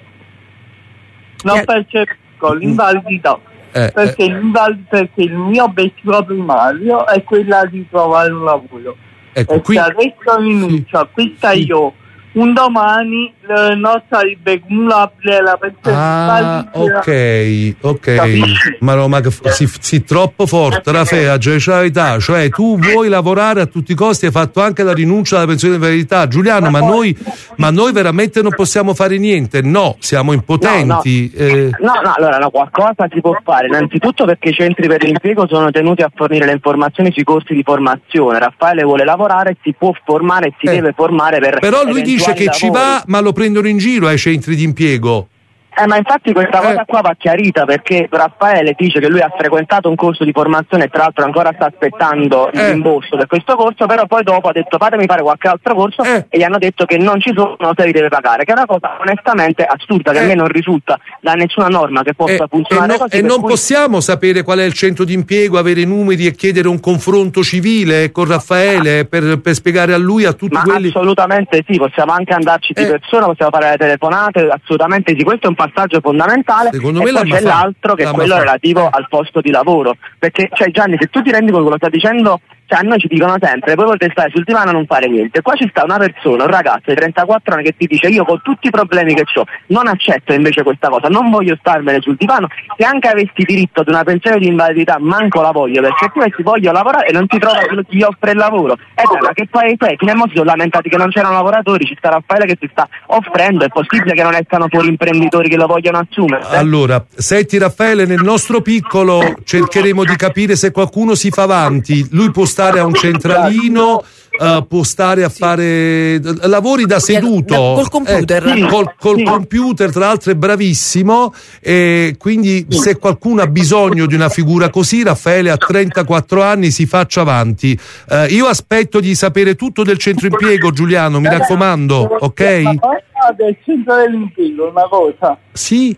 Non Yeah. percepisco l'invalidità. Eh, perché, l'inval- perché il mio obiettivo primario è quella di trovare un lavoro. Ecco, e qui- se adesso rinuncio a questa I O, un domani eh, non sarebbe cumulabile la pensione Ah, invalidità. ok, ok. Capisci? Ma no, ma che f- si, si troppo forte, Raffaele, generalità, cioè tu vuoi lavorare a tutti i costi, hai fatto anche la rinuncia alla pensione di invalidità. Giuliano, ma noi, ma noi veramente non possiamo fare niente? No, siamo impotenti. eh. No, no, allora no, qualcosa si può fare, innanzitutto perché i centri per l'impiego sono tenuti a fornire le informazioni sui corsi di formazione. Raffaele vuole lavorare, si può formare e si Eh. deve formare per Però lui dice eventuali che ci lavori. va, ma lo prendono in giro ai centri di impiego. Eh, ma infatti questa cosa qua va chiarita, perché Raffaele dice che lui ha frequentato un corso di formazione e tra l'altro ancora sta aspettando il rimborso per questo corso, però poi dopo ha detto fatemi fare qualche altro corso e gli hanno detto che non ci sono, se li deve pagare, che è una cosa onestamente assurda, che a me non risulta da nessuna norma che possa E, funzionare no- così. e per non cui- possiamo sapere qual è il centro di impiego, avere i numeri e chiedere un confronto civile con Raffaele per, per spiegare a lui, a tutti Ma quelli. assolutamente sì, possiamo anche andarci Eh. di persona, possiamo fare le telefonate, assolutamente sì, questo è un passaggio fondamentale. Secondo e me poi l'hanno c'è fatto, l'altro che è l'hanno quello fatto. relativo al posto di lavoro, perché cioè Gianni, se tu ti rendi conto quello che sta dicendo, cioè a noi ci dicono sempre voi volete stare sul divano e non fare niente, qua ci sta una persona, un ragazzo di trentaquattro anni che ti dice io con tutti i problemi che ho non accetto invece questa cosa, non voglio starmene sul divano, se anche avessi diritto ad una pensione di invalidità manco la voglio, perché tu ti voglio lavorare e non ti trova quello che ti offre il lavoro, e dai, ma che poi poi fino a mo' si sono lamentati che non c'erano lavoratori, ci sta Raffaele che si sta offrendo, è possibile che non escano fuori imprenditori che lo vogliono assumere? Allora, senti Raffaele, nel nostro piccolo cercheremo di capire se qualcuno si fa avanti. Lui può stare a un centralino, eh, può stare a fare lavori da seduto. Da- col computer. Eh, col col computer, tra l'altro è bravissimo, e quindi se qualcuno ha bisogno di una figura così, Raffaele a trentaquattro anni si faccia avanti. Eh, io aspetto di sapere tutto del centro impiego, Giuliano, mi raccomando, ok? Ma poi del centro dell'impiego, una cosa. Sì.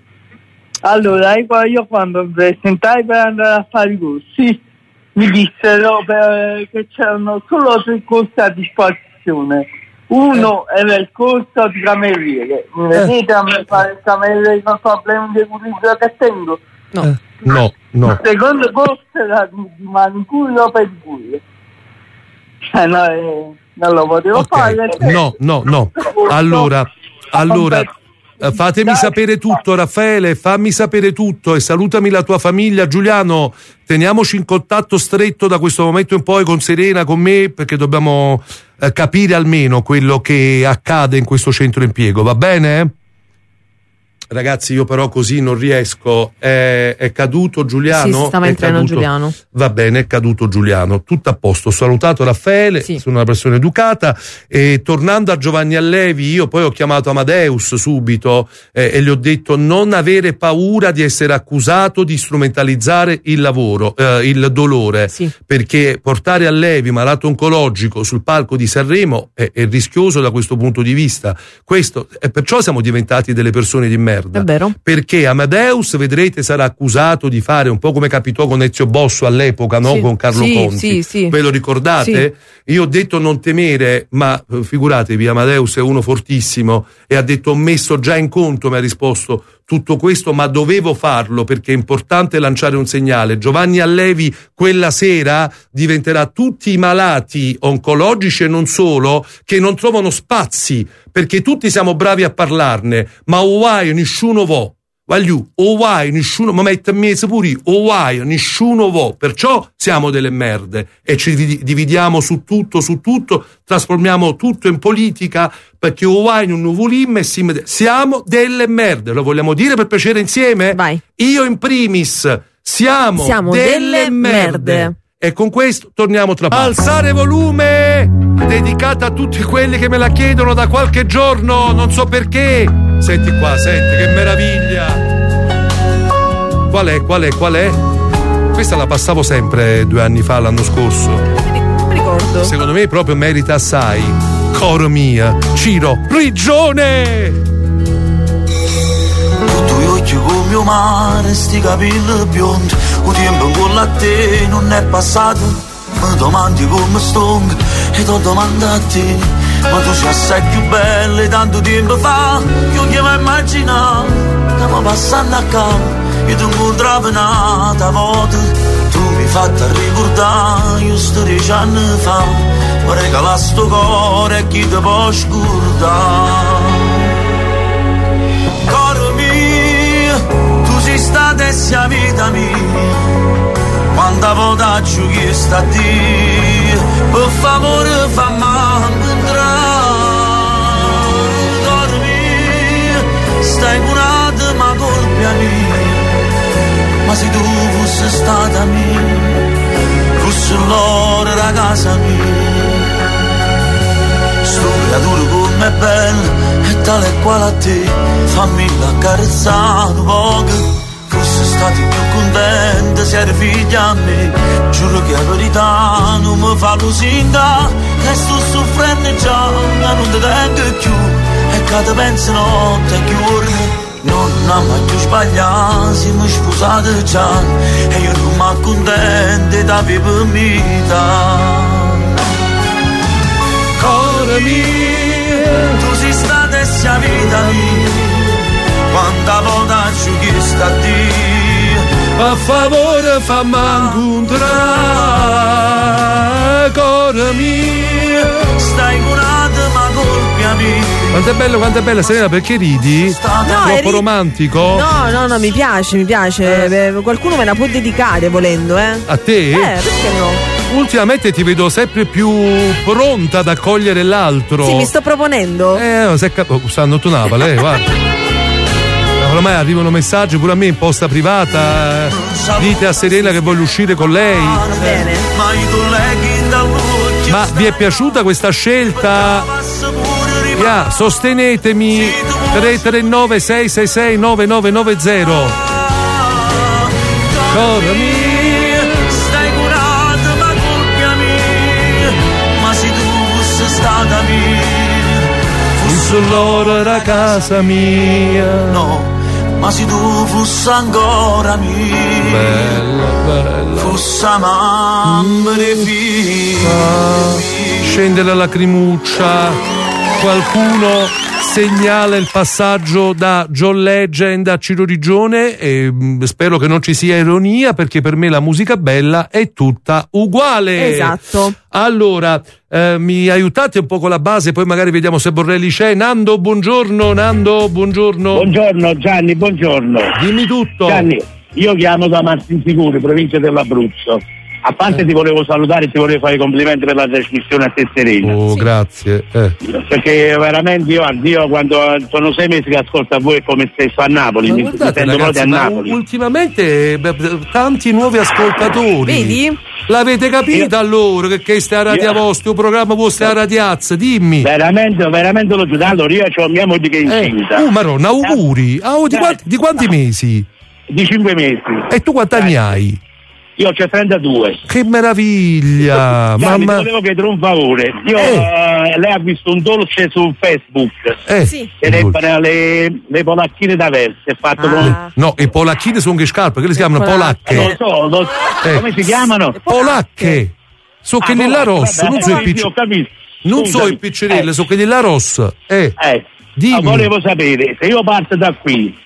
Allora, io, io quando mi presentai per andare a fare i corsi, mi dissero per- che c'erano solo tre corsi a disposizione. Uno era il corso di cameriere. Mi vedete a me fare il cameriere con problemi di equilibrio che tengo? No. No, no. Il secondo corso era di, di manicure o pedicure. Eh, no, eh, non lo potevo fare. No, no, no. Allora, allora eh, fatemi sapere tutto, Raffaele, fammi sapere tutto e salutami la tua famiglia. Giuliano, teniamoci in contatto stretto da questo momento in poi con Serena, con me, perché dobbiamo eh, capire almeno quello che accade in questo centro impiego, va bene? Ragazzi, io però così non riesco. È, è caduto Giuliano? Sì, si stava È entrando caduto? Giuliano. Va bene, è caduto Giuliano. Tutto a posto. Ho salutato Raffaele, sono una persona educata. E tornando a Giovanni Allevi, io poi ho chiamato Amadeus subito eh, e gli ho detto non avere paura di essere accusato di strumentalizzare il lavoro, eh, il dolore. Perché portare Allevi, malato oncologico, sul palco di Sanremo è, è rischioso da questo punto di vista. Questo, e perciò siamo diventati delle persone di merda. È vero. Perché Amadeus, vedrete, sarà accusato di fare un po' come capitò con Ezio Bosso all'epoca, no? Sì, Con Carlo sì, Conti. sì, sì. Ve lo ricordate? Io ho detto non temere, ma eh, figuratevi, Amadeus è uno fortissimo e ha detto ho messo già in conto, mi ha risposto tutto questo, ma dovevo farlo perché è importante lanciare un segnale. Giovanni Allevi quella sera diventerà tutti i malati oncologici e non solo, che non trovano spazi, perché tutti siamo bravi a parlarne, ma uai nessuno vo. Voglio, o vai, nessuno, ma mette a mezzo pure, o vai, nessuno va, perciò siamo delle merde e ci dividiamo su tutto, su tutto, trasformiamo tutto in politica, perché o vai non volimmo e si, siamo delle merde, lo vogliamo dire per piacere insieme? Vai. Io in primis, siamo, siamo delle, delle merde. merde. E con questo torniamo tra poco. Alzare volume! Dedicata a tutti quelli che me la chiedono da qualche giorno, non so perché. Senti qua, senti, che meraviglia! Qual è, qual è, qual è? Questa la passavo sempre due anni fa, l'anno scorso. Non mi ricordo. Secondo me proprio merita assai. Coro mia, Ciro Prigione! Tu gli occhi come mio mare, sti capelli biondi, un tempo con a te non è passato, mi domandi come sto e ti domando a te, ma tu sei assai più bella e tanto tempo fa, io che mi immaginavo, che mi passando a capo, io ti incontravo un'altra volta, tu mi hai fatto ricordare, io sto dieci anni fa, mi regala sto cuore e chi ti può scordare. Stata sia vita mia, quando volta ci chiesto a Dio, per favore fammi incontrare, dormi, stai curata ma colpa mia, ma se tu fossi stata mia, fossi l'oro da casa mia, sto creatura come è bella e tale e quale a te, fammi l'accarezzare un poco. Fosse stati più contenti se eri figlia a me, giuro che la verità non mi fa lusinga, che sto soffrendo già, ma non ti tengo più, e che ti penso notte e giorno, non ho mai più sbagliato, siamo sposati già, e io non mi accontento da vivere vita. Cuore mio, tu sei stata e sei vita mia, quanta volta ci chiesto a Dio, a favore fammi incontrare, cuore mio, stai curata ma colpa mia. Quanto è bello, quanto è bella Serena, perché ridi? No, Troppo eri... romantico? No, no, no, mi piace, mi piace. Eh. Qualcuno me la può dedicare volendo, eh? A te? Eh, perché no? Ultimamente ti vedo sempre più pronta ad accogliere l'altro. Sì, mi sto proponendo. Eh, no, se cap- oh, stanno tu Napoli, eh, guarda. Ormai arrivano messaggi pure a me in posta privata, dite a Serena che voglio uscire con lei. Bene. Ma vi è piaciuta questa scelta? Yeah, sostenetemi. Tre tre nove sei sei sei nove nove nove zero. Corrami. Stai curata ma colpa mia, ma se tu fossi stata mia, fossi l'oro da casa mia. No, ma se tu fossi ancora mia, bella, bella, fossi mamma di figlia, scende la lacrimuccia, qualcuno segnala il passaggio da John Legend a Ciro Prigione e mh, spero che non ci sia ironia, perché per me la musica bella è tutta uguale. Esatto. Allora, eh, mi aiutate un po' con la base, poi magari vediamo se Borrelli c'è. Nando, buongiorno. Nando, buongiorno. Buongiorno Gianni, buongiorno. Dimmi tutto. Gianni, io chiamo da Martinsicuri, provincia dell'Abruzzo. A parte ti volevo salutare e ti volevo fare i complimenti per la trasmissione a te Serena. Oh, sì. Grazie. Eh. Perché veramente io, io quando sono sei mesi che ascolto a voi come stesso a Napoli, ma mi guardate, sento ragazzi, proprio a ma Napoli. Ultimamente beh, tanti nuovi ascoltatori. Vedi? L'avete capito allora che questa radio vostra, un programma vostro a radiazza, dimmi. Veramente, veramente lo giudico. Allora io ho mia moglie che è incinta. Eh. Oh Maronna, auguri. Oh, di, quanti, di quanti mesi? Di cinque mesi. E tu quanti anni hai? Io ho trentadue. Che meraviglia! Gianni, mamma... volevo chiedere un favore. Io, eh. uh, lei ha visto un dolce su Facebook. Eh. Sì. E le, le, le polacchine da verso. È fatto ah. con... No, i polacchine sono che scarpe, che le si chiamano polacche. Lo so, lo so. Eh. Come si chiamano? Polacche. So che ah, nella rossa, non so i piccerelli. Non so i piccerelli, so che nella rossa. Eh. eh. Dimmi. Ma volevo sapere, se io parto da qui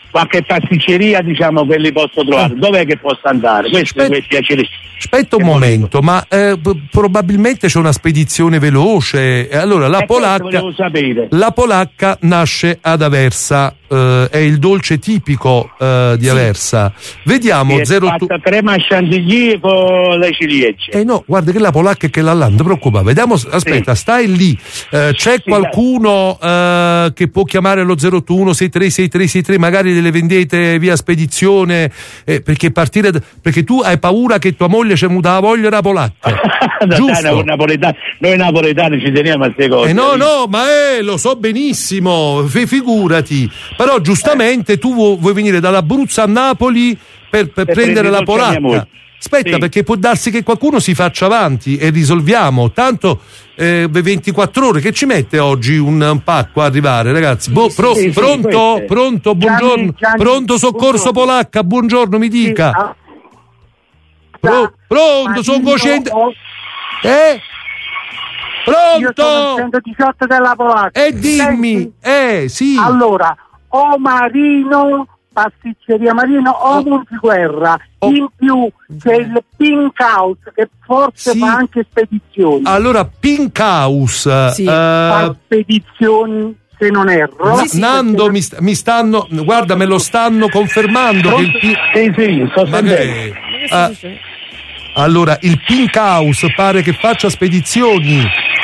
qualche pasticceria, diciamo, che li posso trovare. Dov'è che posso andare? Questo, Aspetta, questi aspetta un momento, ma eh, p- probabilmente c'è una spedizione veloce. E allora la Eh, questo polacca, volevo sapere. la polacca nasce ad Aversa, eh, è il dolce tipico eh, di Aversa. Vediamo Sì, è zero fatta crema chantilly con le ciliegie. Eh no, guarda che la polacca è che la non ti preoccupare. Vediamo, aspetta, stai lì. Eh, c'è Sì, qualcuno eh, che può chiamare allo zero otto uno sei tre sei tre sei tre, magari delle vendete via spedizione, eh, perché partire da, perché tu hai paura che tua moglie c'è muta la voglia la polacca. Giusto? Dai, napoletani, noi napoletani ci teniamo a queste cose. Eh no, no, ma eh, lo so benissimo, fi- figurati. Però giustamente tu vu- vuoi venire dall'Abruzzo a Napoli per, per Per prendere la prendere dolce a mia polacca. moglie. Aspetta, Sì. perché può darsi che qualcuno si faccia avanti e risolviamo. Tanto eh, ventiquattro ore che ci mette oggi un, un pacco a arrivare, ragazzi. Boh, pro- sì, sì, pronto? queste. Pronto? Buongiorno. Gianni, Gianni, pronto soccorso buongiorno. polacca, buongiorno, mi dica. ah. Pro- pronto, sono cosciente. Eh? Io sono Pronto? il centodiciotto della polacca. E dimmi, eh, sì. Allora, o Marino, pasticceria Marino, o Multiguerra. In più c'è il Pink House che forse Sì. fa anche spedizioni. Allora, Pink House. Sì, eh, fa spedizioni, se non erro. Na- Nando mi, sta- mi stanno, guarda, me lo stanno confermando che il Pink Sì, sì, sto Ma sentendo. che- ah, allora, il Pink House pare che faccia spedizioni.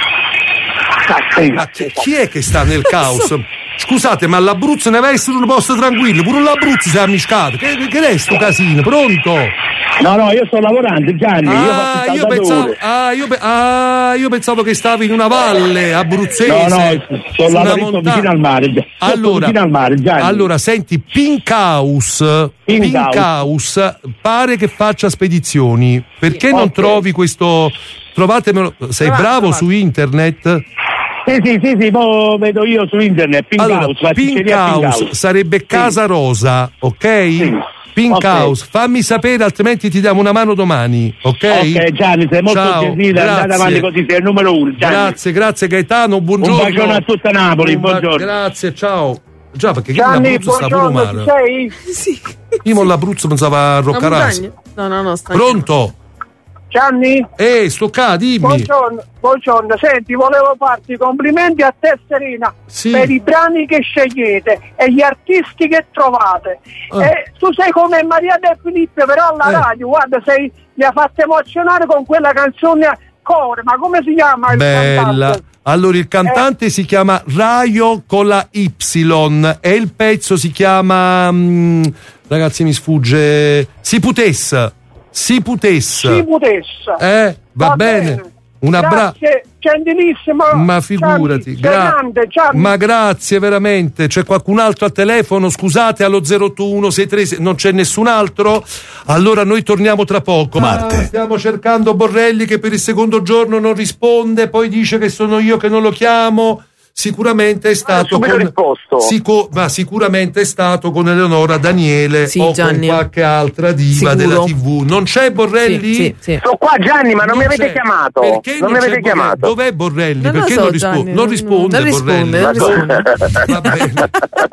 Ma chi, chi è che sta nel caos? Scusate, ma l'Abruzzo ne deve essere un posto tranquillo, pure l'Abruzzo si è ammiscato. Che, che, che è sto casino? Pronto? No, no, io sto lavorando, Gianni. io Ah, faccio il io pensavo, saldatore. ah, io, pe- ah, io pensavo che stavi in una valle abruzzese. No, no, su sto una lavorando montagna. vicino al mare. Sto Allora, vicino al mare, Gianni. allora, senti, Pink House, Pink Pink House. House pare che faccia spedizioni. Perché non Ok. trovi questo? Trovatemelo. Sei Trovato, bravo trovato. su internet? Sì, sì, sì, sì, mo vedo io su internet. Pink Allora, House, Pink pasticceria House, Pink House. sarebbe Casa Rosa, ok? Pink Ok. House, fammi sapere, altrimenti ti diamo una mano domani, ok? Ok, Gianni, sei molto Ciao, gentile, andate grazie. avanti così, sei il numero uno, Gianni. Grazie, grazie Gaetano, buongiorno. Un bacione a tutta Napoli, Un ba- buongiorno. Grazie, ciao. Già, perché che Gianni, l'Abruzzo sta pure buongiorno, ci male. sei? Sì. Io mon l'Abruzzo pensava a Roccaraso. No, no, no, sta Pronto? Gianni? Eh, sto qua, dimmi. Buongiorno, buongiorno, senti, volevo farti i complimenti a te Serena Sì. per i brani che scegliete e gli artisti che trovate. Ah. E tu sei come Maria De Filippo, però alla Eh. radio, guarda, sei, mi ha fatto emozionare con quella canzone Core, ma come si chiama il Bella. cantante? Allora, il cantante si chiama Raio con la Y e il pezzo si chiama. mm, ragazzi, mi sfugge. Si putessa. Si putessa. Si potesse. Eh, va, bene. Un abbraccio. Grazie, gentilissimo. Ma figurati, Gianni, sei gra- grande, Gianni. ma grazie veramente. C'è qualcun altro al telefono? Scusate, allo zero otto uno sei tre, non c'è nessun altro? Allora noi torniamo tra poco. Marte. Ah, stiamo cercando Borrelli che per il secondo giorno non risponde, poi dice che sono io che non lo chiamo. Sicuramente è stato subito con, risposto. sicu- ma sicuramente è stato con Eleonora Daniele Sì, o Gianni. con qualche altra diva Sicuro. della tivù. Non c'è Borrelli? Sì, sì, sì. Sono qua Gianni, ma non, mi avete c'è. chiamato. Perché non mi c'è avete Borrelli? chiamato. Dov'è Borrelli? Non lo Perché so, non, rispo- Gianni, non non- risponde non Borrelli? risponde, non risponde. Va bene.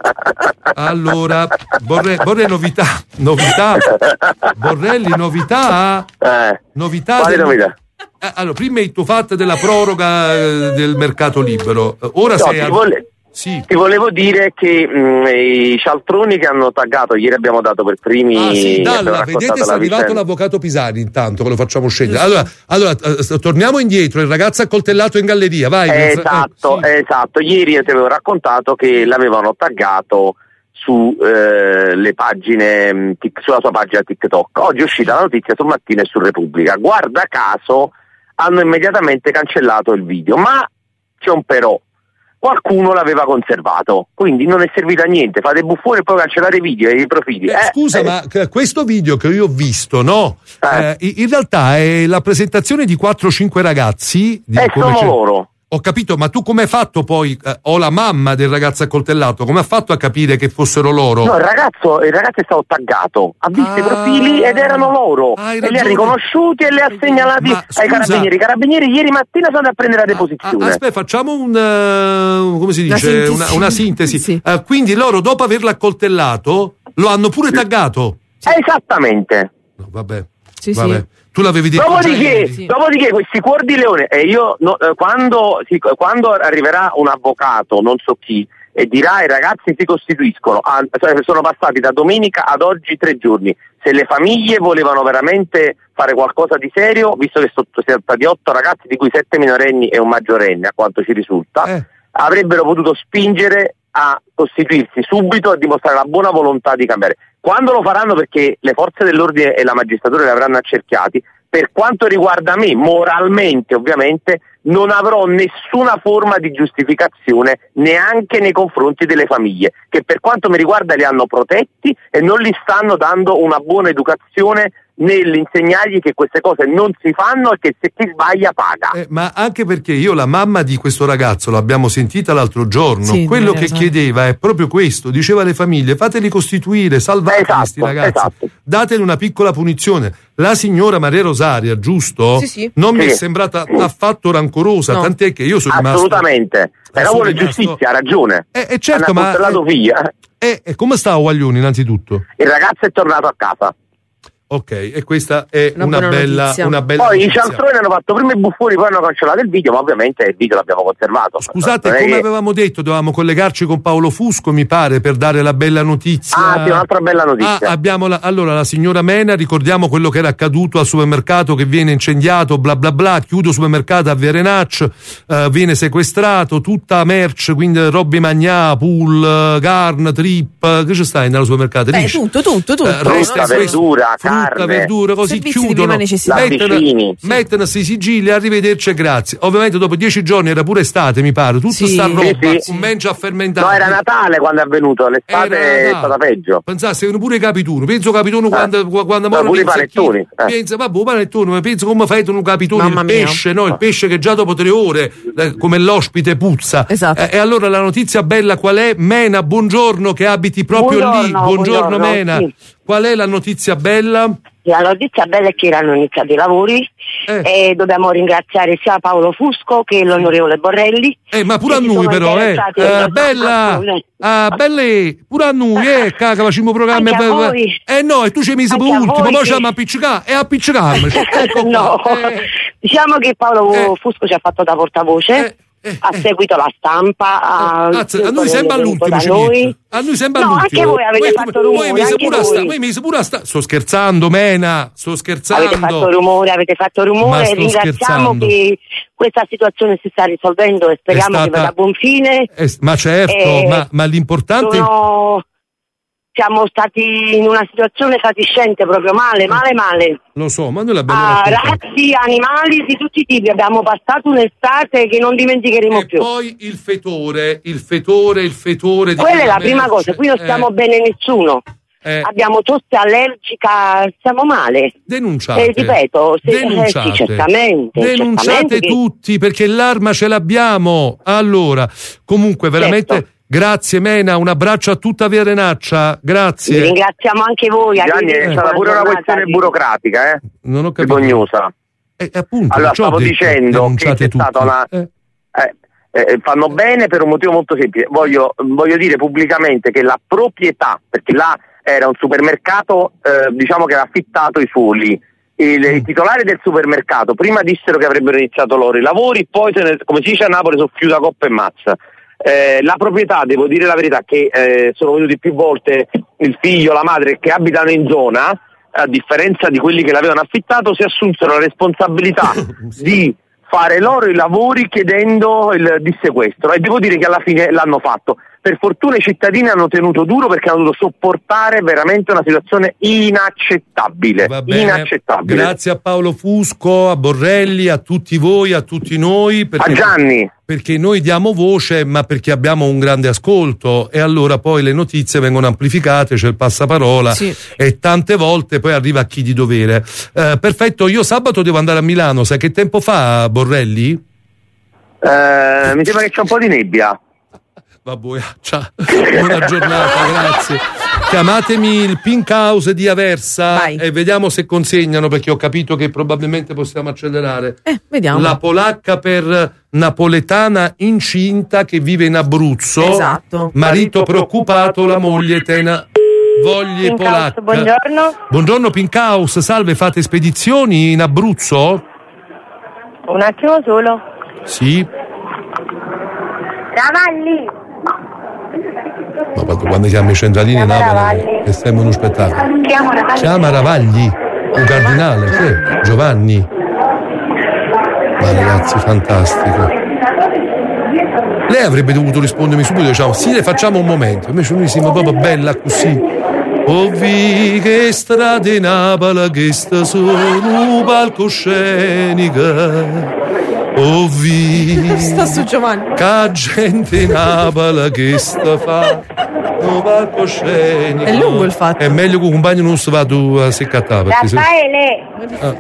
Allora, Borre- Borrelli novità, novità. Borrelli novità? Eh, Novità quali del- novità? Eh, Allora, prima hai tu fatto della proroga eh, del mercato libero. Eh, Ora No, sei ti, a- vole- Sì. ti volevo dire che mh, i cialtroni che hanno taggato, ieri abbiamo dato per primi. Ah sì, abbiamo Dalla, raccontato vedete se è la arrivato vicenda. l'avvocato Pisani intanto che lo facciamo scendere. Allora, allora eh, torniamo indietro, il ragazzo accoltellato in galleria, vai. Eh, eh, esatto, sì. esatto. Ieri io ti avevo raccontato che l'avevano taggato su eh, le pagine mh, tic- sulla sua pagina TikTok. Oggi è uscita la notizia su Mattina e su Repubblica. Guarda caso hanno immediatamente cancellato il video, ma c'è un però. Qualcuno l'aveva conservato, quindi non è servito a niente. Fate buffoni e poi cancellare i video e i profili. Eh, Eh, scusa, eh, ma c- questo video che io ho visto, no? Eh, in in realtà è la presentazione di quattro cinque ragazzi. Di eh, come sono c'è- loro. Ho capito, ma tu come hai fatto poi? Eh, o la mamma del ragazzo accoltellato, come ha fatto a capire che fossero loro? No, il ragazzo, il ragazzo è stato taggato, ha visto i profili ed erano loro. Hai E li ha ragione. riconosciuti e li ha segnalati Ma, ai scusa- carabinieri. I carabinieri ieri mattina sono andati a prendere la deposizione. Aspetta, facciamo un eh, come si Una dice? sintesi. Una, una sintesi. Sì. Eh, quindi loro, dopo averlo accoltellato, Lo hanno pure taggato? Esattamente. No, vabbè. Sì, vabbè. sì. Tu l'avevi detto. Dopodiché, già, sì. dopodiché questi cuor di leone, e io no, eh, quando, si, quando arriverà un avvocato, non so chi, e dirà i ragazzi si costituiscono, ah, cioè sono passati da domenica ad oggi tre giorni, se le famiglie volevano veramente fare qualcosa di serio, visto che sono stati otto ragazzi di cui sette minorenni e un maggiorenne a quanto ci risulta, eh. avrebbero potuto spingere a costituirsi subito, a dimostrare la buona volontà di cambiare. Quando lo faranno, perché le forze dell'ordine e la magistratura li avranno accerchiati, per quanto riguarda me, moralmente ovviamente, non avrò nessuna forma di giustificazione neanche nei confronti delle famiglie, che per quanto mi riguarda li hanno protetti e non gli stanno dando una buona educazione nell'insegnargli che queste cose non si fanno e che se chi sbaglia paga. Eh, ma anche perché io la mamma di questo ragazzo l'abbiamo sentita l'altro giorno, Sì, quello che esatto. chiedeva è proprio questo, diceva alle famiglie fateli costituire, salvate Esatto, questi ragazzi, esatto. dateli una piccola punizione. La signora Maria Rosaria, giusto? Sì, sì. Non mi Sì. è sembrata affatto rancorosa, No. tant'è che io sono rimasto... Assolutamente, però sono vuole rimasto- giustizia, ha ragione. Eh, eh, certo, Hanno ma... accoltellato via. E eh, come sta Guaglioni innanzitutto? Il ragazzo è tornato a casa. Ok, e questa è Una una, buona bella, notizia. una bella Poi i notizia. cialtroni hanno fatto prima i buffoni, poi hanno cancellato il video, ma ovviamente il video l'abbiamo conservato. Scusate, Non è come che- avevamo detto, dovevamo collegarci con Paolo Fusco, mi pare, per dare la bella notizia. Ah, sì, un'altra bella notizia. Ah, abbiamo la, allora, la signora Mena, ricordiamo quello che era accaduto al supermercato che viene incendiato, bla bla bla, chiudo supermercato a Verenaccio, eh, viene sequestrato, tutta merce, quindi robe magnà, pool, eh, carne, trip, eh, che ci stai nello supermercato? Beh, Dici? tutto, tutto, tutto. Eh, resta Frutta, questo- verdura, frutta, carne, verdura, così servizi di chiudono, prima necessità. Latticini, mettono, mettono sti sigilli, arrivederci e grazie. Ovviamente dopo dieci giorni era pure estate, mi pare, tutta Sì. sta roba, Sì, sì. un mangia a fermentare. No, era Natale quando è avvenuto, l'estate è Era stata peggio. Pensate, se pure i capitoni, penso capitone quando, quando Ma moro pure i pensa panettoni, chi- eh. pensa, vabbè, i panettoni, ma penso come fai un capitone, Mamma il mia. pesce, no? Il pesce che già dopo tre ore, eh, come l'ospite puzza. Esatto. Eh, e allora la notizia bella qual è? Mena, buongiorno, che abiti proprio lì. Buongiorno, Buongiorno, buongiorno, Mena. sì. Qual è la notizia bella? La notizia bella è che erano iniziati i lavori e dobbiamo ringraziare sia Paolo Fusco che l'onorevole Borrelli. Eh, ma pure che a si noi sono però, eh. interessati- Eh, bella! Ah, belle! Pure a noi, eh, caga, facciamo programmi. Anche a voi. Eh no, e tu ci hai messo per Anche a ultimo, voi poi che- ci abbiamo appiccicato, e appiccicarmi. Ecco no, qua. Eh, diciamo che Paolo Fusco ci ha fatto da portavoce, ha seguito la stampa, ha, Azz, a noi sembra da all'ultimo, ci noi. dice. A noi sembra No, all'ultimo. anche voi avete Voi- fatto voi rumore, mi sei anche pure a sta- voi. voi mi sei pure a sta- sto scherzando, Mena, sto scherzando. Avete fatto rumore, avete fatto Ma rumore, sto ringraziamo scherzando. che questa situazione si sta risolvendo e speriamo È che stata- vada a buon fine. Eh, ma certo, Eh, ma, ma l'importante... Sono- Siamo stati in una situazione fatiscente, proprio male, male, male. Lo so, ma noi l'abbiamo A raccontato. razzi, animali di tutti i tipi. Abbiamo passato un'estate che non dimenticheremo E più. poi il fetore, il fetore, il fetore... di Quella è la merce. prima cosa, qui non Eh, stiamo bene nessuno. eh. Abbiamo tosse allergica, stiamo male. Denunciate. Eh, ripeto, sì, eh, Denunciate. sì, certamente. Denunciate certamente che- tutti perché l'arma ce l'abbiamo. Allora, comunque veramente Certo. grazie Mena, un abbraccio a tutta Verenaccia. Grazie. Vi ringraziamo anche voi. Gianni, è arrivederci, stata buona pure una giornata. questione burocratica, eh? Non ho capito. Vergognosa. Eh, appunto, Allora, perciò ho stavo detto, dicendo che denunciate c'è tutti. stata una... Eh. eh, eh, fanno bene per un motivo molto semplice. Voglio, voglio dire pubblicamente che la proprietà, perché là era un supermercato, eh, diciamo che era affittato i suoli. Il, Mm. I titolari del supermercato prima dissero che avrebbero iniziato loro i lavori, poi, se ne- come si dice a Napoli, sono chiusa coppa e mazza. Eh, la proprietà, devo dire la verità, che eh, sono venuti più volte il figlio, la madre che abitano in zona, a differenza di quelli che l'avevano affittato, si assunsero la responsabilità di fare loro i lavori chiedendo il dissequestro, e devo dire che alla fine l'hanno fatto. Per fortuna i cittadini hanno tenuto duro perché hanno dovuto sopportare veramente una situazione inaccettabile. Va bene. Inaccettabile. Grazie a Paolo Fusco, a Borrelli, a tutti voi, a tutti noi. Perché, A Gianni. Perché noi diamo voce, ma perché abbiamo un grande ascolto, e allora poi le notizie vengono amplificate, c'è il passaparola, Sì. e tante volte poi arriva a chi di dovere. Eh, perfetto, io sabato devo andare a Milano, sai che tempo fa, Borrelli? Eh, mi sembra che c'è un po' di nebbia. Vabbè, ciao. Buona giornata, grazie. Chiamatemi il Pink House di Aversa Vai. e vediamo se consegnano, perché ho capito che probabilmente possiamo accelerare. Eh, vediamo. La polacca per napoletana incinta che vive in Abruzzo. Esatto. Marito preoccupato, la moglie tena. voglie Pink polacche. House, buongiorno. Buongiorno Pink House, salve, fate spedizioni in Abruzzo? Un attimo solo. Sì. Ravalli. Ma quando, quando chiami i centralini in Napoli e sembra uno spettacolo. Chiamo Ravalli. Chiama Ravagli, un cardinale, sì, Giovanni. Ma ragazzi, fantastico. Lei avrebbe dovuto rispondermi subito, diciamo, sì, le facciamo un momento. Invece noi siamo proprio bella così. Oh vi che strade Napoli che sta sono palcoscenica. Oh vi sta su Giovanni. Che gente Napoli che sta fa un palcoscenico. È lungo il fatto. È meglio che un compagno non si va tu a seccattare. Raffaele. Ah.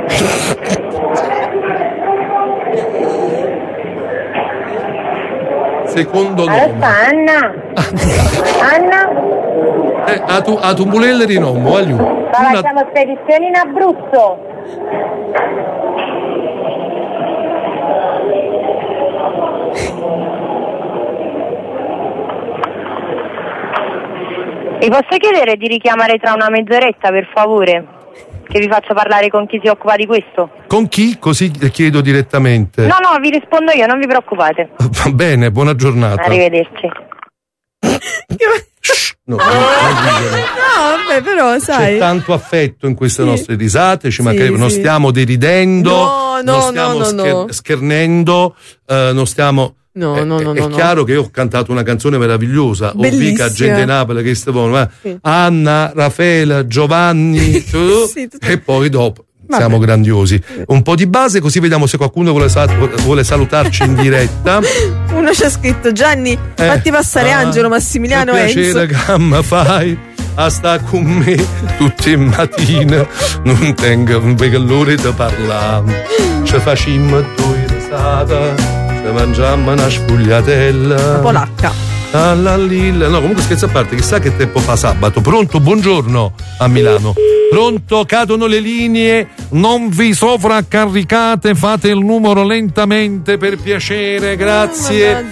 Secondo Allora nome. sta Anna. Anna. Eh, a tu a tu mulelle di nome, voglio. Ma facciamo spedizioni in Abruzzo. Vi posso chiedere di richiamare tra una mezz'oretta, per favore? Che vi faccio parlare con chi si occupa di questo? Con chi? Così le chiedo direttamente. No, no, vi rispondo io, non vi preoccupate. Va bene, buona giornata. Arrivederci. No, non- non ridere. No, vabbè, però, sai. C'è tanto affetto in queste Sì. nostre risate, ci Sì, mancherebbe, non sì. stiamo deridendo, No, no, non stiamo no, no, scher- no. schernendo, eh, non stiamo. No, eh, no, no, è no, no. chiaro che io ho cantato una canzone meravigliosa, Bellissima. Ovvica, gente di Napoli che stavano, ma Sì. Anna, Raffaele, Giovanni, tu, Sì, tutto- e poi dopo. Vabbè. Siamo grandiosi. Un po' di base, così vediamo se qualcuno vuole, sal- vuole salutarci in diretta. Uno ci ha scritto: Gianni, Eh, fatti passare ah, Angelo, Massimiliano per e piacere Enzo. che mi fai a sta con me tutte le mattine, non tengo un l'ora di parlare. Ci facciamo due risate, ci mangiamo una spugliatella. La polacca. Ah, la lilla. No, comunque scherzo a parte, chissà che tempo fa sabato. Pronto, buongiorno a Milano. Pronto, cadono le linee, non vi sovraccaricate, fate il numero lentamente per piacere, grazie.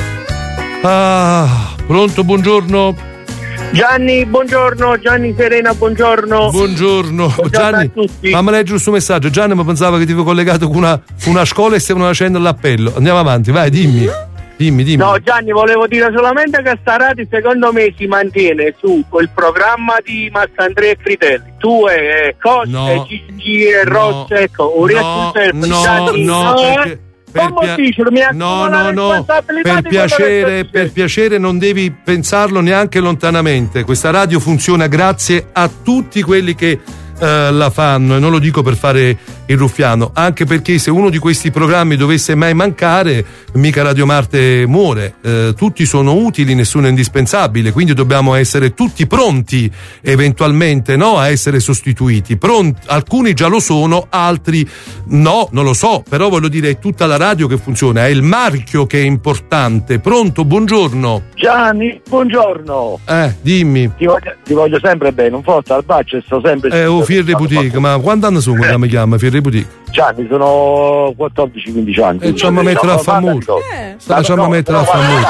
Ah, pronto, buongiorno. Gianni, buongiorno, Gianni Serena, buongiorno. Buongiorno, Buongiorno Gianni. a tutti. Fammi leggere il suo messaggio. Gianni, ma pensava che ti avevo collegato con una, una scuola e stavano facendo l'appello. Andiamo avanti, vai, dimmi. Dimmi, dimmi. No, Gianni, volevo dire solamente che sta radio secondo me si mantiene su quel programma di Massandrea e Fritelli. Tu e Costa, No. Gigi e Rossa, ecco, un no, riassunto no, Gianni, no, eh? perché- per Come pia- dice, mi no, assumo la no, no, responsabilità per di quello che piacere, sto per piacere non devi pensarlo neanche lontanamente. Questa radio funziona grazie a tutti quelli che eh, la fanno, e non lo dico per fare il ruffiano, anche perché se uno di questi programmi dovesse mai mancare, mica Radio Marte muore. Eh, tutti sono utili, nessuno è indispensabile, quindi dobbiamo essere tutti pronti eventualmente, no, a essere sostituiti. Pronti, alcuni già lo sono, altri no, non lo so, però voglio dire è tutta la radio che funziona, è il marchio che è importante. Pronto, buongiorno. Gianni, buongiorno. Eh, dimmi. Ti voglio, ti voglio sempre bene, un forte al bacio e sto sempre. Eh, oh, Firre Boutique, ma quanti anni sono che mi chiama Firre Boutique? Gianni, sono quattordici quindici anni. E ci a mettere a famore. Facciamo mettere a famore.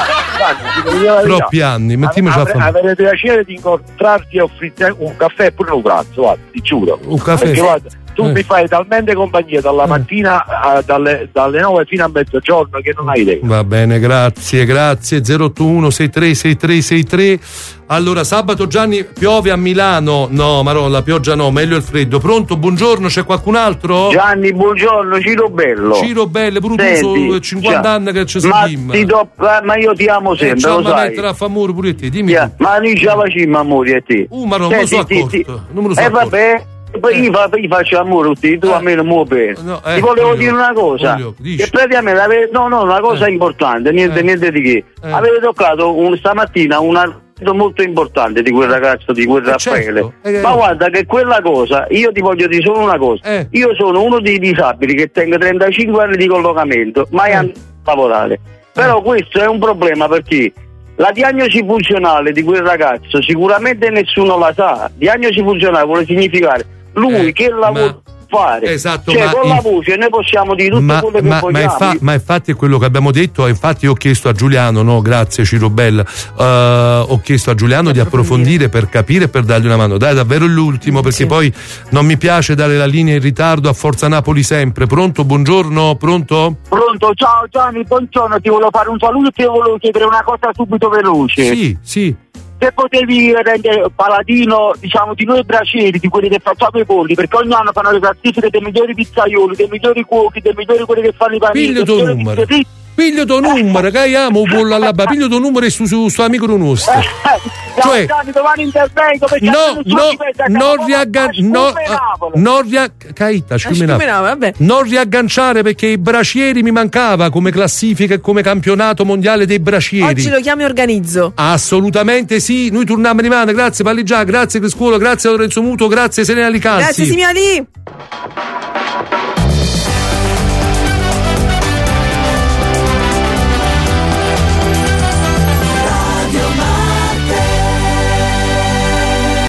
Troppi anni, mettiamoci a famore. Avere il piacere di incontrarti e offrirti un caffè e pure un pranzo, guarda, ti giuro. Un caffè? Perché, guarda, tu Eh. mi fai talmente compagnia dalla mattina a- dalle, dalle nove fino a mezzogiorno che non hai idea. Va bene, grazie, grazie. zero otto uno sei tre sei tre sei tre. Allora, sabato Gianni piove a Milano. No, Marò, la pioggia no, meglio il freddo. Pronto, buongiorno, c'è qualcun altro? Gianni, buongiorno, Ciro Bello. Ciro Bello, pure tu Senti, so cinquanta Gian- anni che c'è ma, Sim. ti do- ma io ti amo sempre, Eh, lo ma sai. mettere a famore pure te, dimmi. Yeah, ma noi ce la facciamo amore a te. Uh, ma non me lo so Senti, ti- ti- accorto. Non me lo so Eh accorto. vabbè, poi io, fa- io faccio amore a te, tu a me non muovo bene. No, eh, ti volevo voglio- dire una cosa. voglio, dici. Che praticamente ave- no, no, una cosa importante, niente, Eh. niente di che. Eh. Avete toccato un, stamattina un argomento molto importante di quel ragazzo, di quel Eh, Raffaele. certo. Eh, Ma guarda che quella cosa, io ti voglio dire solo una cosa. Eh. Io sono uno dei disabili che tengo trentacinque anni di collocamento, mai Eh. andato a lavorare. Però questo è un problema perché la diagnosi funzionale di quel ragazzo sicuramente nessuno la sa. Diagnosi funzionale vuole significare lui Eh, che lavoro fare. Esatto, cioè ma con in- la voce noi possiamo dire tutto ma, quello che ma, ma, vogliamo. infa- ma infatti è quello che abbiamo detto, infatti io ho chiesto a Giuliano, no grazie Ciro Bella, uh, ho chiesto a Giuliano di approfondire per capire e per dargli una mano. Dai, davvero l'ultimo, perché sì. Poi non mi piace dare la linea in ritardo a Forza Napoli sempre. Pronto, buongiorno, pronto? Pronto, ciao Gianni, buongiorno, ti volevo fare un saluto e ti volevo chiedere una cosa subito veloce. Sì, sì. Se potevi rendere paladino, diciamo, di noi bracieri, di quelli che facciamo i polli, perché ogni anno fanno le classifiche dei migliori pizzaioli, dei migliori cuochi, dei migliori quelli che fanno i panini. Piglio tuo numero. Piglio tuo numero, che amo pollo alla ba, piglio tuo numero e su su suo amico nostro. Cioè, domani intervengo perché no, no, non riagganciare, no, non riagganciare, non riagganciare perché i bracieri mi mancava come classifica e come campionato mondiale dei bracieri. Oggi lo chiamo e organizzo. Assolutamente sì, noi torniamo rimane, grazie Palligià, grazie Criscuolo, grazie Lorenzo Muto, grazie Serena Licalzi. Grazie Simiali.